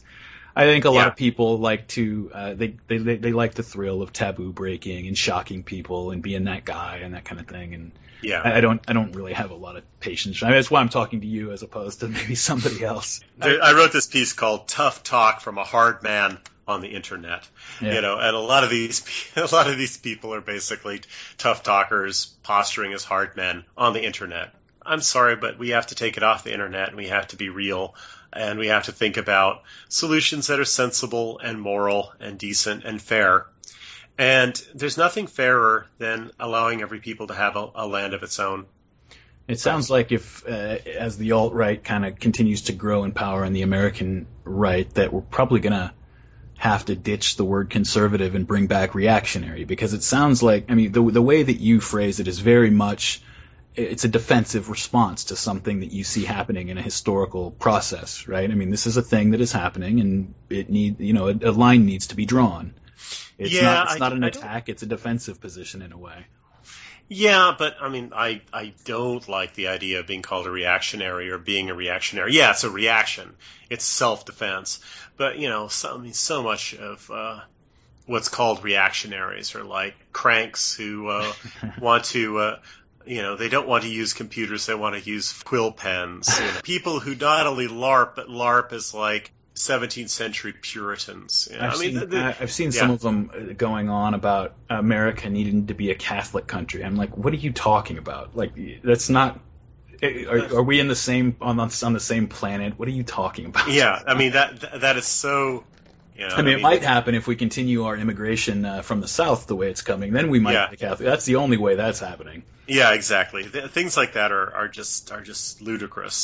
I think a lot of people like to, they like the thrill of taboo breaking and shocking people and being that guy and that kind of thing. And I don't really have a lot of patience. I mean, that's why I'm talking to you as opposed to maybe somebody else. I wrote this piece called "Tough Talk from a Hard Man on the Internet." And a lot of these people are basically tough talkers posturing as hard men on the Internet. I'm sorry, but we have to take it off the Internet and we have to be real. And we have to think about solutions that are sensible and moral and decent and fair. And there's nothing fairer than allowing every people to have a land of its own. It sounds like if, as the alt-right kind of continues to grow in power in the American right, that we're probably going to have to ditch the word conservative and bring back reactionary. Because it sounds like, I mean, the way that you phrase it is very much, it's a defensive response to something that you see happening in a historical process, right? I mean, this is a thing that is happening, and a line needs to be drawn. It's not an attack; it's a defensive position in a way. Yeah, but I mean, I don't like the idea of being called a reactionary or being a reactionary. Yeah, it's a reaction; it's self-defense. But so much of what's called reactionaries are like cranks who want to. They don't want to use computers, they want to use quill pens. People who not only LARP, but LARP is like 17th century Puritans. I've seen some of them going on about America needing to be a Catholic country. I'm like, what are you talking about? Like, that's not... Are we in the same on the same planet? What are you talking about? Yeah, I mean, that is so... it might happen if we continue our immigration from the South the way it's coming. Then we might be Catholic. That's the only way that's happening. Yeah, exactly. Things like that are just ludicrous.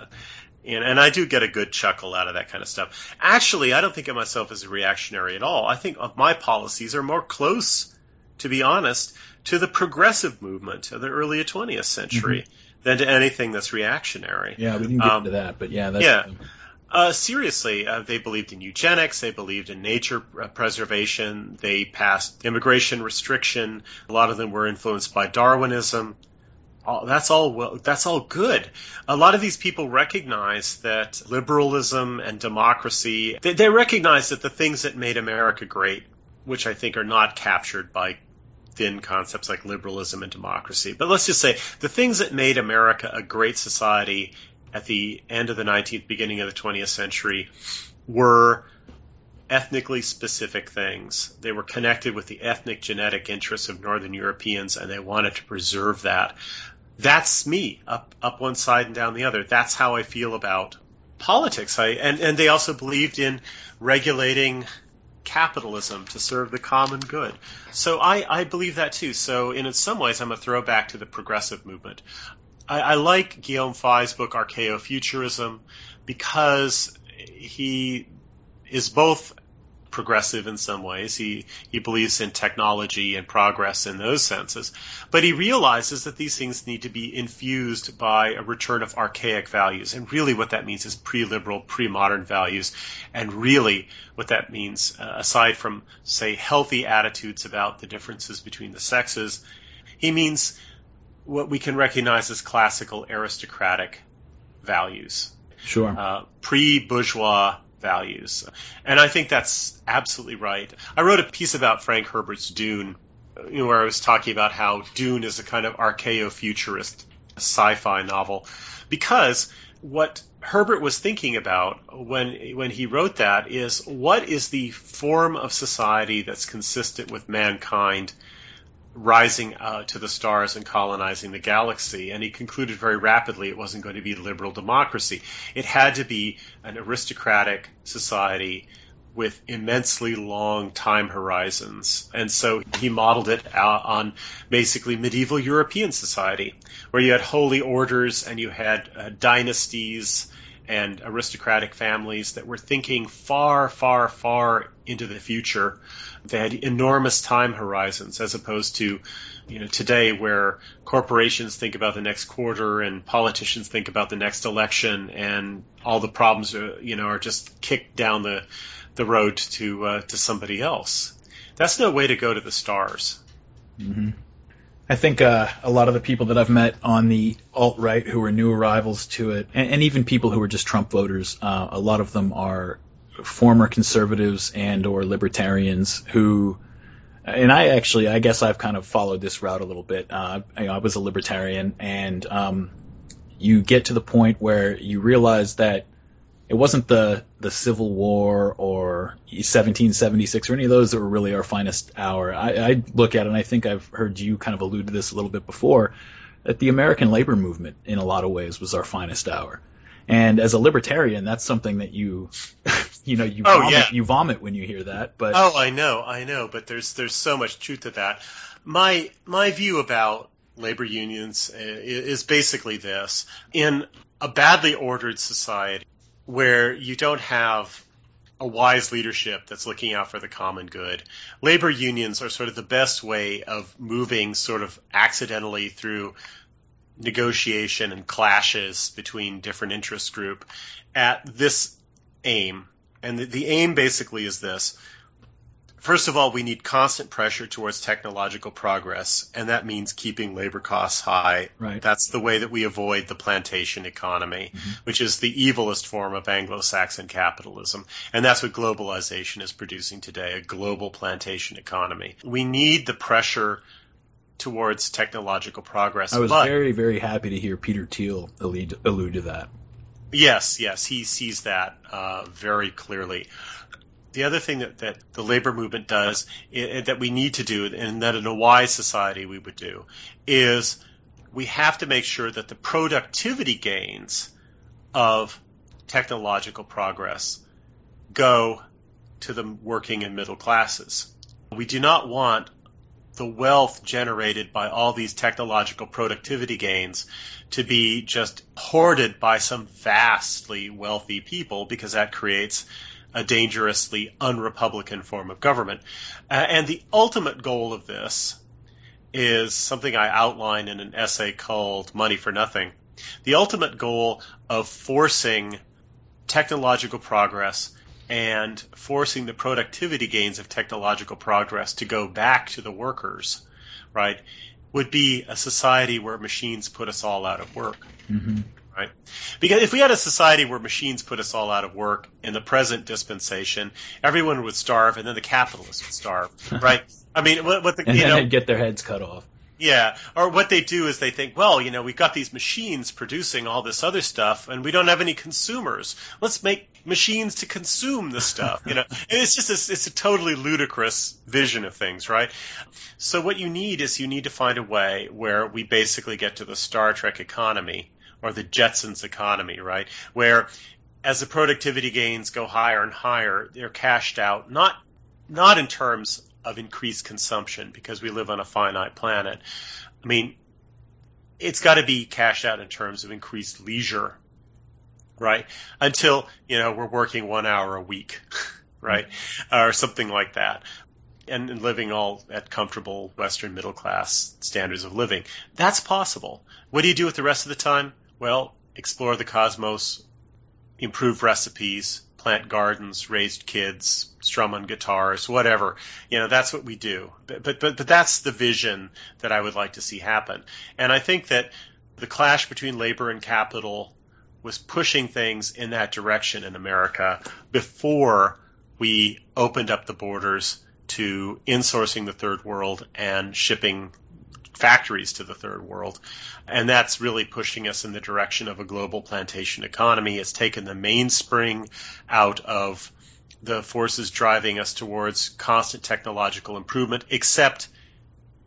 And I do get a good chuckle out of that kind of stuff. Actually, I don't think of myself as a reactionary at all. I think of my policies are more close, to be honest, to the progressive movement of the early 20th century than to anything that's reactionary. Yeah, we didn't get into that, but that's... Seriously, they believed in eugenics, they believed in nature preservation, they passed immigration restriction, a lot of them were influenced by Darwinism. That's all good. A lot of these people recognize that liberalism and democracy, they recognize that the things that made America great, which I think are not captured by thin concepts like liberalism and democracy, but let's just say the things that made America a great society at the end of the 19th, beginning of the 20th century, were ethnically specific things. They were connected with the ethnic genetic interests of Northern Europeans, and they wanted to preserve that. That's me, up one side and down the other. That's how I feel about politics. And they also believed in regulating capitalism to serve the common good. So I believe that too. So in some ways, I'm a throwback to the progressive movement. I like Guillaume Fay's book, Archaeofuturism, because he is both progressive in some ways. He believes in technology and progress in those senses. But he realizes that these things need to be infused by a return of archaic values. And really what that means is pre-liberal, pre-modern values. And really what that means, aside from, say, healthy attitudes about the differences between the sexes, he means what we can recognize as classical aristocratic values. Sure. Pre-bourgeois values. And I think that's absolutely right. I wrote a piece about Frank Herbert's Dune, where I was talking about how Dune is a kind of archaeofuturist sci-fi novel, because what Herbert was thinking about when he wrote that is, what is the form of society that's consistent with mankind rising to the stars and colonizing the galaxy. And he concluded very rapidly it wasn't going to be liberal democracy. It had to be an aristocratic society with immensely long time horizons. And so he modeled it out on basically medieval European society, where you had holy orders and you had dynasties and aristocratic families that were thinking far, far, far into the future. They had enormous time horizons, as opposed to, today, where corporations think about the next quarter and politicians think about the next election, and all the problems are just kicked down the road to somebody else. That's no way to go to the stars. Mm-hmm. I think a lot of the people that I've met on the alt-right who are new arrivals to it, and even people who are just Trump voters, a lot of them are former conservatives and or libertarians who, and I guess I've kind of followed this route a little bit. I was a libertarian, and you get to the point where you realize that it wasn't the Civil War or 1776 or any of those that were really our finest hour. I look at it, and I think I've heard you kind of allude to this a little bit before, that the American labor movement in a lot of ways was our finest hour. And as a libertarian, that's something that you vomit when you hear that. But I know, but there's so much truth to that. My view about labor unions is basically this: in a badly ordered society, where you don't have a wise leadership that's looking out for the common good, labor unions are sort of the best way of moving sort of accidentally through negotiation and clashes between different interest group at this aim. And the aim basically is this. First of all, we need constant pressure towards technological progress, and that means keeping labor costs high. Right. That's the way that we avoid the plantation economy, which is the evilest form of Anglo-Saxon capitalism. And that's what globalization is producing today, a global plantation economy. We need the pressure towards technological progress. I was very, very happy to hear Peter Thiel allude to that. Yes, he sees that very clearly. The other thing that the labor movement does, that we need to do, and that in a wise society we would do, is we have to make sure that the productivity gains of technological progress go to the working and middle classes. We do not want the wealth generated by all these technological productivity gains to be just hoarded by some vastly wealthy people, because that creates a dangerously unrepublican form of government. And the ultimate goal of this is something I outline in an essay called Money for Nothing. The ultimate goal of forcing technological progress and forcing the productivity gains of technological progress to go back to the workers, right, would be a society where machines put us all out of work. Mm-hmm. Right? Because if we had a society where machines put us all out of work in the present dispensation, everyone would starve, and then the capitalists would starve, right? I mean, they'd get their heads cut off. Yeah, or what they do is they think, well, we've got these machines producing all this other stuff, and we don't have any consumers. Let's make machines to consume the stuff. And it's just it's a totally ludicrous vision of things, right? So what you need to find a way where we basically get to the Star Trek economy, or the Jetsons economy, right? Where as the productivity gains go higher and higher, they're cashed out, not in terms of increased consumption, because we live on a finite planet. I mean, it's got to be cashed out in terms of increased leisure, right? Until, we're working 1 hour a week, right? Or something like that. And living all at comfortable Western middle class standards of living. That's possible. What do you do with the rest of the time? Well, explore the cosmos, improve recipes, plant gardens, raise kids, strum on guitars, whatever. That's what we do. But that's the vision that I would like to see happen. And I think that the clash between labor and capital was pushing things in that direction in America before we opened up the borders to insourcing the third world and shipping factories to the third world. And that's really pushing us in the direction of a global plantation economy. It's taken the mainspring out of the forces driving us towards constant technological improvement, except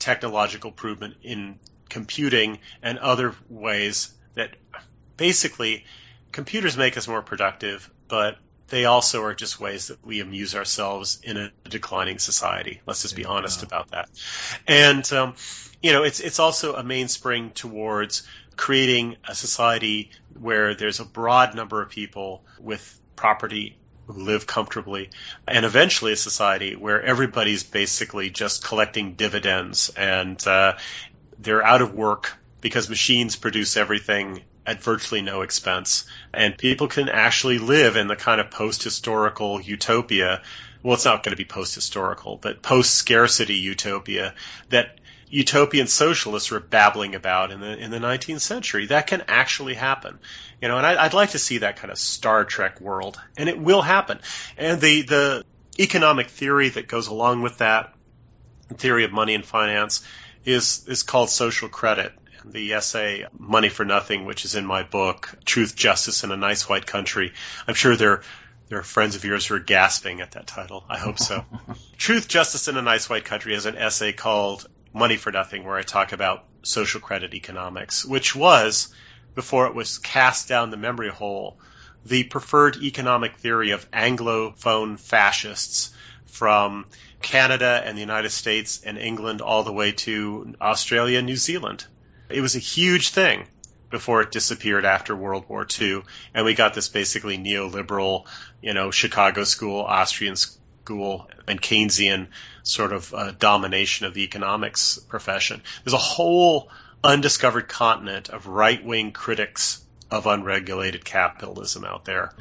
technological improvement in computing and other ways that basically computers make us more productive, but they also are just ways that we amuse ourselves in a declining society. Let's just be honest about that. And, it's also a mainspring towards creating a society where there's a broad number of people with property who live comfortably, and eventually a society where everybody's basically just collecting dividends and they're out of work because machines produce everything at virtually no expense. And people can actually live in the kind of post-historical utopia. Well, it's not going to be post-historical, but post-scarcity utopia that utopian socialists were babbling about in the 19th century. That can actually happen. And I'd like to see that kind of Star Trek world. And it will happen. And the economic theory that goes along with that, theory of money and finance, is called social credit. The essay Money for Nothing, which is in my book, Truth, Justice, in a Nice White Country. I'm sure there are friends of yours who are gasping at that title. I hope so. Truth, Justice, in a Nice White Country has an essay called Money for Nothing, where I talk about social credit economics, which was, before it was cast down the memory hole, the preferred economic theory of Anglophone fascists from Canada and the United States and England all the way to Australia and New Zealand. It was a huge thing before it disappeared after World War II, and we got this basically neoliberal, Chicago school, Austrian school, and Keynesian sort of domination of the economics profession. There's a whole undiscovered continent of right-wing critics of unregulated capitalism out there.